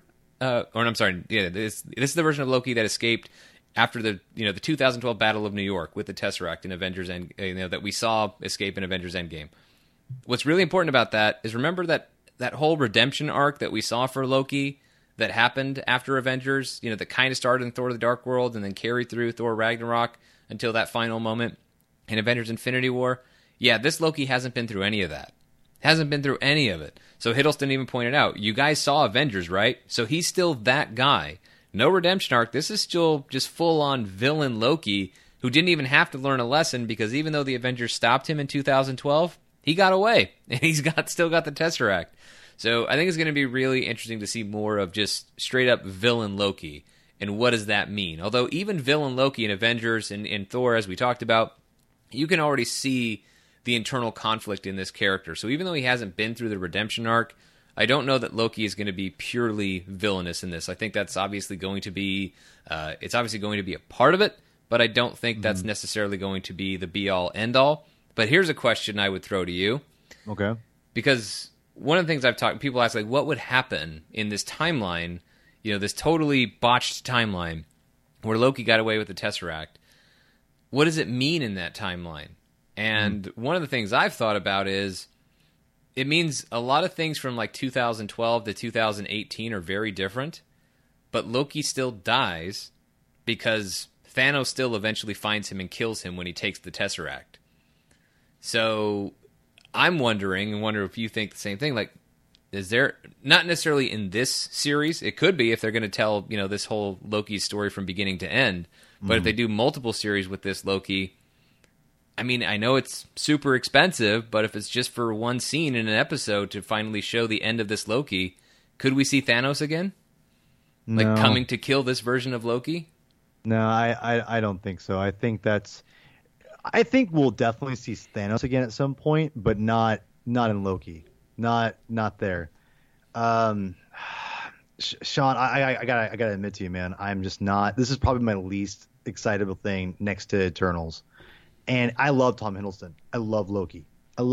This is the version of Loki that escaped after the 2012 Battle of New York with the Tesseract in Avengers that we saw escape in Avengers Endgame. What's really important about that is remember that whole redemption arc that we saw for Loki that happened after Avengers, that kind of started in Thor: The Dark World and then carried through Thor: Ragnarok until that final moment in Avengers Infinity War. Yeah, this Loki hasn't been through any of that. Hasn't been through any of it. So Hiddleston even pointed out, you guys saw Avengers, right? So he's still that guy. No redemption arc. This is still just full-on villain Loki who didn't even have to learn a lesson because even though the Avengers stopped him in 2012, he got away, and he's still got the Tesseract. So I think it's going to be really interesting to see more of just straight-up villain Loki, and what does that mean? Although even villain Loki in Avengers and in Thor, as we talked about, you can already see the internal conflict in this character. So even though he hasn't been through the redemption arc, I don't know that Loki is going to be purely villainous in this. I think that's obviously going to be, it's obviously going to be a part of it, but I don't think that's necessarily going to be the be-all, end-all. But here's a question I would throw to you. Okay. Because one of the things I've talked, people ask, like, what would happen in this timeline, this totally botched timeline where Loki got away with the Tesseract? What does it mean in that timeline? And one of the things I've thought about is it means a lot of things from like 2012 to 2018 are very different, but Loki still dies because Thanos still eventually finds him and kills him when he takes the Tesseract. So I'm wondering, and wonder if you think the same thing, like, is there, not necessarily in this series, it could be if they're going to tell, this whole Loki story from beginning to end, but if they do multiple series with this Loki, I mean, I know it's super expensive, but if it's just for one scene in an episode to finally show the end of this Loki, could we see Thanos again? No. Like, coming to kill this version of Loki? No, I don't think so. I think we'll definitely see Thanos again at some point, but not in Loki. Not there. Sean, I gotta admit to you, man, I'm just not. This is probably my least excitable thing next to Eternals. And I love Tom Hiddleston. I love Loki.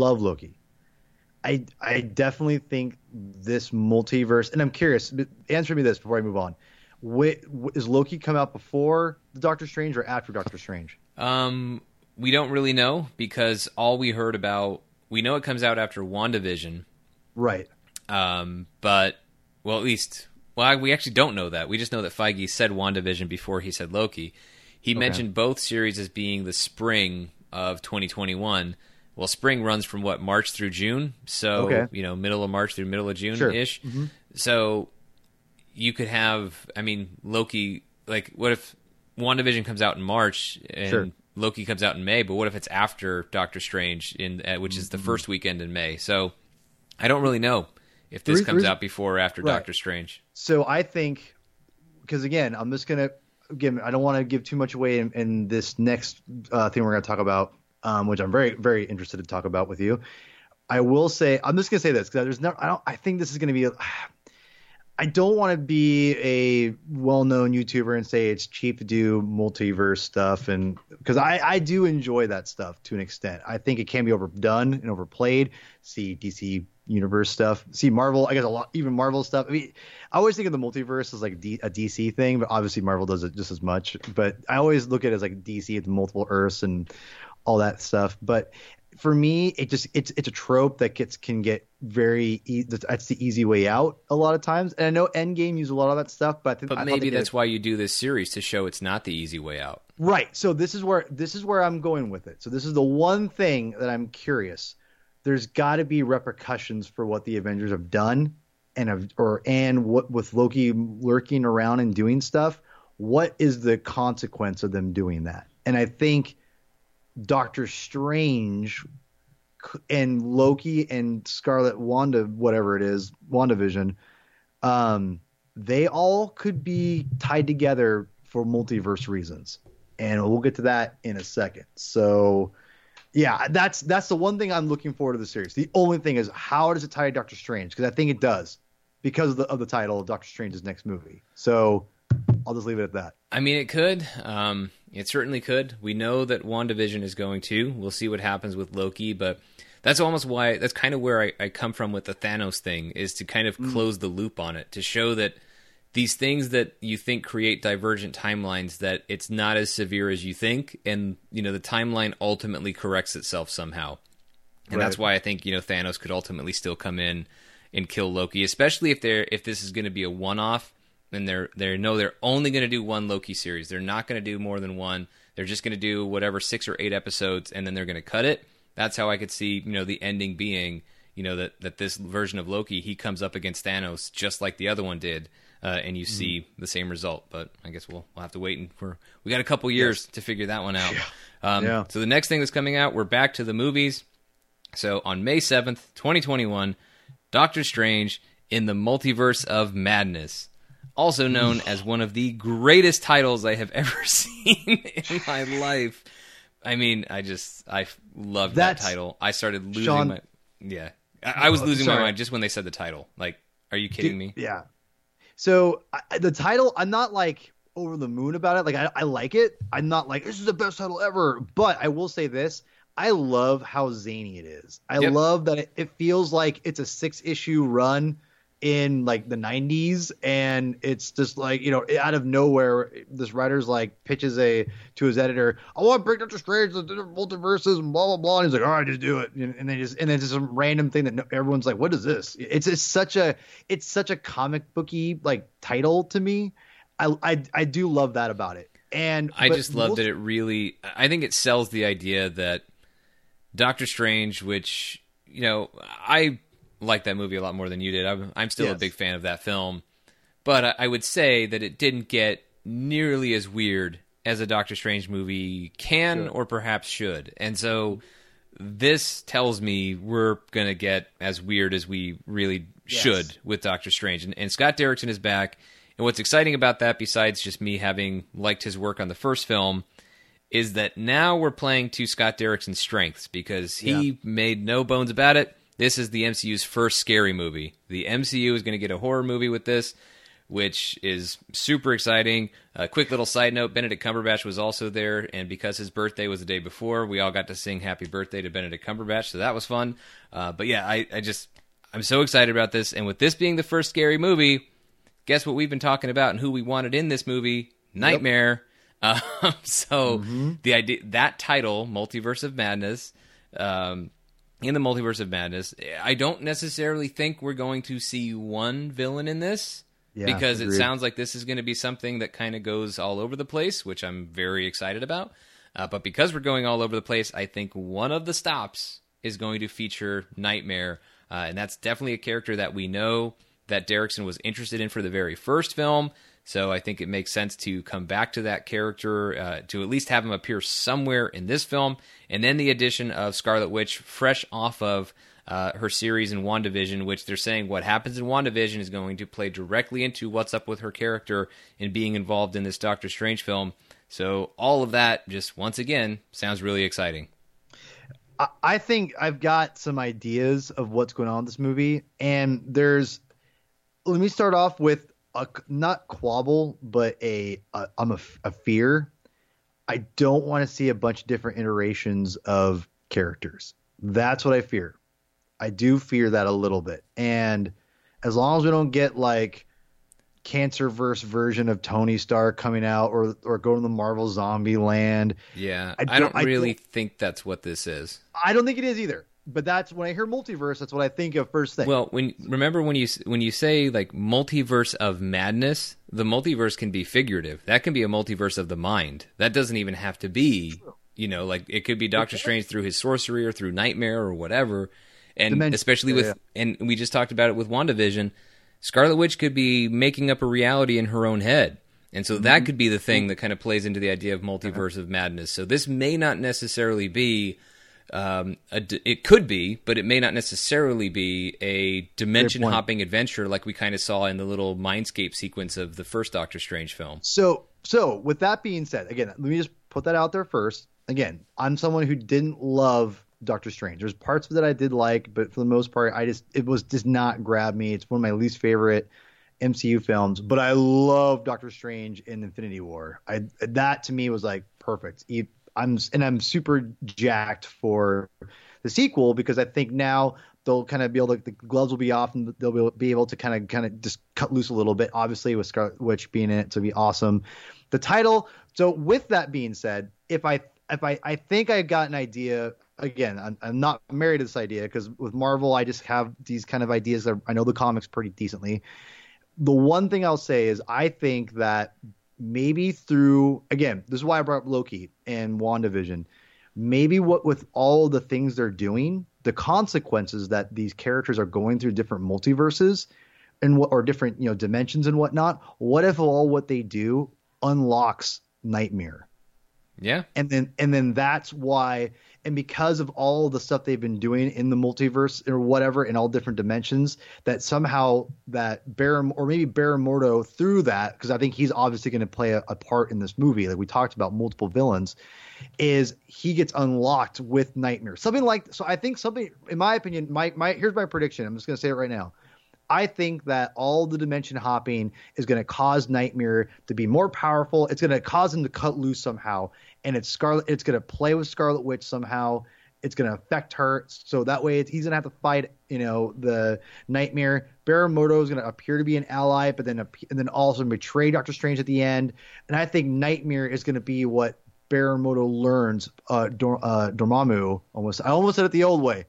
I definitely think this multiverse, and I'm curious, answer me this before I move on. Is Loki come out before the Doctor Strange or after Doctor Strange? We don't really know because all we heard about, we know it comes out after WandaVision. Right. But, well, at least, we actually don't know that. We just know that Feige said WandaVision before he said Loki. He mentioned both series as being the spring of 2021. Well, spring runs from March through June. So, middle of March through middle of June-ish. Sure. Mm-hmm. So you could have, Loki, like, what if WandaVision comes out in March and Loki comes out in May, but what if it's after Doctor Strange, which is the first weekend in May? So I don't really know if this comes out before or after Doctor Strange. So I think, because again, I'm just going to, I don't want to give too much away in this next thing we're going to talk about, which I'm very, very interested to talk about with you. I will say, I'm just going to say this because I think this is going to be I don't want to be a well-known YouTuber and say it's cheap to do multiverse stuff, and because I do enjoy that stuff to an extent. I think it can be overdone and overplayed. See DC Universe stuff, see Marvel, I guess a lot, even Marvel stuff. I always think of the multiverse as like a DC thing, but obviously Marvel does it just as much. But I always look at it as like DC, it's multiple Earths and all that stuff. But for me, it's a trope that can get that's the easy way out a lot of times. And I know Endgame used a lot of that stuff, but maybe that's why you do this series, to show it's not the easy way out. Right. So this is where I'm going with it. So this is the one thing that I'm curious. There's got to be repercussions for what the Avengers have done, and what with Loki lurking around and doing stuff. What is the consequence of them doing that? And I think Doctor Strange and Loki and Scarlet Wanda, whatever it is, WandaVision, they all could be tied together for multiverse reasons. And we'll get to that in a second. So, yeah, that's the one thing I'm looking forward to the series. The only thing is, how does it tie to Doctor Strange? Because I think it does, because of the title of Doctor Strange's next movie. So I'll just leave it at that. I mean, it could. It certainly could. We know that WandaVision is going to. We'll see what happens with Loki, but that's kind of where I come from with the Thanos thing, is to kind of close the loop on it, to show that these things that you think create divergent timelines, that it's not as severe as you think, and the timeline ultimately corrects itself somehow. And That's why I think Thanos could ultimately still come in and kill Loki, especially if this is going to be a one-off. And they're only going to do one Loki series. They're not going to do more than one. They're just going to do whatever 6 or 8 episodes, and then they're going to cut it. That's how I could see, the ending being, that this version of Loki, he comes up against Thanos just like the other one did, and you see the same result. But I guess we'll have to wait, and we got a couple years to figure that one out. Yeah. So the next thing that's coming out, we're back to the movies. So on May 7th, 2021, Doctor Strange in the Multiverse of Madness, also known as one of the greatest titles I have ever seen in my life. I mean, I loved that title. I started losing I was losing my mind just when they said the title. Like, are you kidding me? Yeah. So the title, I'm not like over the moon about it. Like, I like it. I'm not like, this is the best title ever. But I will say this. I love how zany it is. I love that it feels like it's a 6-issue run in like the 90s, and it's just like, out of nowhere, this writer's like pitches to his editor, I want to break Doctor Strange, the different multiverses and blah blah blah, and he's like, all right, just do it. And then just some random thing that everyone's like, what is this? It's such a comic booky like title to me. I do love that about it. And I just love that it really, I think it sells the idea that Doctor Strange, which I like that movie a lot more than you did. I'm still a big fan of that film, but I would say that it didn't get nearly as weird as a Doctor Strange movie can or perhaps should. And so this tells me we're going to get as weird as we really should with Doctor Strange. And Scott Derrickson is back. And what's exciting about that, besides just me having liked his work on the first film, is that now we're playing to Scott Derrickson's strengths, because he made no bones about it. This is the MCU's first scary movie. The MCU is going to get a horror movie with this, which is super exciting. A quick little side note, Benedict Cumberbatch was also there, and because his birthday was the day before, we all got to sing happy birthday to Benedict Cumberbatch, so that was fun. But yeah, I'm so excited about this, and with this being the first scary movie, guess what we've been talking about and who we wanted in this movie? Nightmare. The idea, that title, Multiverse of Madness, in the Multiverse of Madness, I don't necessarily think we're going to see one villain in this, because it sounds like this is going to be something that kind of goes all over the place, which I'm very excited about. But because we're going all over the place, I think one of the stops is going to feature Nightmare, and that's definitely a character that we know that Derrickson was interested in for the very first film. So I think it makes sense to come back to that character, to at least have him appear somewhere in this film. And then the addition of Scarlet Witch, fresh off of her series in WandaVision, which they're saying what happens in WandaVision is going to play directly into what's up with her character and being involved in this Doctor Strange film. So all of that, just once again, sounds really exciting. I think I've got some ideas of what's going on in this movie. And let me start off with not quabble, but a fear. I don't want to see a bunch of different iterations of characters. That's what I fear. I do fear that a little bit. And as long as we don't get like Cancerverse version of Tony Stark coming out, or going to the Marvel Zombie Land. Yeah, I don't really think that's what this is. I don't think it is either. But that's when I hear multiverse, that's what I think of first thing. Well, when you say like multiverse of madness, the multiverse can be figurative. That can be a multiverse of the mind. That doesn't even have to be, like it could be Doctor Strange through his sorcery or through Nightmare or whatever. And especially with, and we just talked about it with WandaVision, Scarlet Witch could be making up a reality in her own head. And so that could be the thing that kind of plays into the idea of multiverse of madness. So this may not necessarily be, it could be, but it may not necessarily be a dimension-hopping adventure like we kind of saw in the little Mindscape sequence of the first Doctor Strange film. So with that being said, again, let me just put that out there first. Again, I'm someone who didn't love Doctor Strange. There's parts of it that I did like, but for the most part, it was just not grab me. It's one of my least favorite MCU films, but I love Doctor Strange in Infinity War. That to me was like perfect. I'm super jacked for the sequel because I think now they'll kind of be able to, the gloves will be off and they'll be able to kind of just cut loose a little bit, obviously with Scarlet Witch being in it to be awesome. The title. So with that being said, if I think I got an idea, again, I'm not married to this idea because with Marvel, I just have these kind of ideas that I know the comics pretty decently. The one thing I'll say is I think that maybe through, again, this is why I brought up Loki and WandaVision. Maybe with all the things they're doing, the consequences that these characters are going through different multiverses or different dimensions and whatnot. What if all what they do unlocks Nightmare? Yeah, and then that's why, and because of all the stuff they've been doing in the multiverse or whatever in all different dimensions, that somehow that Baron Mordo through that, because I think he's obviously going to play a part in this movie, like we talked about multiple villains, is he gets unlocked with Nightmare. Something like, so I think something, in my opinion, here's my prediction. I'm just going to say it right now. I think that all the dimension hopping is going to cause Nightmare to be more powerful. It's going to cause him to cut loose somehow, and it's going to play with Scarlet Witch somehow. It's going to affect her, so that way he's going to have to fight, the Nightmare. Baron Mordo is going to appear to be an ally, but then also betray Doctor Strange at the end. And I think Nightmare is going to be what Baron Mordo learns. Dormammu, I almost said it the old way.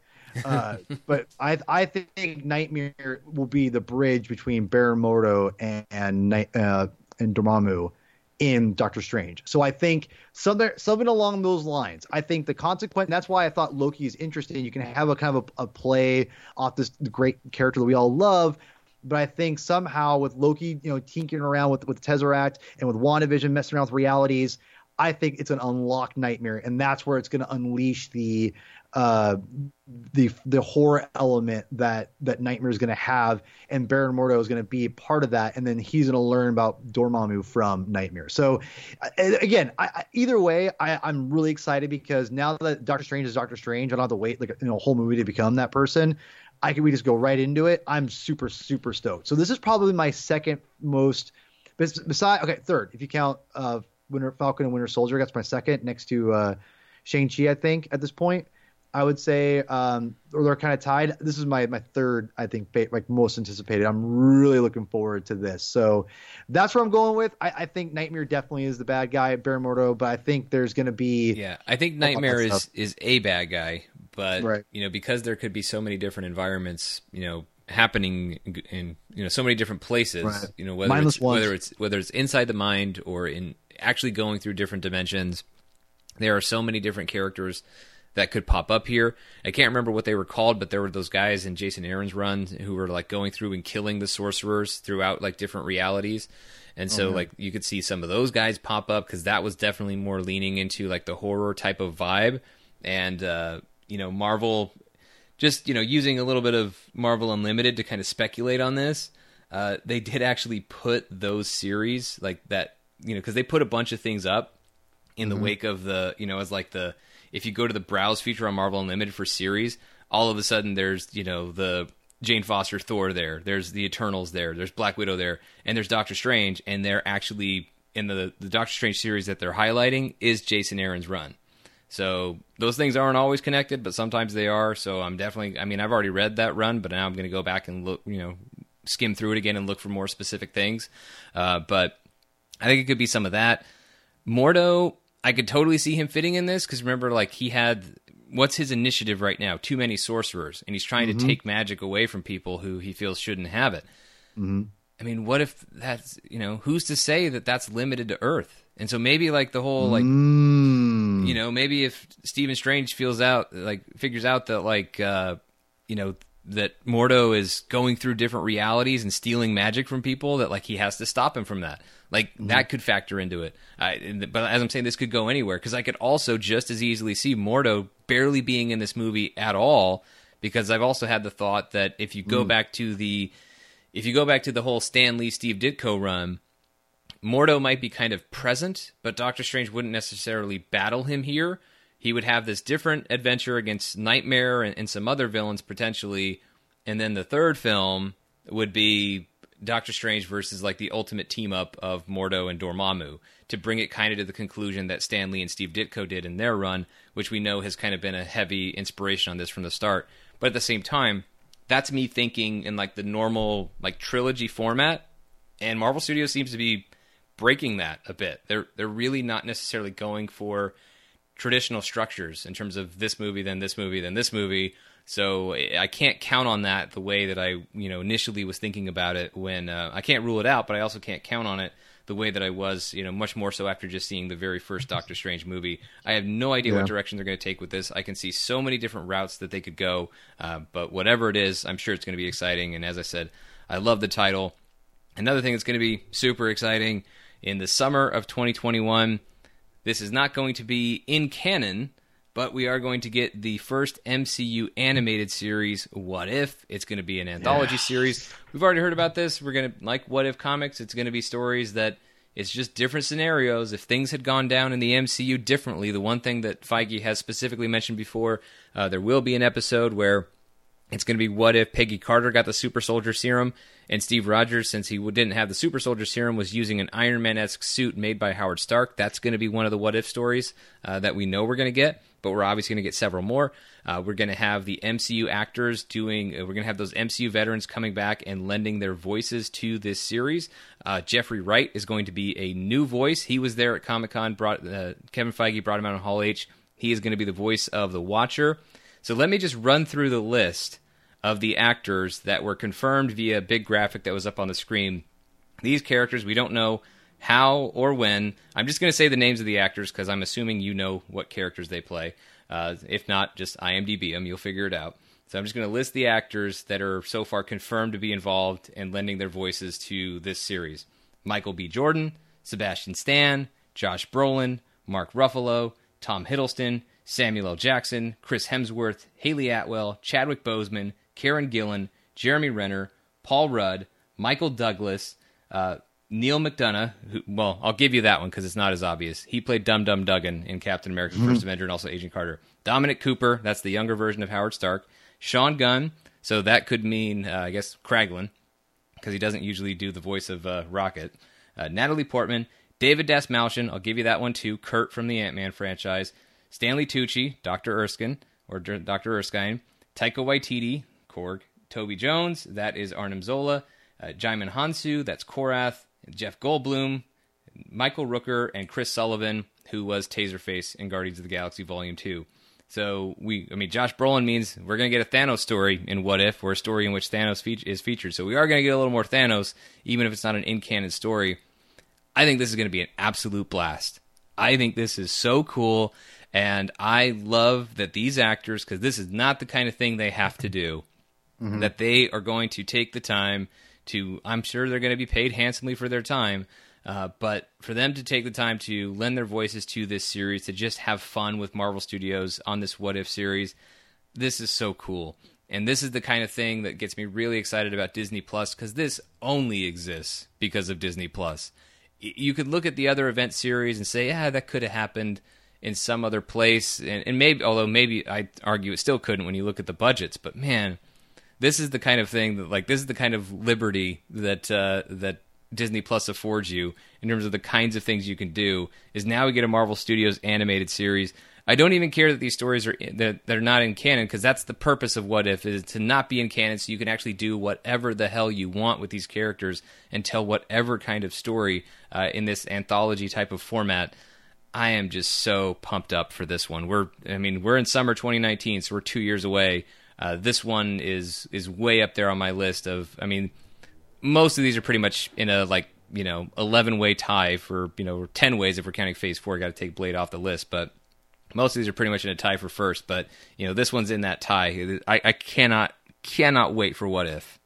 But I think Nightmare will be the bridge between Baron Mordo and Dormammu in Doctor Strange. So I think something along those lines. I think the consequence. That's why I thought Loki is interesting. You can have a kind of a play off this great character that we all love. But I think somehow with Loki, tinkering around with the Tesseract and with WandaVision messing around with realities, I think it's an unlocked Nightmare, and that's where it's going to unleash the horror element that Nightmare is going to have, and Baron Mordo is going to be part of that, and then he's going to learn about Dormammu from Nightmare. So again, either way, I'm really excited because now that Doctor Strange is Doctor Strange, I don't have to wait a whole movie to become that person. We just go right into it. I'm super, super stoked. So this is probably my second most, third if you count Falcon and Winter Soldier. That's my second next to Shang-Chi, I think, at this point. I would say, or they're kind of tied. This is my third, I think, most anticipated. I'm really looking forward to this. So that's what I'm going with. I think Nightmare definitely is the bad guy at Baron Mordo, but I think there's going to be... Yeah, I think Nightmare is a bad guy, but, right. Because there could be so many different environments, happening in, so many different places, right. whether it's inside the mind or in actually going through different dimensions. There are so many different characters that could pop up here. I can't remember what they were called, but there were those guys in Jason Aaron's run who were going through and killing the sorcerers throughout different realities. And so you could see some of those guys pop up because that was definitely more leaning into the horror type of vibe. And, Marvel just, using a little bit of Marvel Unlimited to kind of speculate on this. They did actually put those series that, because they put a bunch of things up in the wake of the, as if you go to the browse feature on Marvel Unlimited for series, all of a sudden there's, the Jane Foster Thor there, there's the Eternals there's Black Widow there, and there's Doctor Strange, and they're actually, in the Doctor Strange series that they're highlighting is Jason Aaron's run. So those things aren't always connected, but sometimes they are, so I'm definitely, I've already read that run, but now I'm going to go back and look, skim through it again and look for more specific things. But I think it could be some of that. Mordo, I could totally see him fitting in this because remember, like he had, what's his initiative right now? Too many sorcerers, and he's trying to take magic away from people who he feels shouldn't have it. I mean, what if that's, who's to say that that's limited to Earth? And so maybe like the whole like, maybe if Stephen Strange figures out that like, that Mordo is going through different realities and stealing magic from people, that like he has to stop him from that. Like that could factor into it. But as I'm saying, this could go anywhere because I could also just as easily see Mordo barely being in this movie at all, because I've also had the thought that if you go back to the whole Stan Lee, Steve Ditko run, Mordo might be kind of present, but Doctor Strange wouldn't necessarily battle him here. He would have this different adventure against Nightmare and some other villains potentially, and then the third film would be Doctor Strange versus like the ultimate team up of Mordo and Dormammu to bring it kind of to the conclusion that Stan Lee and Steve Ditko did in their run, which we know has kind of been a heavy inspiration on this from the start. But at the same time, that's me thinking in like the normal like trilogy format, and Marvel Studios seems to be breaking that a bit. They're really not necessarily going for traditional structures in terms of this movie, then this movie, then this movie. So I can't count on that the way that I initially was thinking about it when I can't rule it out, but I also can't count on it the way that I was, much more so after just seeing the very first Doctor Strange movie. I have no idea what direction they're going to take with this. I can see so many different routes that they could go, but whatever it is, I'm sure it's going to be exciting. And as I said, I love the title. Another thing that's going to be super exciting in the summer of 2021, this is not going to be in canon, but we are going to get the first MCU animated series, What If. It's going to be an anthology series. We've already heard about this. We're going to, like What If comics, it's going to be stories that it's just different scenarios. If things had gone down in the MCU differently, the one thing that Feige has specifically mentioned before, there will be an episode where it's going to be what if Peggy Carter got the super soldier serum and Steve Rogers, since he didn't have the super soldier serum, was using an Iron Man-esque suit made by Howard Stark. That's going to be one of the what if stories that we know we're going to get, but we're obviously going to get several more. We're going to have the MCU actors we're going to have those MCU veterans coming back and lending their voices to this series. Jeffrey Wright is going to be a new voice. He was there at Comic-Con. Kevin Feige brought him out on Hall H. He is going to be the voice of the Watcher. So let me just run through the list of the actors that were confirmed via a big graphic that was up on the screen. These characters, we don't know how or when. I'm just going to say the names of the actors because I'm assuming you know what characters they play. If not, just IMDb them. You'll figure it out. So I'm just going to list the actors that are so far confirmed to be involved and lending their voices to this series. Michael B. Jordan, Sebastian Stan, Josh Brolin, Mark Ruffalo, Tom Hiddleston, Samuel L. Jackson, Chris Hemsworth, Haley Atwell, Chadwick Boseman, Karen Gillan, Jeremy Renner, Paul Rudd, Michael Douglas, Neil McDonough, I'll give you that one because it's not as obvious. He played Dum Dum Duggan in Captain America: First Avenger and also Agent Carter. Dominic Cooper, that's the younger version of Howard Stark. Sean Gunn, so that could mean, I guess, Kraglin, because he doesn't usually do the voice of Rocket. Natalie Portman, David Dastmalchian, I'll give you that one too, Kurt from the Ant-Man franchise. Stanley Tucci, Dr. Erskine, Taika Waititi, Korg. Toby Jones, that is Arnim Zola. Jaimin Hansu, that's Korath. Jeff Goldblum, Michael Rooker, and Chris Sullivan, who was Taserface in Guardians of the Galaxy Volume 2. So, Josh Brolin means we're going to get a Thanos story in What If, or a story in which Thanos is featured. So we are going to get a little more Thanos, even if it's not an in-canon story. I think this is going to be an absolute blast. I think this is so cool. And I love that these actors, because this is not the kind of thing they have to do, that they are going to take the time to, I'm sure they're going to be paid handsomely for their time, but for them to take the time to lend their voices to this series, to just have fun with Marvel Studios on this What If series, this is so cool. And this is the kind of thing that gets me really excited about Disney Plus, because this only exists because of Disney Plus. You could look at the other event series and say, yeah, that could have happened in some other place, and maybe I argue it still couldn't when you look at the budgets. But man, this is the kind of thing that, this is the kind of liberty that Disney Plus affords you in terms of the kinds of things you can do. Is now we get a Marvel Studios animated series. I don't even care that these stories are that they're not in canon, because that's the purpose of What If, is to not be in canon, so you can actually do whatever the hell you want with these characters and tell whatever kind of story in this anthology type of format. I am just so pumped up for this one. We're in summer 2019, so we're 2 years away. This one is way up there on my list of. I mean, most of these are pretty much in a 11-way tie for 10 ways if we're counting Phase 4. Got to take Blade off the list, but most of these are pretty much in a tie for first. But this one's in that tie. I cannot wait for What If.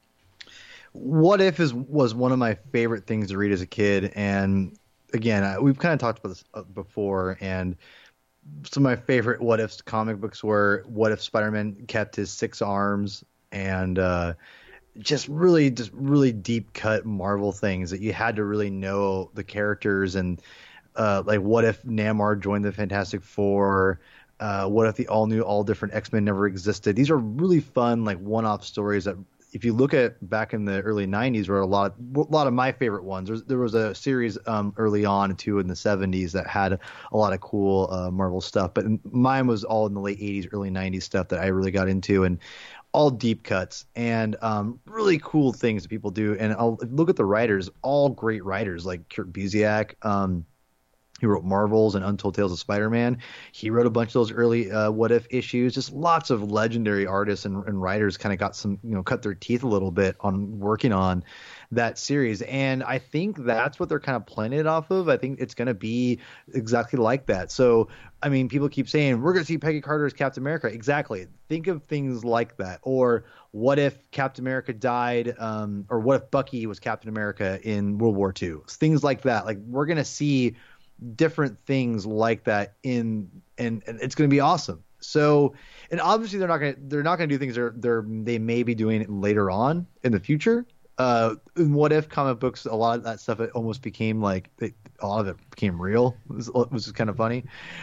What If was one of my favorite things to read as a kid, and again, we've kind of talked about this before, and some of my favorite What Ifs comic books were What If Spider-Man kept his 6 arms, and just really deep cut Marvel things that you had to really know the characters, and like what if Namor joined the Fantastic Four? What if the all different X-Men never existed? These are really fun, like one-off stories that, if you look at back in the early 90s, were a lot of my favorite ones. There was a series early on too in the 70s that had a lot of cool Marvel stuff, but mine was all in the late 80s, early 90s stuff that I really got into, and all deep cuts and really cool things that people do. And I'll look at the writers, all great writers, like Kurt Busiek. He wrote Marvels and Untold Tales of Spider-Man. He wrote a bunch of those early What If issues. Just lots of legendary artists and writers kind of got some, cut their teeth a little bit on working on that series. And I think that's what they're kind of playing it off of. I think it's going to be exactly like that. So, I mean, people keep saying, we're going to see Peggy Carter as Captain America. Exactly. Think of things like that. Or what if Captain America died, or what if Bucky was Captain America in World War II? Things like that. Like, we're going to see different things like that and it's going to be awesome. So, and obviously they're not going to do things they may be doing it later on in the future. In What If comic books, a lot of that stuff, it almost became a lot of it became real. It was kind of funny.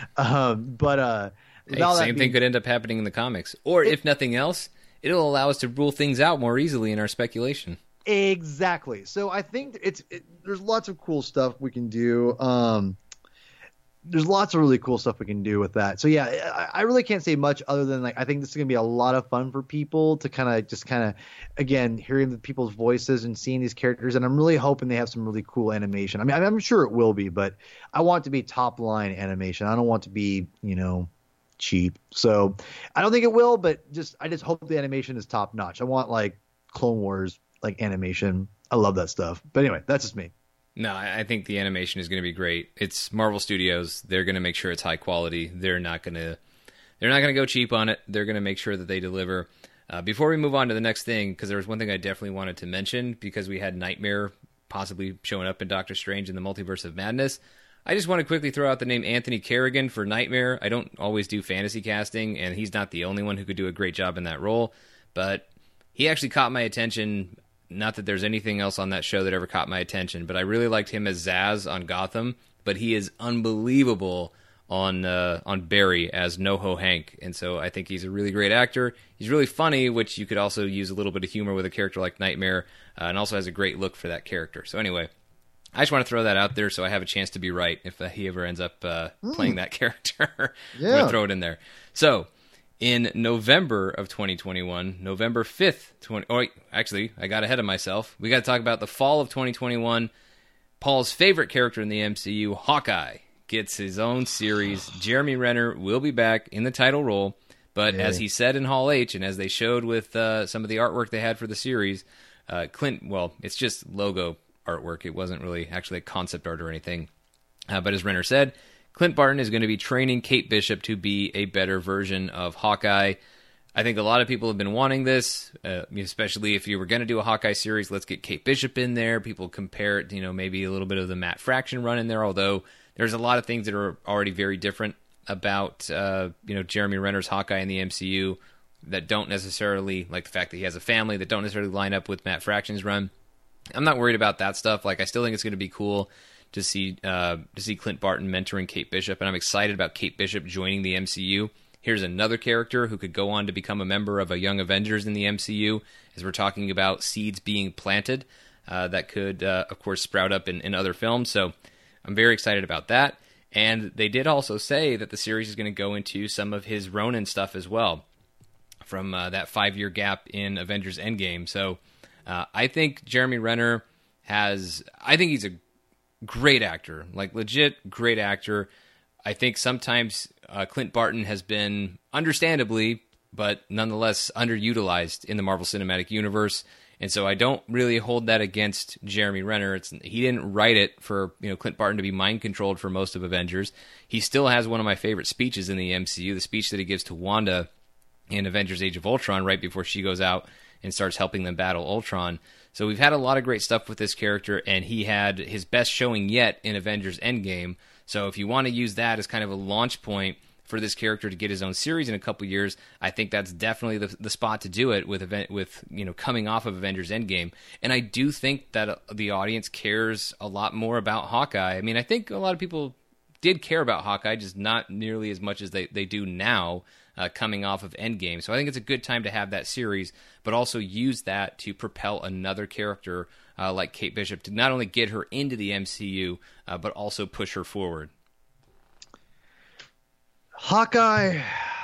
Same thing could end up happening in the comics, or if nothing else, it'll allow us to rule things out more easily in our speculation. Exactly. So I think there's lots of cool stuff we can do. There's lots of really cool stuff we can do with that. So yeah, I really can't say much other than I think this is going to be a lot of fun for people to kind of again, hearing the people's voices and seeing these characters. And I'm really hoping they have some really cool animation. I mean, I'm sure it will be, but I want it to be top line animation. I don't want it to be, cheap. So I don't think it will, but I just hope the animation is top notch. I want like Clone Wars, like animation. I love that stuff. But anyway, that's just me. No, I think the animation is going to be great. It's Marvel Studios. They're going to make sure it's high quality. They're not going to go cheap on it. They're going to make sure that they deliver. Before we move on to the next thing, because there was one thing I definitely wanted to mention, because we had Nightmare possibly showing up in Doctor Strange in the Multiverse of Madness. I just want to quickly throw out the name Anthony Carrigan for Nightmare. I don't always do fantasy casting, and he's not the only one who could do a great job in that role, but he actually caught my attention. Not that there's anything else on that show that ever caught my attention, but I really liked him as Zaz on Gotham. But he is unbelievable on Barry as NoHo Hank, and so I think he's a really great actor. He's really funny, which you could also use a little bit of humor with a character like Nightmare, and also has a great look for that character. So anyway, I just want to throw that out there so I have a chance to be right if he ever ends up playing that character. Yeah. I'm going to throw it in there. So, in November of 2021, November 5th, actually, I got ahead of myself. We got to talk about the fall of 2021. Paul's favorite character in the MCU, Hawkeye, gets his own series. Jeremy Renner will be back in the title role, but as he said in Hall H, and as they showed with some of the artwork they had for the series, it's just logo artwork. It wasn't really actually a concept art or anything. But as Renner said, Clint Barton is going to be training Kate Bishop to be a better version of Hawkeye. I think a lot of people have been wanting this, especially if you were going to do a Hawkeye series, let's get Kate Bishop in there. People compare it, maybe a little bit of the Matt Fraction run in there, although there's a lot of things that are already very different about, Jeremy Renner's Hawkeye in the MCU that don't necessarily, like the fact that he has a family, that don't necessarily line up with Matt Fraction's run. I'm not worried about that stuff. I still think it's going to be cool to see Clint Barton mentoring Kate Bishop, and I'm excited about Kate Bishop joining the MCU. Here's another character who could go on to become a member of a Young Avengers in the MCU, as we're talking about seeds being planted that could, of course, sprout up in other films. So I'm very excited about that. And they did also say that the series is going to go into some of his Ronin stuff as well, from that 5-year gap in Avengers Endgame. So I think Jeremy Renner I think he's a great actor, like legit great actor. I think sometimes Clint Barton has been, understandably, but nonetheless underutilized in the Marvel Cinematic Universe. And so I don't really hold that against Jeremy Renner. He didn't write it for Clint Barton to be mind controlled for most of Avengers. He still has one of my favorite speeches in the MCU, the speech that he gives to Wanda in Avengers Age of Ultron right before she goes out and starts helping them battle Ultron. So we've had a lot of great stuff with this character, and he had his best showing yet in Avengers Endgame. So if you want to use that as kind of a launch point for this character to get his own series in a couple years, I think that's definitely the spot to do it with coming off of Avengers Endgame. And I do think that the audience cares a lot more about Hawkeye. I mean, I think a lot of people did care about Hawkeye, just not nearly as much as they do now, coming off of Endgame. So I think it's a good time to have that series, but also use that to propel another character like Kate Bishop to not only get her into the MCU, but also push her forward. Hawkeye,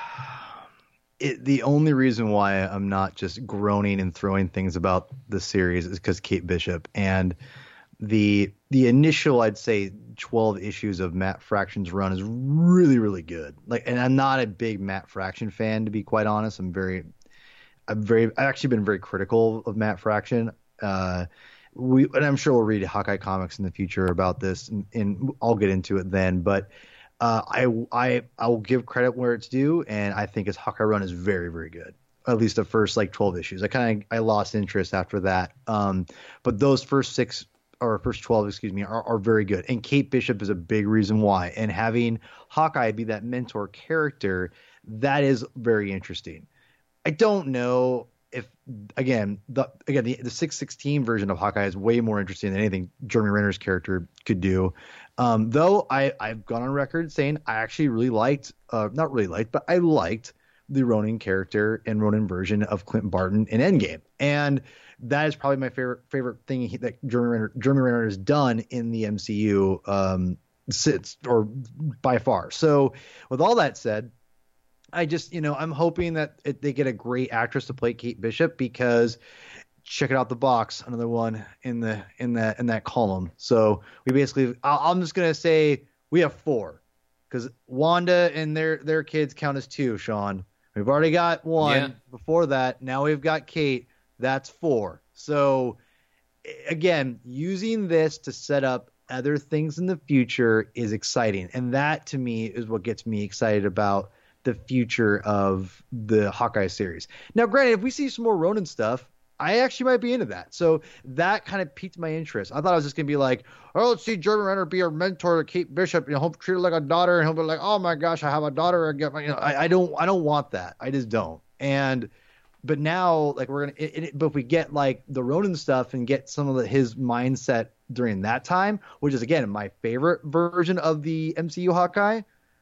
the only reason why I'm not just groaning and throwing things about the series is because Kate Bishop, and the initial, I'd say, 12 issues of Matt Fraction's run is really, really good. And I'm not a big Matt Fraction fan, to be quite honest. I've actually been very critical of Matt Fraction. And I'm sure we'll read Hawkeye comics in the future about this, and I'll get into it then. But I will give credit where it's due, and I think his Hawkeye run is very, very good. At least the first 12 issues. I lost interest after that. But those first 12, are very good. And Kate Bishop is a big reason why. And having Hawkeye be that mentor character, that is very interesting. I don't know if the 616 version of Hawkeye is way more interesting than anything Jeremy Renner's character could do. Though I've gone on record saying I actually really liked, but I liked the Ronin character and Ronin version of Clint Barton in Endgame. And that is probably my favorite thing that Jeremy Renner has done in the MCU, by far. So with all that said, I just, I'm hoping that they get a great actress to play Kate Bishop, because check it out, the box, another one in that column. So we basically, I'm just going to say we have 4, because Wanda and their kids count as 2, Sean. We've already got 1 before that. Now we've got Kate. That's 4. So again, using this to set up other things in the future is exciting. And that to me is what gets me excited about the future of the Hawkeye series. Now, granted, if we see some more Ronin stuff, I actually might be into that. So that kind of piqued my interest. I thought I was just going to be like, oh, let's see Jeremy Renner be a mentor to Kate Bishop, he'll treat her like a daughter, and he'll be like, oh my gosh, I have a daughter. I don't want that. I just don't. But now, but if we get the Ronin stuff and get some of his mindset during that time, which is again my favorite version of the MCU Hawkeye,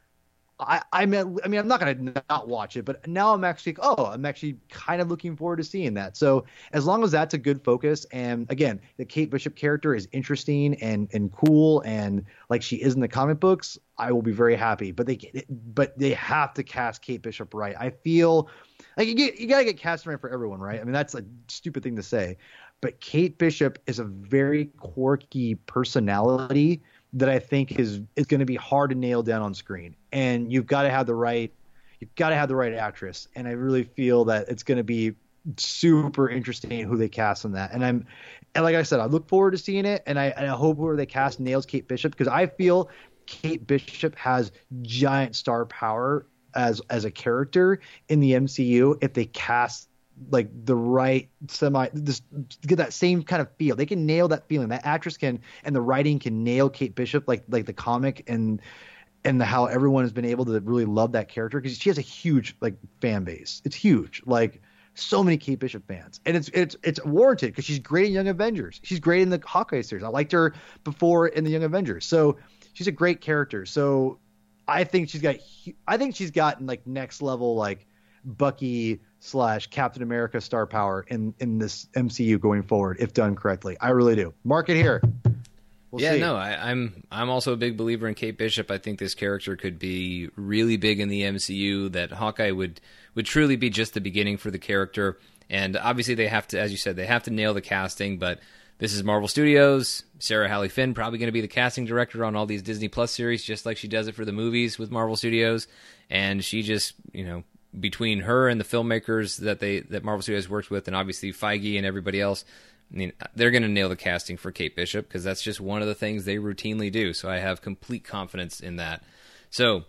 I'm not going to not watch it, but now I'm actually kind of looking forward to seeing that. So as long as that's a good focus, and again, the Kate Bishop character is interesting and cool, and like she is in the comic books, I will be very happy. But they have to cast Kate Bishop right. I feel like you got to get cast right for everyone, right? I mean, that's a stupid thing to say, but Kate Bishop is a very quirky personality that I think is going to be hard to nail down on screen. And you've got to have the right actress. And I really feel that it's going to be super interesting who they cast on that. And like I said, I look forward to seeing it. And I hope whoever they cast nails Kate Bishop, because I feel Kate Bishop has giant star power as a character in the MCU. If they cast the right get that same kind of feel, they can nail that feeling. That actress can, and the writing can nail Kate Bishop, like the comic and how everyone has been able to really love that character, because she has a huge fan base. It's huge, so many Kate Bishop fans, and it's warranted because she's great in Young Avengers. She's great in the Hawkeye series. I liked her before in the Young Avengers, so she's a great character. So I think she's got next level Bucky / Captain America star power in this MCU going forward, if done correctly. I really do. Mark it here. We'll see. No, I'm also a big believer in Kate Bishop. I think this character could be really big in the MCU. That Hawkeye would truly be just the beginning for the character. And obviously, they have to, as you said, they have to nail the casting. But this is Marvel Studios. Sarah Halley Finn probably going to be the casting director on all these Disney Plus series, just like she does it for the movies with Marvel Studios. And she just, between her and the filmmakers that Marvel Studios works with, and obviously Feige and everybody else, I mean, they're going to nail the casting for Kate Bishop because that's just one of the things they routinely do. So I have complete confidence in that. So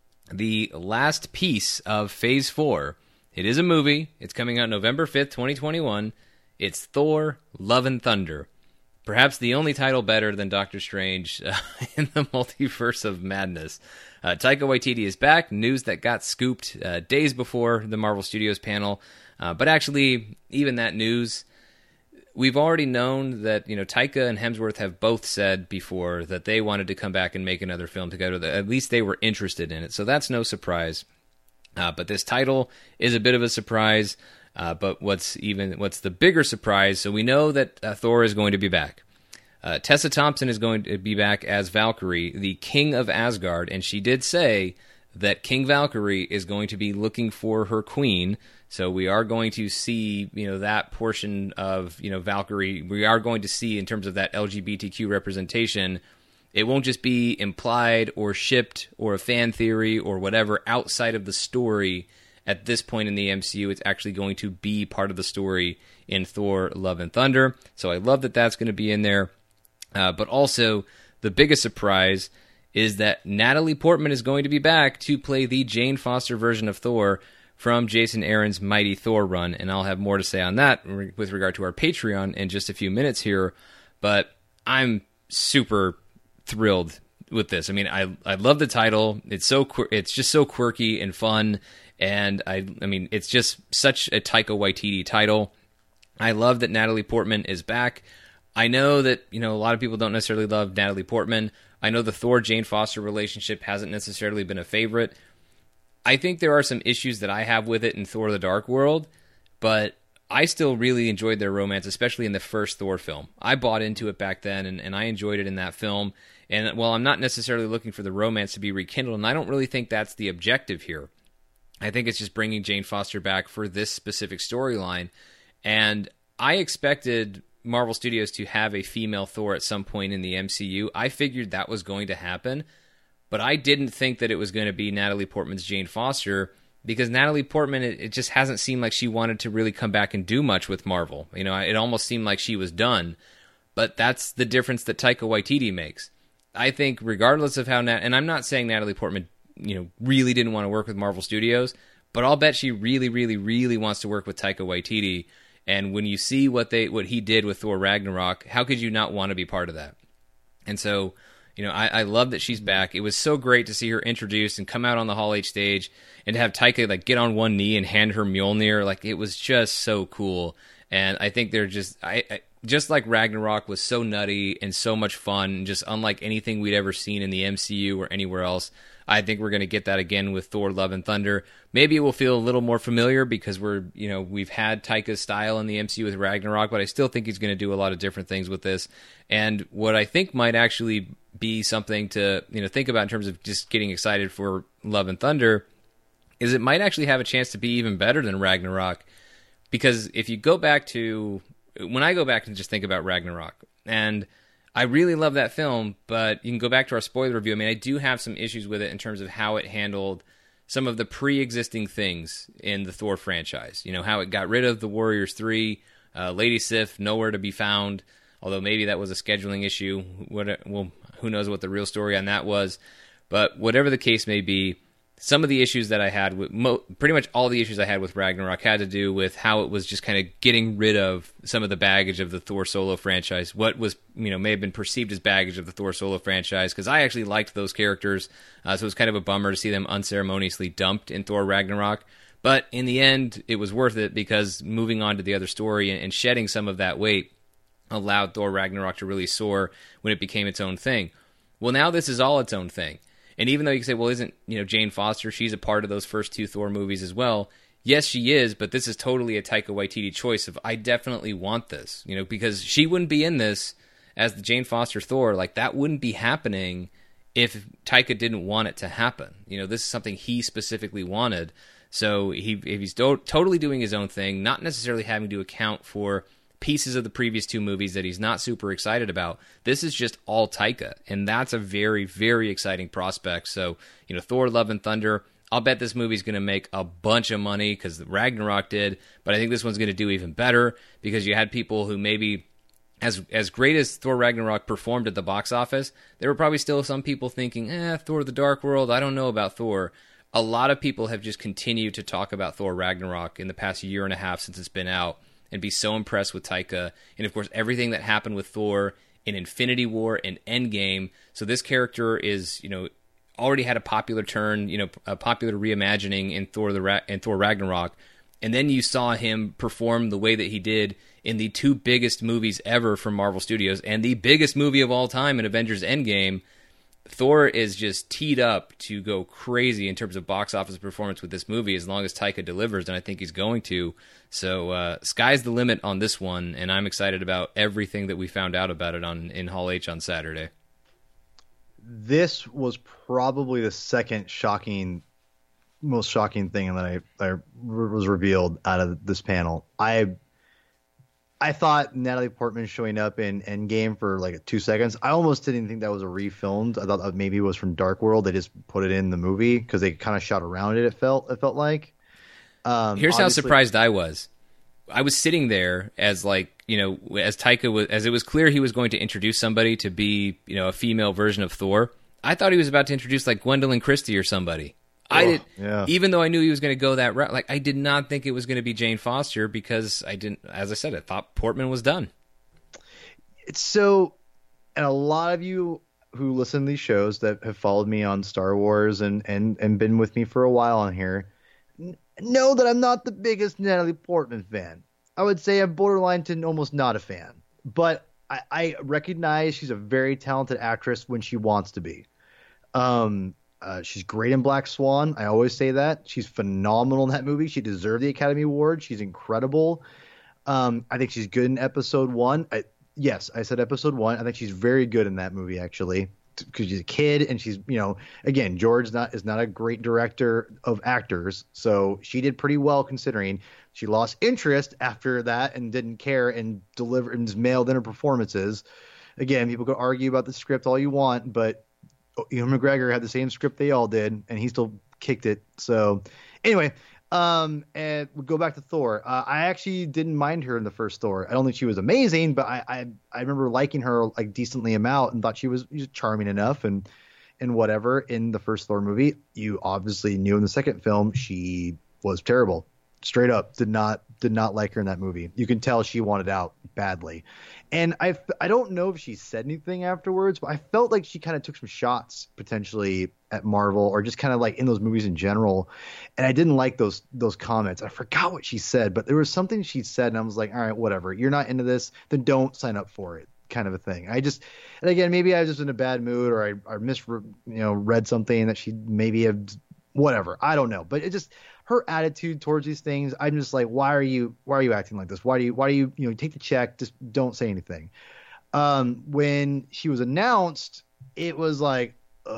the last piece of Phase 4, it is a movie. It's coming out November 5th, 2021. It's Thor: Love and Thunder. Perhaps the only title better than Doctor Strange in the Multiverse of Madness. Taika Waititi is back. News that got scooped days before the Marvel Studios panel. But actually, even that news, we've already known that Taika and Hemsworth have both said before that they wanted to come back and make another film together. At least they were interested in it. So that's no surprise. But this title is a bit of a surprise. But what's the bigger surprise? So we know that Thor is going to be back. Tessa Thompson is going to be back as Valkyrie, the King of Asgard, and she did say that King Valkyrie is going to be looking for her queen. So we are going to see, that portion of, Valkyrie. We are going to see in terms of that LGBTQ representation. It won't just be implied or shipped or a fan theory or whatever outside of the story. At this point in the MCU, it's actually going to be part of the story in Thor: Love and Thunder. So I love that that's going to be in there. But also, the biggest surprise is that Natalie Portman is going to be back to play the Jane Foster version of Thor from Jason Aaron's Mighty Thor run. And I'll have more to say on that with regard to our Patreon in just a few minutes here. But I'm super thrilled with this. I mean, I love the title. It's just so quirky and fun. And I mean, it's just such a Taika Waititi title. I love that Natalie Portman is back. I know that, a lot of people don't necessarily love Natalie Portman. I know the Thor-Jane Foster relationship hasn't necessarily been a favorite. I think there are some issues that I have with it in Thor: The Dark World, but I still really enjoyed their romance, especially in the first Thor film. I bought into it back then, and I enjoyed it in that film. And while I'm not necessarily looking for the romance to be rekindled, and I don't really think that's the objective here, I think it's just bringing Jane Foster back for this specific storyline. And I expected Marvel Studios to have a female Thor at some point in the MCU. I figured that was going to happen, but I didn't think that it was going to be Natalie Portman's Jane Foster, because Natalie Portman, it just hasn't seemed like she wanted to really come back and do much with Marvel. It almost seemed like she was done, but that's the difference that Taika Waititi makes. I think regardless of how, and I'm not saying Natalie Portman, really didn't want to work with Marvel Studios, but I'll bet she really, really, really wants to work with Taika Waititi. And when you see what he did with Thor Ragnarok, how could you not want to be part of that? And so, I love that she's back. It was so great to see her introduced and come out on the Hall H stage and to have Taika get on one knee and hand her Mjolnir. It was just so cool. And I think they're just, just like Ragnarok was so nutty and so much fun, just unlike anything we'd ever seen in the MCU or anywhere else. I think we're going to get that again with Thor: Love and Thunder. Maybe it will feel a little more familiar because we've had Taika's style in the MCU with Ragnarok, but I still think he's going to do a lot of different things with this. And what I think might actually be something to think about in terms of just getting excited for Love and Thunder is it might actually have a chance to be even better than Ragnarok. Because if you go back to, when I go back and just think about Ragnarok, and I really love that film, but you can go back to our spoiler review. I mean, I do have some issues with it in terms of how it handled some of the pre-existing things in the Thor franchise. How it got rid of the Warriors 3, Lady Sif, nowhere to be found, although maybe that was a scheduling issue. Who knows what the real story on that was. But whatever the case may be, some of the issues that I had with pretty much all the issues I had with Ragnarok had to do with how it was just kind of getting rid of some of the baggage of the Thor solo franchise. What was, may have been perceived as baggage of the Thor solo franchise, because I actually liked those characters. So it was kind of a bummer to see them unceremoniously dumped in Thor Ragnarok. But in the end, it was worth it because moving on to the other story and shedding some of that weight allowed Thor Ragnarok to really soar when it became its own thing. Well, now this is all its own thing. And even though you can say, well, isn't Jane Foster, she's a part of those first two Thor movies as well. Yes, she is, but this is totally a Taika Waititi choice of, I definitely want this, because she wouldn't be in this as the Jane Foster Thor, like that wouldn't be happening if Taika didn't want it to happen. You know, this is something he specifically wanted. So if he's totally doing his own thing, not necessarily having to account for pieces of the previous two movies that he's not super excited about, this is just all Taika. And that's a very, very exciting prospect. So, you know, Thor, Love and Thunder, I'll bet this movie's going to make a bunch of money because Ragnarok did, but I think this one's going to do even better because you had people who maybe, as great as Thor Ragnarok performed at the box office, there were probably still some people thinking, Thor the Dark World, I don't know about Thor. A lot of people have just continued to talk about Thor Ragnarok in the past year and a half since it's been out and be so impressed with Taika. And of course, everything that happened with Thor in Infinity War and Endgame. So this character is, you know, already had a popular turn, you know, a popular reimagining in Thor Ragnarok. And then you saw him perform the way that he did in the two biggest movies ever from Marvel Studios and the biggest movie of all time in Avengers Endgame. Thor is just teed up to go crazy in terms of box office performance with this movie as long as Taika delivers, and I think he's going to. So sky's the limit on this one, and I'm excited about everything that we found out about it in Hall H on Saturday. This was probably the second most shocking thing that I was revealed out of this panel. I thought Natalie Portman showing up in Endgame for like 2 seconds. I almost didn't think that was a refilmed. I thought that maybe it was from Dark World. They just put it in the movie because they kind of shot around it. It felt like. Here's how surprised I was. I was sitting there as like, you know, as Taika was, as it was clear he was going to introduce somebody to be, you know, a female version of Thor. I thought he was about to introduce like Gwendolyn Christie or somebody. Even though I knew he was going to go that route, like I did not think it was going to be Jane Foster because as I said, I thought Portman was done. It's so, and a lot of you who listen to these shows that have followed me on Star Wars and been with me for a while on here know that I'm not the biggest Natalie Portman fan. I would say I'm borderline to almost not a fan, but I recognize she's a very talented actress when she wants to be. She's great in Black Swan. I always say that. She's phenomenal in that movie. She deserved the Academy Award. She's incredible. I think she's good in episode 1. Yes, I said episode 1. I think she's very good in that movie, actually, because she's a kid and she's, you know, again, George is not a great director of actors, so she did pretty well considering. She lost interest after that and didn't care and mailed in her performances. Again, people could argue about the script all you want, but Ewan McGregor had the same script they all did, and he still kicked it. So anyway, and we go back to Thor. I actually didn't mind her in the first Thor. I don't think she was amazing, but I remember liking her like decently amount and thought she was charming enough and whatever in the first Thor movie. You obviously knew in the second film she was terrible. Straight up, did not like her in that movie. You can tell she wanted out badly. And I don't know if she said anything afterwards, but I felt like she kind of took some shots potentially at Marvel or just kind of like in those movies in general. And I didn't like those comments. I forgot what she said, but there was something she said and I was like, all right, whatever. You're not into this, then don't sign up for it, kind of a thing. And again, maybe I was just in a bad mood or I read something that she maybe had, whatever. I don't know. But it just, her attitude towards these things, I'm just like, why are you acting like this? Why do you take the check, just don't say anything. When she was announced, it was like,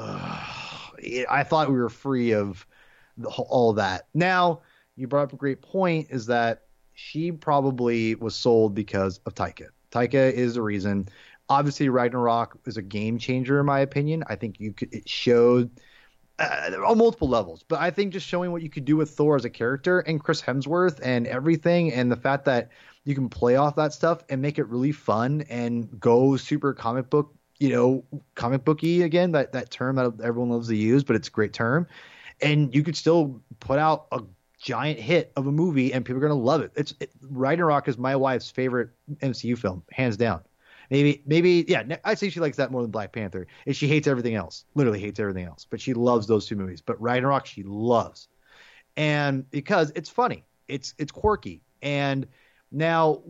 I thought we were free of all that. Now, you brought up a great point, is that she probably was sold because of Taika. Taika is the reason. Obviously, Ragnarok is a game changer in my opinion. I think it showed on multiple levels, but I think just showing what you could do with Thor as a character and Chris Hemsworth and everything, and the fact that you can play off that stuff and make it really fun and go super comic booky again, that term that everyone loves to use, but it's a great term. And you could still put out a giant hit of a movie and people are going to love it. Ragnarok is my wife's favorite MCU film, hands down. Maybe, yeah, I'd say she likes that more than Black Panther. And she hates everything else, literally hates everything else. But she loves those two movies. But Ragnarok, she loves. And because it's funny, it's quirky. And now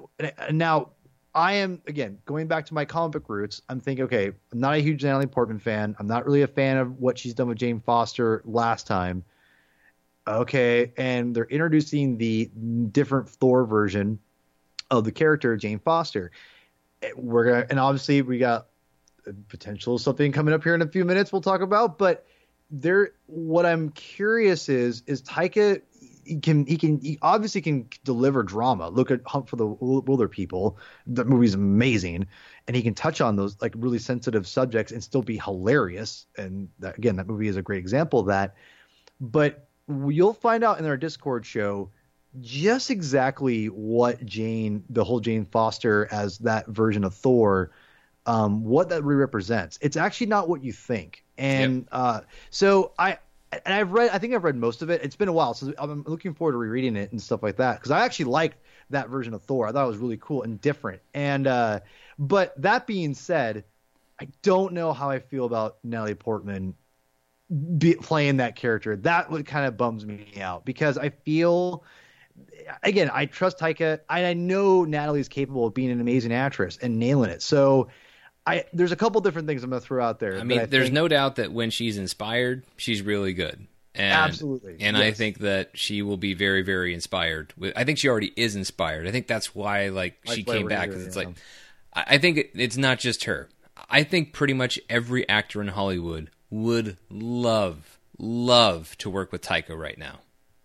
I am, again, going back to my comic book roots, I'm thinking, okay, I'm not a huge Natalie Portman fan. I'm not really a fan of what she's done with Jane Foster last time. Okay, and they're introducing the different Thor version of the character, Jane Foster. and obviously we got potential something coming up here in a few minutes we'll talk about, but what I'm curious is Taika, he obviously can deliver drama. Look at Hunt for the Wilder People. The movie's amazing, and he can touch on those like really sensitive subjects and still be hilarious. And that movie is a great example of that. But you'll find out in our Discord show just exactly what the whole Jane Foster as that version of Thor, what that really represents. It's actually not what you think. And so I think I've read most of it. It's been a while, so I'm looking forward to rereading it and stuff like that, because I actually liked that version of Thor. I thought it was really cool and different. And but that being said, I don't know how I feel about Natalie Portman playing that character. That would kind of bums me out, because I feel, again, I trust Taika. I know Natalie's capable of being an amazing actress and nailing it. So there's a couple different things I'm going to throw out there. I mean, there's no doubt that when she's inspired, she's really good. And, absolutely. And yes. I think that she will be very, very inspired. I think she already is inspired. I think that's why she came back. Because it's I think it's not just her. I think pretty much every actor in Hollywood would love to work with Taika right now.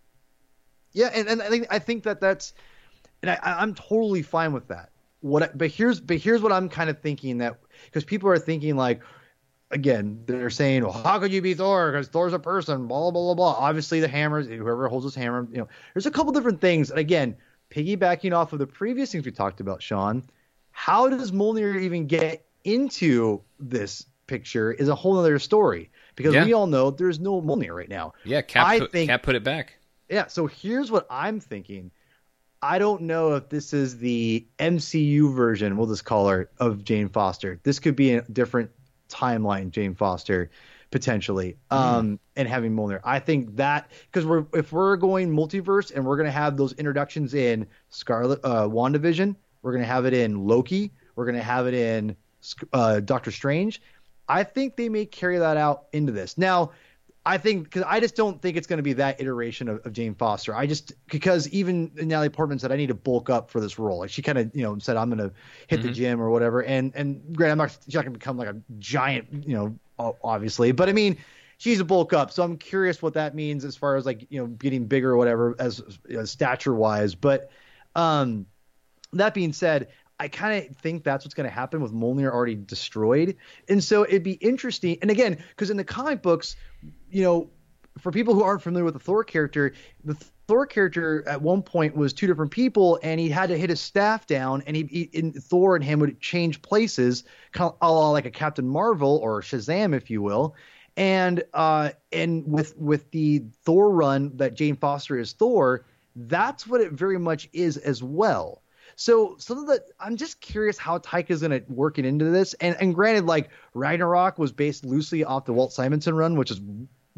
Yeah, and I think that's, and I'm totally fine with that. But here's what I'm kind of thinking, that because people are thinking like, again, they're saying, well, how could you be Thor? Because Thor's a person, blah, blah, blah, blah. Obviously the hammers, whoever holds his hammer, there's a couple different things. And again, piggybacking off of the previous things we talked about, Sean, how does Mjolnir even get into this picture is a whole other story, because we all know there's no Mjolnir right now. Yeah, Cap put it back. Yeah, so here's what I'm thinking. I don't know if this is the MCU version, we'll just call her, of Jane Foster. This could be a different timeline Jane Foster, potentially, and having Mjolnir. I think that, because if we're going multiverse and we're going to have those introductions in WandaVision, we're going to have it in Loki, we're going to have it in Doctor Strange. I think they may carry that out into this. Now, I think, because I just don't think it's going to be that iteration of Jane Foster. Because even Natalie Portman said, I need to bulk up for this role. Like, she kind of, said, I'm going to hit the gym or whatever. And granted, she's not going to become like a giant, obviously. But I mean, she's a bulk up. So I'm curious what that means as far as getting bigger or whatever as stature wise. But that being said, I kind of think that's what's going to happen with Mjolnir already destroyed. And so it'd be interesting. And again, because in the comic books, for people who aren't familiar with the Thor character, the Thor character at one point was two different people, and he had to hit his staff down, and Thor and him would change places, kind of a la like a Captain Marvel or Shazam, if you will. And with the Thor run that Jane Foster is Thor, that's what it very much is as well. So I'm just curious how Taika is going to work it into this. And granted, like, Ragnarok was based loosely off the Walt Simonson run, which is,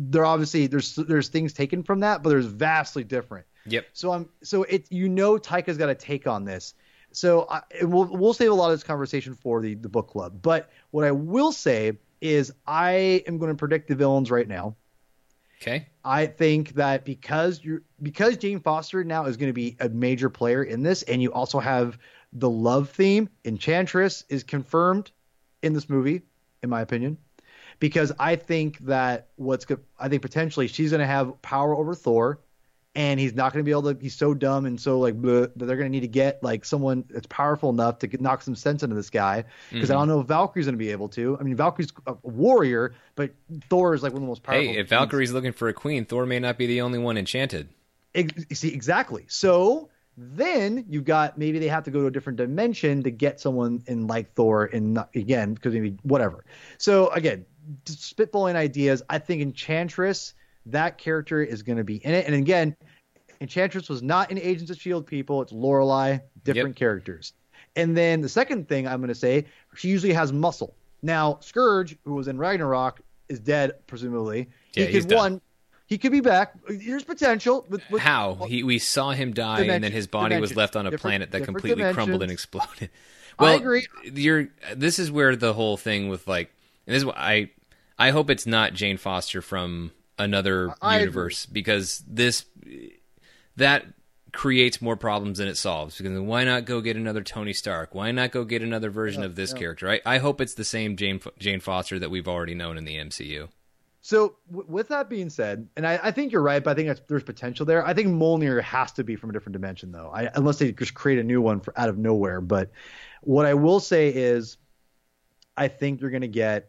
there's things taken from that, but there's vastly different. Yep. So Taika's got a take on this. So we'll save a lot of this conversation for the book club. But what I will say is I am going to predict the villains right now. Okay. I think that because Jane Foster now is going to be a major player in this, and you also have the love theme, Enchantress is confirmed in this movie, in my opinion, because I think that potentially she's going to have power over Thor, and he's not going to be able to. He's so dumb and so that they're going to need to get like someone that's powerful enough to knock some sense into this guy. Because I don't know if Valkyrie's going to be able to. I mean, Valkyrie's a warrior, but Thor is like one of the most powerful. Hey, if Valkyrie's looking for a queen, Thor may not be the only one enchanted. See, exactly. So then you've got, maybe they have to go to a different dimension to get someone in like Thor, and not, again, because maybe whatever. So again, spitballing ideas. I think Enchantress, that character is going to be in it. And again, Enchantress was not in Agents of S.H.I.E.L.D. people. It's Lorelei, different characters. And then the second thing I'm going to say, she usually has muscle. Now, Scourge, who was in Ragnarok, is dead, presumably. Yeah, He could be back. There's potential. How? We saw him die, and then his body was left on a planet that completely crumbled and exploded. Well, I agree. This is where the whole thing with and this is what I hope it's not Jane Foster from another universe, because that creates more problems than it solves. Because why not go get another Tony Stark? Why not go get another version of this character? I hope it's the same Jane Foster that we've already known in the MCU. So with that being said, and I think you're right, but I think there's potential there. I think Mjolnir has to be from a different dimension, though, unless they just create a new one out of nowhere. But what I will say is, I think we're gonna get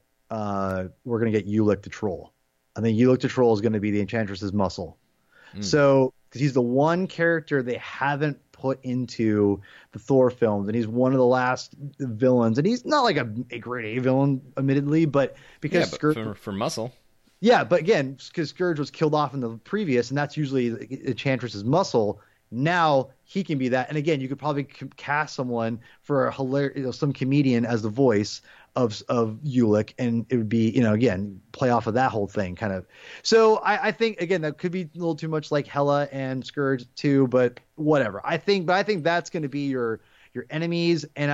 Ulik the Troll. I think Ulik the Troll is going to be the Enchantress's muscle. So, because he's the one character they haven't put into the Thor films, and he's one of the last villains, and he's not like a grade A villain, admittedly, but because Scourge for muscle. Yeah, but again, because Scourge was killed off in the previous, and that's usually Enchantress's muscle. Now he can be that, and again, you could probably cast someone for a hilarious, some comedian as the voice of Ulik, and it would be, again, play off of that whole thing kind of. So I think, again, that could be a little too much like Hela and Scourge too, but whatever. I think that's going to be your enemies. And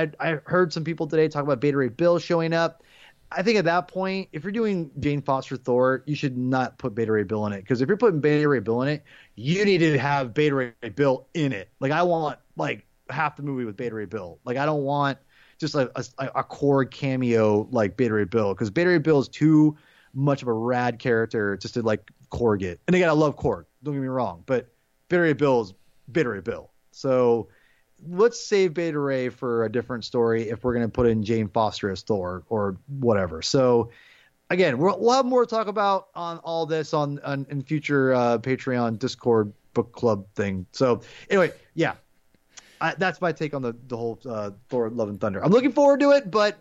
I heard some people today talk about Beta Ray Bill showing up. I think at that point, if you're doing Jane Foster Thor, you should not put Beta Ray Bill in it, because if you're putting Beta Ray Bill in it, you need to have Beta Ray Bill in it. Like, I want like half the movie with Beta Ray Bill. Like, I don't want just a Korg cameo like Beta Ray Bill, because Beta Ray Bill is too much of a rad character just to like Korg it. And again, I love Korg, don't get me wrong, but Beta Ray Bill is Beta Ray Bill. So let's save Beta Ray for a different story if we're going to put in Jane Foster as Thor or whatever. So again, we'll have more to talk about on all this in future Patreon Discord book club thing. So anyway, yeah. That's my take on the whole Thor: Love and Thunder. I'm looking forward to it, but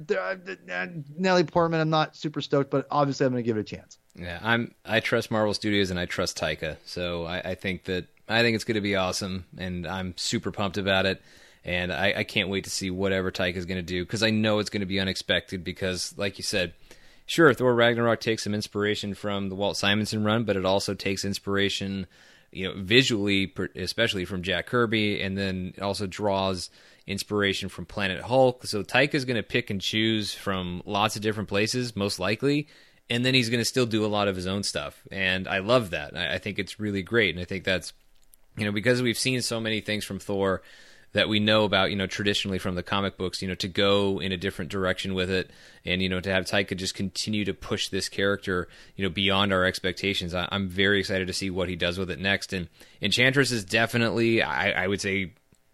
Natalie Portman, I'm not super stoked, but obviously I'm going to give it a chance. Yeah, I trust Marvel Studios and I trust Taika, so I think it's going to be awesome, and I'm super pumped about it, and I can't wait to see whatever Taika's going to do, because I know it's going to be unexpected, because like you said, sure, Thor Ragnarok takes some inspiration from the Walt Simonson run, but it also takes inspiration, visually, especially from Jack Kirby, and then it also draws inspiration from Planet Hulk. So Taika's going to pick and choose from lots of different places, most likely, and then he's going to still do a lot of his own stuff. And I love that. I think it's really great, and I think that's, because we've seen so many things from Thor that we know about, traditionally from the comic books, to go in a different direction with it, and, to have Taika just continue to push this character, beyond our expectations. I'm very excited to see what he does with it next. And Enchantress is definitely, I would say,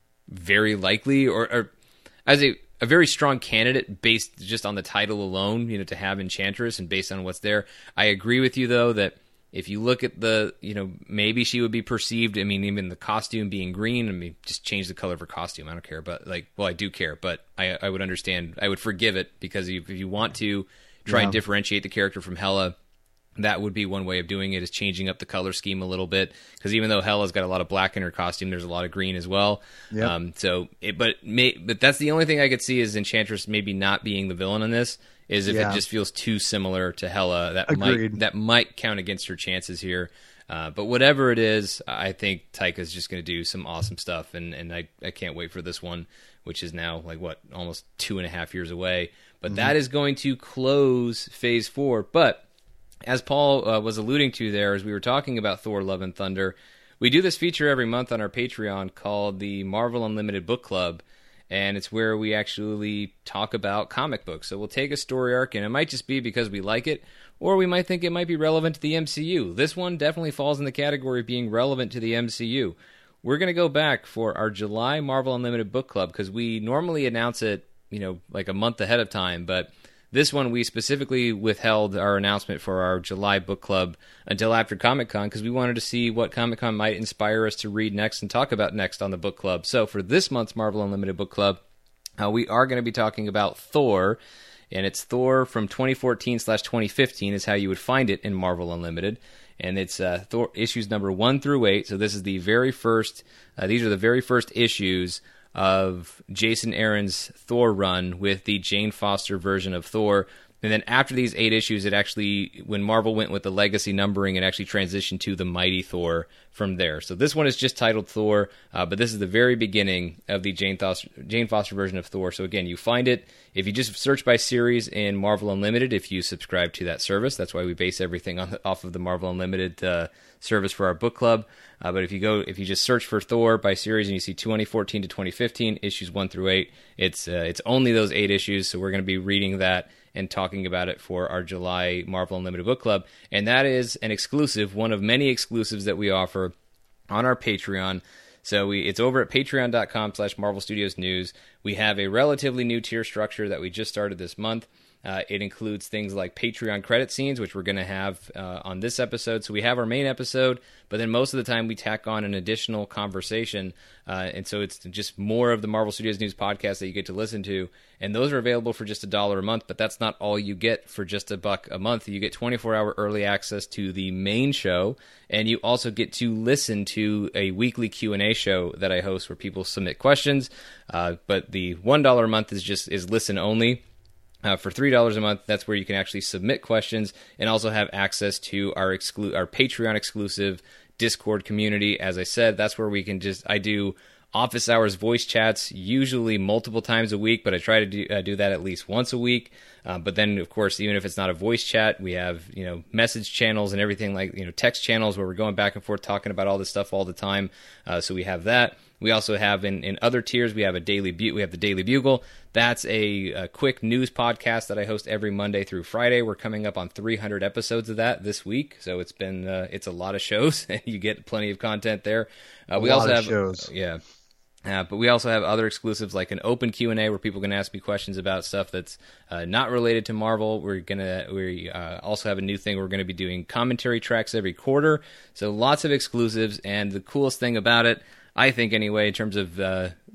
very likely, or as a very strong candidate based just on the title alone, to have Enchantress, and based on what's there. I agree with you, though, that if you look at the, maybe she would be perceived, even the costume being green, just change the color of her costume. I don't care, but I do care, but I would understand. I would forgive it, because if you want to try and differentiate the character from Hela, that would be one way of doing it, is changing up the color scheme a little bit, because even though Hela's got a lot of black in her costume, there's a lot of green as well. Yep. But that's the only thing I could see is Enchantress maybe not being the villain in this, is if it just feels too similar to Hela, that might count against her chances here. But whatever it is, I think Taika's just going to do some awesome stuff, and I can't wait for this one, which is now almost 2.5 years away. But that is going to close Phase 4. But as Paul was alluding to there, as we were talking about Thor: Love and Thunder, we do this feature every month on our Patreon called the Marvel Unlimited Book Club. And it's where we actually talk about comic books. So we'll take a story arc, and it might just be because we like it, or we might think it might be relevant to the MCU. This one definitely falls in the category of being relevant to the MCU. We're going to go back for our July Marvel Unlimited Book Club, because we normally announce it, like a month ahead of time, but this one, we specifically withheld our announcement for our July book club until after Comic-Con, because we wanted to see what Comic-Con might inspire us to read next and talk about next on the book club. So for this month's Marvel Unlimited book club, we are going to be talking about Thor, and it's Thor from 2014/2015 is how you would find it in Marvel Unlimited. And it's Thor issues number 1 through 8. So this is the very first, these are the very first issues of Jason Aaron's Thor run with the Jane Foster version of Thor. And then after these 8 issues, it actually, when Marvel went with the legacy numbering, it actually transitioned to the Mighty Thor from there. So this one is just titled Thor, but this is the very beginning of the Jane Foster version of Thor. So again, you find it if you just search by series in Marvel Unlimited, if you subscribe to that service. That's why we base everything off of the Marvel Unlimited service for our book club. But if you just search for Thor by series and you see 2014 to 2015, issues 1 through 8, it's only those 8 issues. So we're going to be reading that and talking about it for our July Marvel Unlimited Book Club. And that is an exclusive, one of many exclusives that we offer on our Patreon. So it's over at patreon.com/Marvel Studios News. We have a relatively new tier structure that we just started this month. It includes things like Patreon credit scenes, which we're going to have on this episode. So we have our main episode, but then most of the time we tack on an additional conversation. And so it's just more of the Marvel Studios News podcast that you get to listen to. And those are available for just $1 a month, but that's not all you get for just $1 a month. You get 24-hour early access to the main show, and you also get to listen to a weekly Q&A show that I host where people submit questions. But the $1 a month is listen only. For $3 a month, that's where you can actually submit questions and also have access to our Patreon exclusive Discord community. As I said, that's where we can I do office hours voice chats, usually multiple times a week, but I try to do that at least once a week. But then, of course, even if it's not a voice chat, we have message channels and everything like text channels where we're going back and forth talking about all this stuff all the time. So we have that. We also have in other tiers, we have the Daily Bugle. That's a quick news podcast that I host every Monday through Friday. We're coming up on 300 episodes of that this week, so it's been it's a lot of shows, and you get plenty of content there. We also have shows, yeah. But we also have other exclusives like an open Q&A where people can ask me questions about stuff that's not related to Marvel. We also have a new thing. We're going to be doing commentary tracks every quarter. So lots of exclusives, and the coolest thing about it, I think anyway, in terms of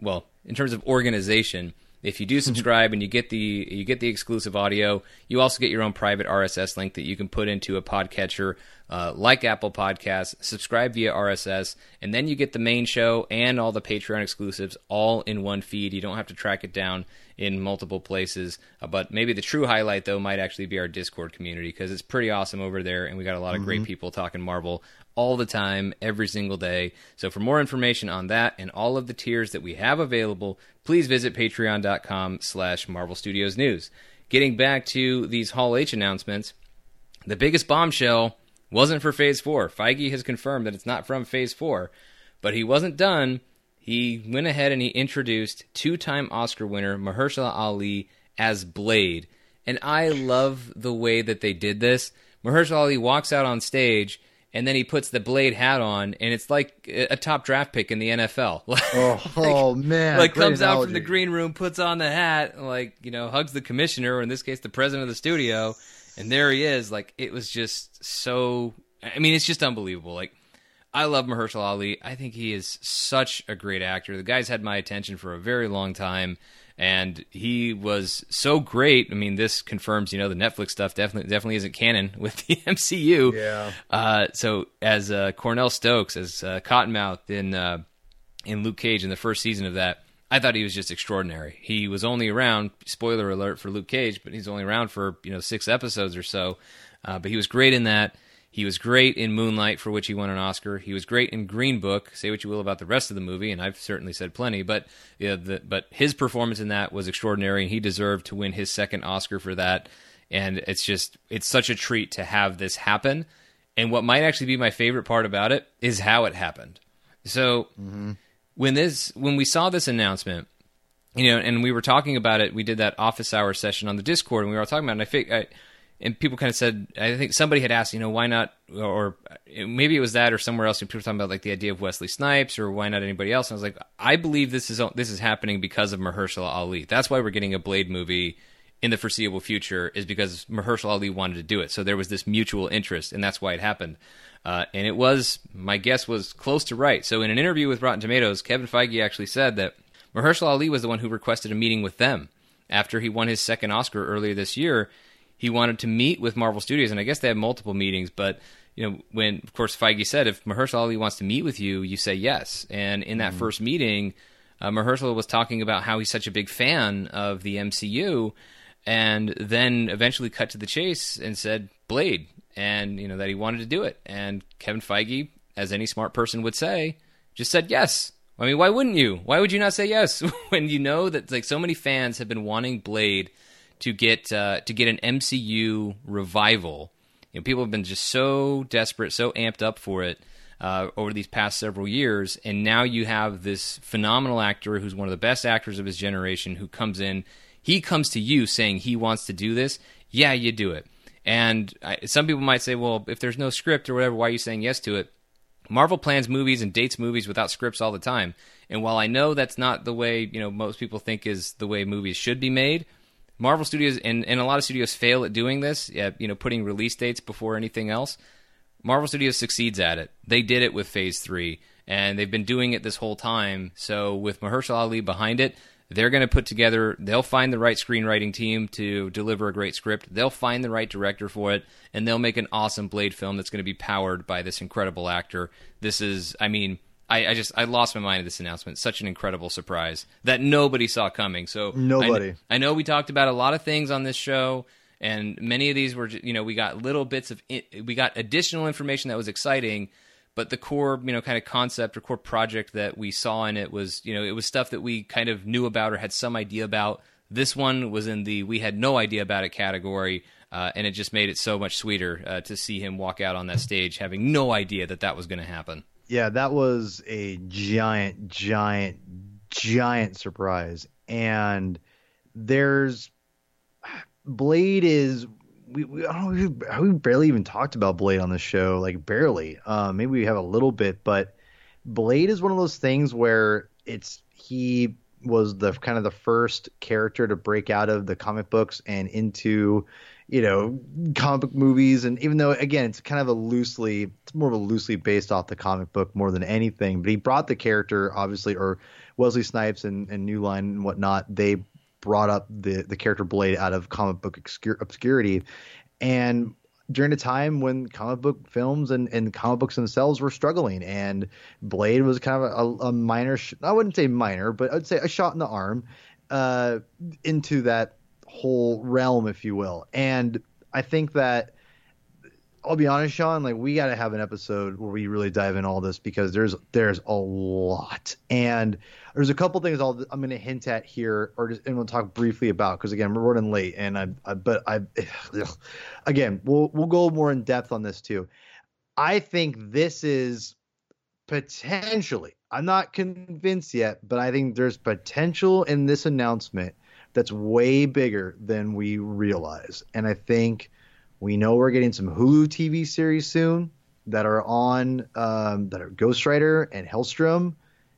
organization, if you do subscribe and you get the exclusive audio, you also get your own private RSS link that you can put into a podcatcher like Apple Podcasts, subscribe via RSS, and then you get the main show and all the Patreon exclusives all in one feed. You don't have to track it down in multiple places. But maybe the true highlight, though, might actually be our Discord community, because it's pretty awesome over there, and we got a lot of great people talking Marvel all the time, every single day. So for more information on that and all of the tiers that we have available, please visit patreon.com/Marvel Studios News. Getting back to these Hall H announcements, the biggest bombshell wasn't for Phase 4. Feige has confirmed that it's not from Phase 4, but he wasn't done. He went ahead and he introduced 2-time Oscar winner Mahershala Ali as Blade. And I love the way that they did this. Mahershala Ali walks out on stage, and then he puts the Blade hat on, and it's like a top draft pick in the NFL. Man. Like comes out from the green room, puts on the hat, hugs the commissioner, or in this case, the president of the studio, and there he is. Like, it was just so... I mean, it's just unbelievable. Like, I love Mahershala Ali. I think he is such a great actor. The guy's had my attention for a very long time, and he was so great. I mean, this confirms, the Netflix stuff definitely isn't canon with the MCU. Yeah. So as Cornell Stokes, as Cottonmouth in Luke Cage in the first season of that, I thought he was just extraordinary. He was only around, spoiler alert for Luke Cage, but he's only around for 6 episodes or so. But he was great in that. He was great in Moonlight, for which he won an Oscar. He was great in Green Book. Say what you will about the rest of the movie, and I've certainly said plenty, but but his performance in that was extraordinary, and he deserved to win his second Oscar for that. And it's such a treat to have this happen. And what might actually be my favorite part about it is how it happened. So when we saw this announcement, and we were talking about it, we did that office hour session on the Discord, and we were all talking about it, and people kind of said, I think somebody had asked, why not, or maybe it was that or somewhere else, and people were talking about like the idea of Wesley Snipes, or why not anybody else? And I was like, I believe this is happening because of Mahershala Ali. That's why we're getting a Blade movie in the foreseeable future, is because Mahershala Ali wanted to do it. So there was this mutual interest, and that's why it happened. And it was, my guess was close to right. So in an interview with Rotten Tomatoes, Kevin Feige actually said that Mahershala Ali was the one who requested a meeting with them after he won his second Oscar earlier this year. He wanted to meet with Marvel Studios, and I guess they had multiple meetings, but when, of course, Feige said, if Mahershala Ali wants to meet with you, you say yes. And in that first meeting, Mahershala was talking about how he's such a big fan of the MCU, and then eventually cut to the chase and said Blade, and that he wanted to do it. And Kevin Feige, as any smart person would say, just said yes. I mean, why wouldn't you? Why would you not say yes when you know that like so many fans have been wanting Blade to get an MCU revival? People have been just so desperate, so amped up for it over these past several years, and now you have this phenomenal actor who's one of the best actors of his generation who comes in. He comes to you saying he wants to do this. Yeah, you do it. And some people might say, well, if there's no script or whatever, why are you saying yes to it? Marvel plans movies and dates movies without scripts all the time. And while I know that's not the way most people think is the way movies should be made, Marvel Studios and a lot of studios fail at doing this, putting release dates before anything else. Marvel Studios succeeds at it. They did it with Phase 3, and they've been doing it this whole time. So with Mahershala Ali behind it, they're going to they'll find the right screenwriting team to deliver a great script. They'll find the right director for it, and they'll make an awesome Blade film that's going to be powered by this incredible actor. This is, I lost my mind at this announcement. Such an incredible surprise that nobody saw coming. So nobody. I know we talked about a lot of things on this show, and many of these were, we got little bits we got additional information that was exciting. But the core, kind of concept or core project that we saw in it was, it was stuff that we kind of knew about or had some idea about. This one was in the we had no idea about it category, and it just made it so much sweeter to see him walk out on that stage having no idea that was going to happen. Yeah, that was a giant, giant, giant surprise. And Blade is... We barely even talked about Blade on the show, like barely. Maybe we have a little bit, but Blade is one of those things where he was the kind of the first character to break out of the comic books and into, comic book movies. And even though, again, it's more of a loosely based off the comic book more than anything, but he brought the character, obviously, or Wesley Snipes and New Line and whatnot, they brought up the character Blade out of comic book obscurity. And during a time when comic book films and comic books themselves were struggling, and Blade was kind of a minor, I wouldn't say minor, but I'd say a shot in the arm into that whole realm, if you will. And I think that, I'll be honest, Sean, like we got to have an episode where we really dive in all this, because there's a lot, and there's a couple things I'm going to hint at here, and we'll talk briefly about, because again, we're running late, and again, we'll go more in depth on this too. I think this is potentially, I'm not convinced yet, but I think there's potential in this announcement that's way bigger than we realize, and I think. We know we're getting some Hulu TV series soon that are on that are Ghost Rider and Hellstrom,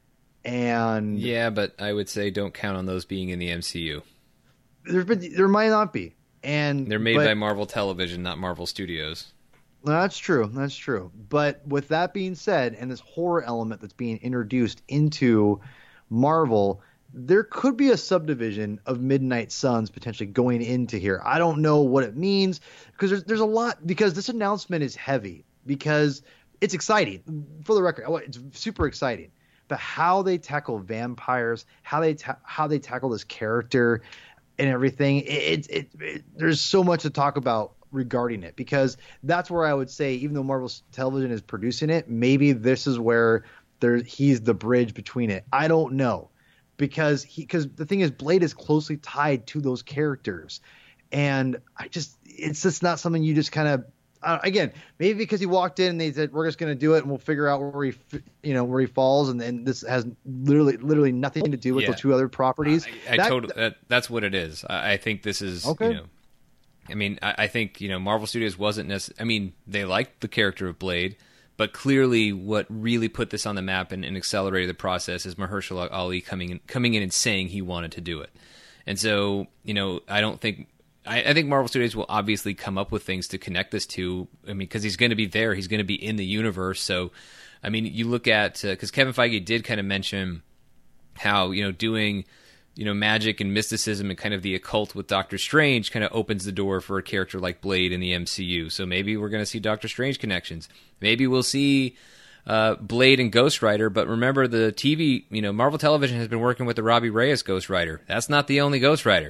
and yeah, but I would say don't count on those being in the MCU. There might not be, and they're made by Marvel Television, not Marvel Studios. That's true. But with that being said, and this horror element that's being introduced into Marvel, there could be a subdivision of Midnight Suns potentially going into here. I don't know what it means, because there's a lot, because this announcement is heavy, because it's exciting. For the record, it's super exciting. But how they tackle vampires, how they tackle this character and everything, there's so much to talk about regarding it, because that's where I would say, even though Marvel Television is producing it, maybe this is where he's the bridge between it. I don't know. Because the thing is, Blade is closely tied to those characters, and it's just not something you just kind of again, maybe because he walked in and they said we're just going to do it and we'll figure out where he falls, and then this has literally nothing to do with the two other properties. That's what it is. I think this is okay. I think Marvel Studios wasn't necessarily. I mean, they liked the character of Blade. But clearly what really put this on the map and accelerated the process is Mahershala Ali coming in and saying he wanted to do it. And so, I think Marvel Studios will obviously come up with things to connect this to. Because he's going to be there. He's going to be in the universe. So, you look at... Because Kevin Feige did kind of mention how, doing... magic and mysticism and kind of the occult with Doctor Strange kind of opens the door for a character like Blade in the MCU. So maybe we're going to see Doctor Strange connections. Maybe we'll see Blade and Ghost Rider. But remember, the TV, Marvel Television has been working with the Robbie Reyes Ghost Rider. That's not the only Ghost Rider.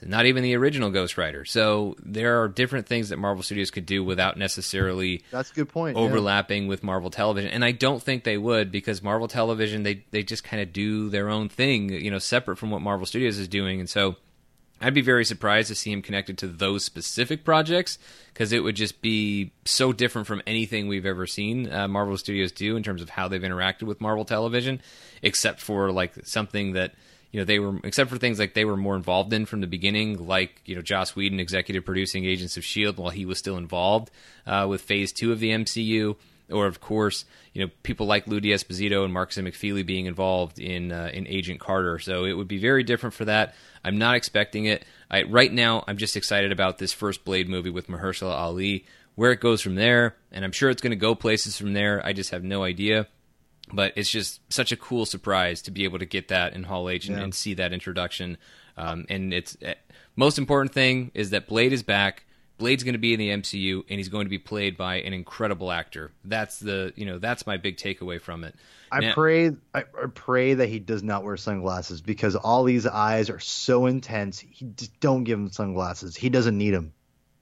not even the original Ghost Rider. So there are different things that Marvel Studios could do without necessarily that's a good point, overlapping with Marvel Television. And I don't think they would, because Marvel Television, they just kind of do their own thing, separate from what Marvel Studios is doing. And so I'd be very surprised to see him connected to those specific projects, because it would just be so different from anything we've ever seen Marvel Studios do in terms of how they've interacted with Marvel Television, except for like something that except for things like they were more involved in from the beginning, like Joss Whedon executive producing Agents of S.H.I.E.L.D. while he was still involved with Phase 2 of the MCU, or of course people like Lou D'Esposito and Marcus McFeely being involved in Agent Carter. So it would be very different for that. I'm not expecting it. Right now, I'm just excited about this first Blade movie with Mahershala Ali, where it goes from there, and I'm sure it's going to go places from there. I just have no idea. But it's just such a cool surprise to be able to get that in Hall H and see that introduction. And it's most important thing is that Blade is back. Blade's going to be in the MCU, and he's going to be played by an incredible actor. That's that's my big takeaway from it. I pray that he does not wear sunglasses, because all these eyes are so intense. Just don't give him sunglasses. He doesn't need them.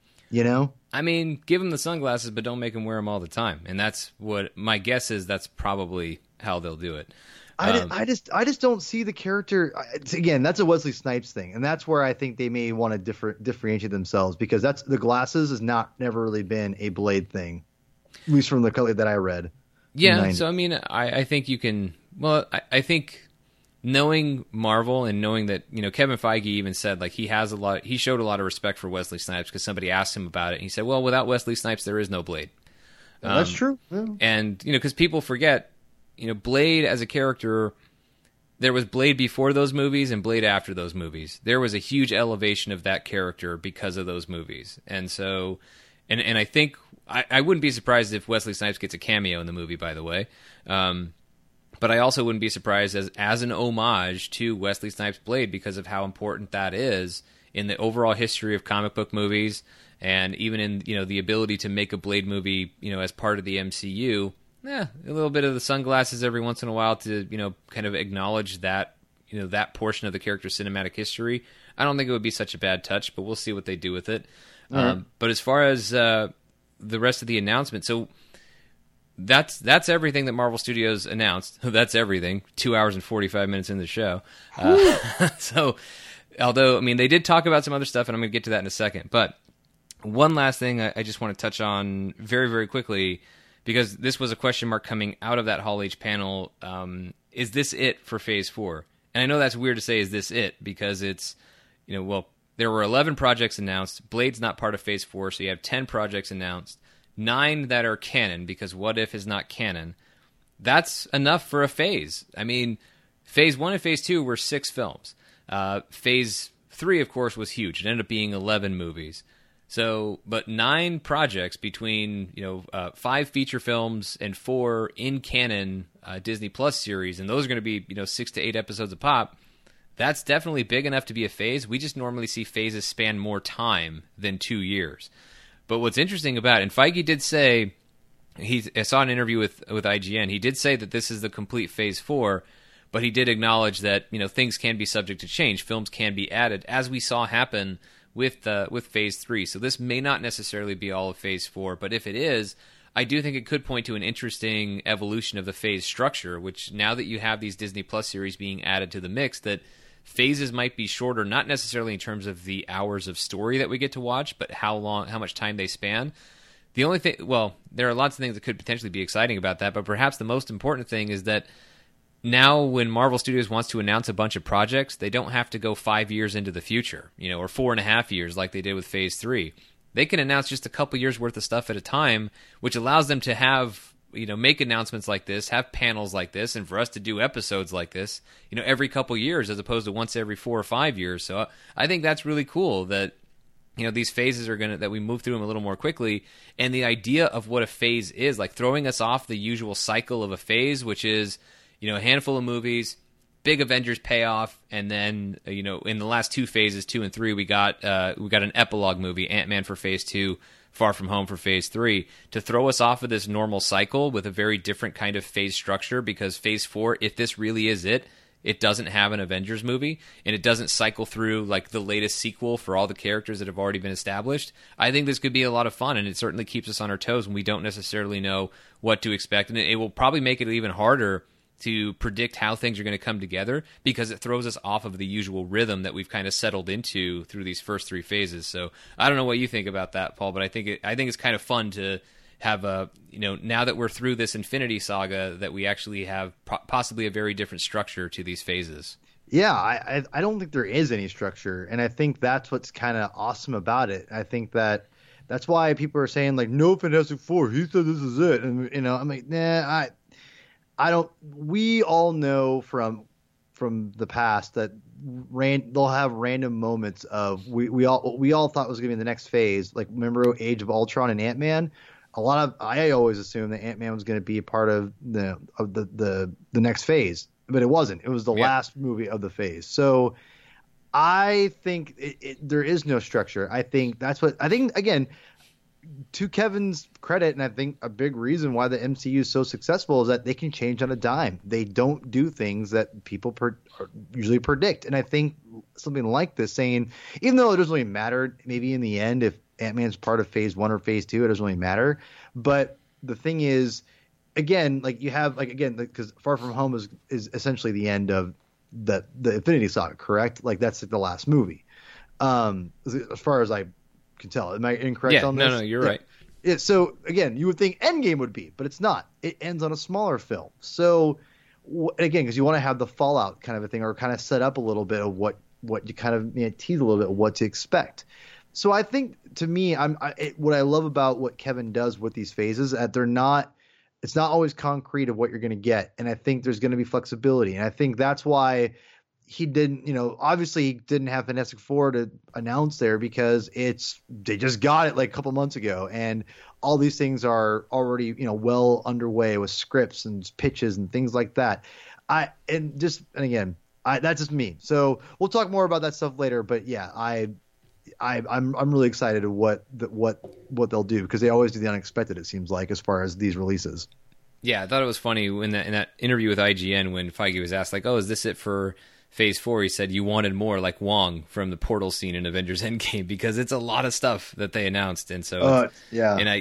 I mean, give him the sunglasses, but don't make him wear them all the time. And that's what my guess is. That's probably how they'll do it. I just don't see the character. Again, that's a Wesley Snipes thing, and that's where I think they may want to differentiate themselves, because that's the glasses has never really been a Blade thing, at least from the color that I read. Yeah, so I mean, I think you can. Well, I think knowing Marvel and knowing that Kevin Feige even said like he showed a lot of respect for Wesley Snipes, because somebody asked him about it. And he said, "Well, without Wesley Snipes, there is no Blade." That's true. Yeah. And because people forget, Blade as a character, there was Blade before those movies and Blade after those movies. There was a huge elevation of that character because of those movies, and so, and I think I wouldn't be surprised if Wesley Snipes gets a cameo in the movie. By the way. But I also wouldn't be surprised as an homage to Wesley Snipes' Blade, because of how important that is in the overall history of comic book movies, and even in the ability to make a Blade movie as part of the MCU. A little bit of the sunglasses every once in a while to kind of acknowledge that that portion of the character's cinematic history. I don't think it would be such a bad touch, but we'll see what they do with it. But as far as the rest of the announcement, so. That's everything that Marvel Studios announced. That's everything. 2 hours and 45 minutes in the show. So, although, I mean, they did talk about some other stuff, and I'm going to get to that in a second. But one last thing I just want to touch on very, very quickly, because this was a question mark coming out of that Hall H panel. Is this it for Phase 4? And I know that's weird to say, is this it? Because it's, there were 11 projects announced. Blade's not part of Phase 4, so you have 10 projects announced. 9 that are canon, because What If is not canon. That's enough for a phase. I mean, Phase 1 and Phase 2 were 6 films. Phase 3, of course, was huge. It ended up being 11 movies. So, but 9 projects between 5 feature films and 4 in canon Disney Plus series, and those are going to be 6 to 8 episodes a pop. That's definitely big enough to be a phase. We just normally see phases span more time than 2 years. But what's interesting about it, and Feige did say, I saw an interview with IGN, he did say that this is the complete Phase 4, but he did acknowledge that things can be subject to change. Films can be added, as we saw happen with Phase 3. So this may not necessarily be all of Phase 4, but if it is, I do think it could point to an interesting evolution of the phase structure, which now that you have these Disney Plus series being added to the mix, that phases might be shorter, not necessarily in terms of the hours of story that we get to watch, but how much time they span. The only thing, well, there are lots of things that could potentially be exciting about that, but perhaps the most important thing is that now when Marvel Studios wants to announce a bunch of projects, they don't have to go 5 years into the future, or 4.5 years like they did with Phase 3. They can announce just a couple years worth of stuff at a time, which allows them to have make announcements like this, have panels like this, and for us to do episodes like this, every couple years as opposed to once every 4 or 5 years. So I think that's really cool that, these phases are that we move through them a little more quickly. And the idea of what a phase is, like throwing us off the usual cycle of a phase, which is, a handful of movies, big Avengers payoff, and then, in the last 2 phases, 2 and 3, we got an epilogue movie, Ant-Man for Phase 2, Far From Home for Phase 3, to throw us off of this normal cycle with a very different kind of phase structure, because Phase 4, if this really is it, it doesn't have an Avengers movie and it doesn't cycle through like the latest sequel for all the characters that have already been established, I think this could be a lot of fun, and it certainly keeps us on our toes when we don't necessarily know what to expect, and it will probably make it even harder to predict how things are going to come together because it throws us off of the usual rhythm that we've kind of settled into through these first 3 phases. So I don't know what you think about that, Paul, but I think it's kind of fun to have now that we're through this Infinity Saga, that we actually have possibly a very different structure to these phases. Yeah, I don't think there is any structure, and I think that's what's kind of awesome about it. I think that's why people are saying like, no Fantastic Four, he said this is it, and I'm like, nah, I don't. We all know from the past that they'll have random moments of we all thought was going to be the next phase. Like, remember Age of Ultron and Ant-Man? I always assumed that Ant-Man was going to be a part of the next phase, but it wasn't. It was the last movie of the phase. So I think there is no structure. I think again, to Kevin's credit, and I think a big reason why the MCU is so successful is that they can change on a dime. They don't do things that people usually predict. And I think something like this, saying, even though it doesn't really matter, maybe in the end, if Ant-Man's part of phase 1 or phase 2, it doesn't really matter. But the thing is, again, like you have, like, again, because Far From Home is essentially the end of the Infinity Saga, correct? Like, that's like the last movie. As far as I can tell. Am I incorrect on this? No, you're right. Yeah, so again, you would think Endgame would be, but it's not. It ends on a smaller film. So again, because you want to have the fallout kind of a thing, or kind of set up a little bit of what you kind of tease a little bit of what to expect. So I think, to me, what I love about what Kevin does with these phases, that it's not always concrete of what you're going to get, and I think there's going to be flexibility, and I think that's why he didn't, obviously he didn't have Fantastic Four to announce there, because they just got it like a couple months ago, and all these things are already, well underway with scripts and pitches and things like that. That's just me. So we'll talk more about that stuff later, but yeah, I'm really excited of what they'll do, because they always do the unexpected, it seems like, as far as these releases. Yeah, I thought it was funny in that interview with IGN when Feige was asked, like, oh, is this it for Phase 4? He said you wanted more like Wong from the portal scene in Avengers Endgame, because it's a lot of stuff that they announced, and so yeah. And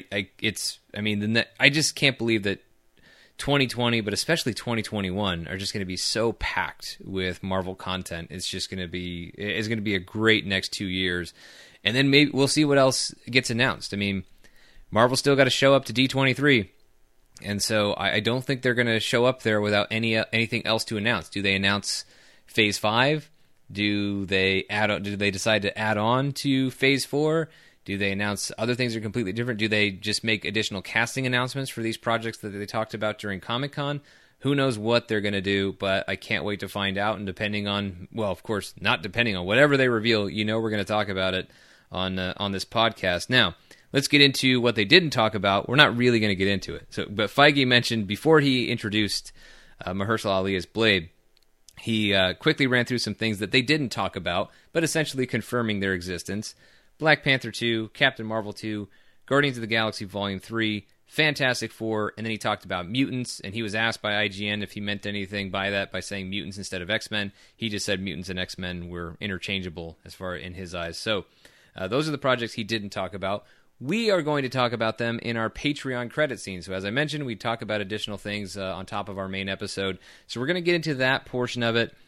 I just can't believe that 2020, but especially 2021, are just going to be so packed with Marvel content. It's going to be a great next 2 years, and then maybe we'll see what else gets announced. I mean, Marvel's still got to show up to D23. And so I don't think they're going to show up there without anything else to announce. Do they announce Phase 5? Do they decide to add on to Phase 4? Do they announce other things that are completely different? Do they just make additional casting announcements for these projects that they talked about during Comic-Con? Who knows what they're going to do, but I can't wait to find out. And depending on, well, of course, not depending on whatever they reveal, we're going to talk about it on this podcast. Now, let's get into what they didn't talk about. We're not really going to get into it. But Feige mentioned, before he introduced Mahershala Ali as Blade, he quickly ran through some things that they didn't talk about, but essentially confirming their existence. Black Panther 2, Captain Marvel 2, Guardians of the Galaxy Volume 3, Fantastic Four, and then he talked about mutants, and he was asked by IGN if he meant anything by that, by saying mutants instead of X-Men. He just said mutants and X-Men were interchangeable as far in his eyes. So those are the projects he didn't talk about. We are going to talk about them in our Patreon credit scene. So as I mentioned, we talk about additional things on top of our main episode. So we're going to get into that portion of it.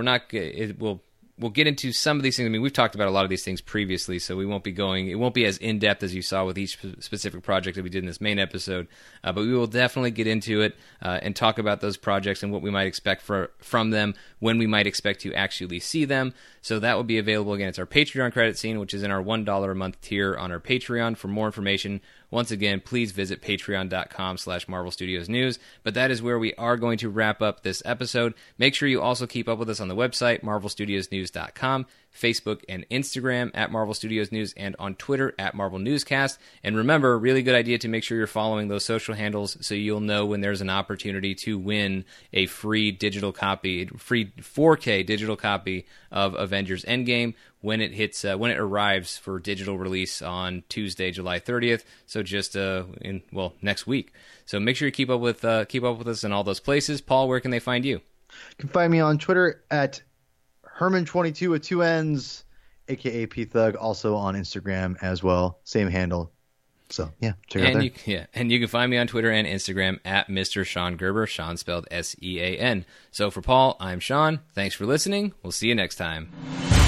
We'll get into some of these things. I mean, we've talked about a lot of these things previously, so it won't be as in-depth as you saw with each specific project that we did in this main episode. But we will definitely get into it and talk about those projects and what we might expect from them, when we might expect to actually see them. So that will be available. Again, it's our Patreon credit scene, which is in our $1 a month tier on our Patreon. For more information, once again, please visit patreon.com/Marvel Studios News. But that is where we are going to wrap up this episode. Make sure you also keep up with us on the website, marvelstudiosnews.com, Facebook and Instagram at Marvel Studios News, and on Twitter at Marvel Newscast. And remember, really good idea to make sure you're following those social handles so you'll know when there's an opportunity to win a free 4K digital copy of Avengers Endgame when it arrives for digital release on Tuesday, July 30th. So just next week. So make sure you keep up with us in all those places. Paul, where can they find you? You can find me on Twitter at Herman22 with 2 N's, aka P Thug, also on Instagram as well. Same handle. So, yeah, check it out there. And you can find me on Twitter and Instagram at Mr. Sean Gerber, Sean spelled Sean. So for Paul, I'm Sean. Thanks for listening. We'll see you next time.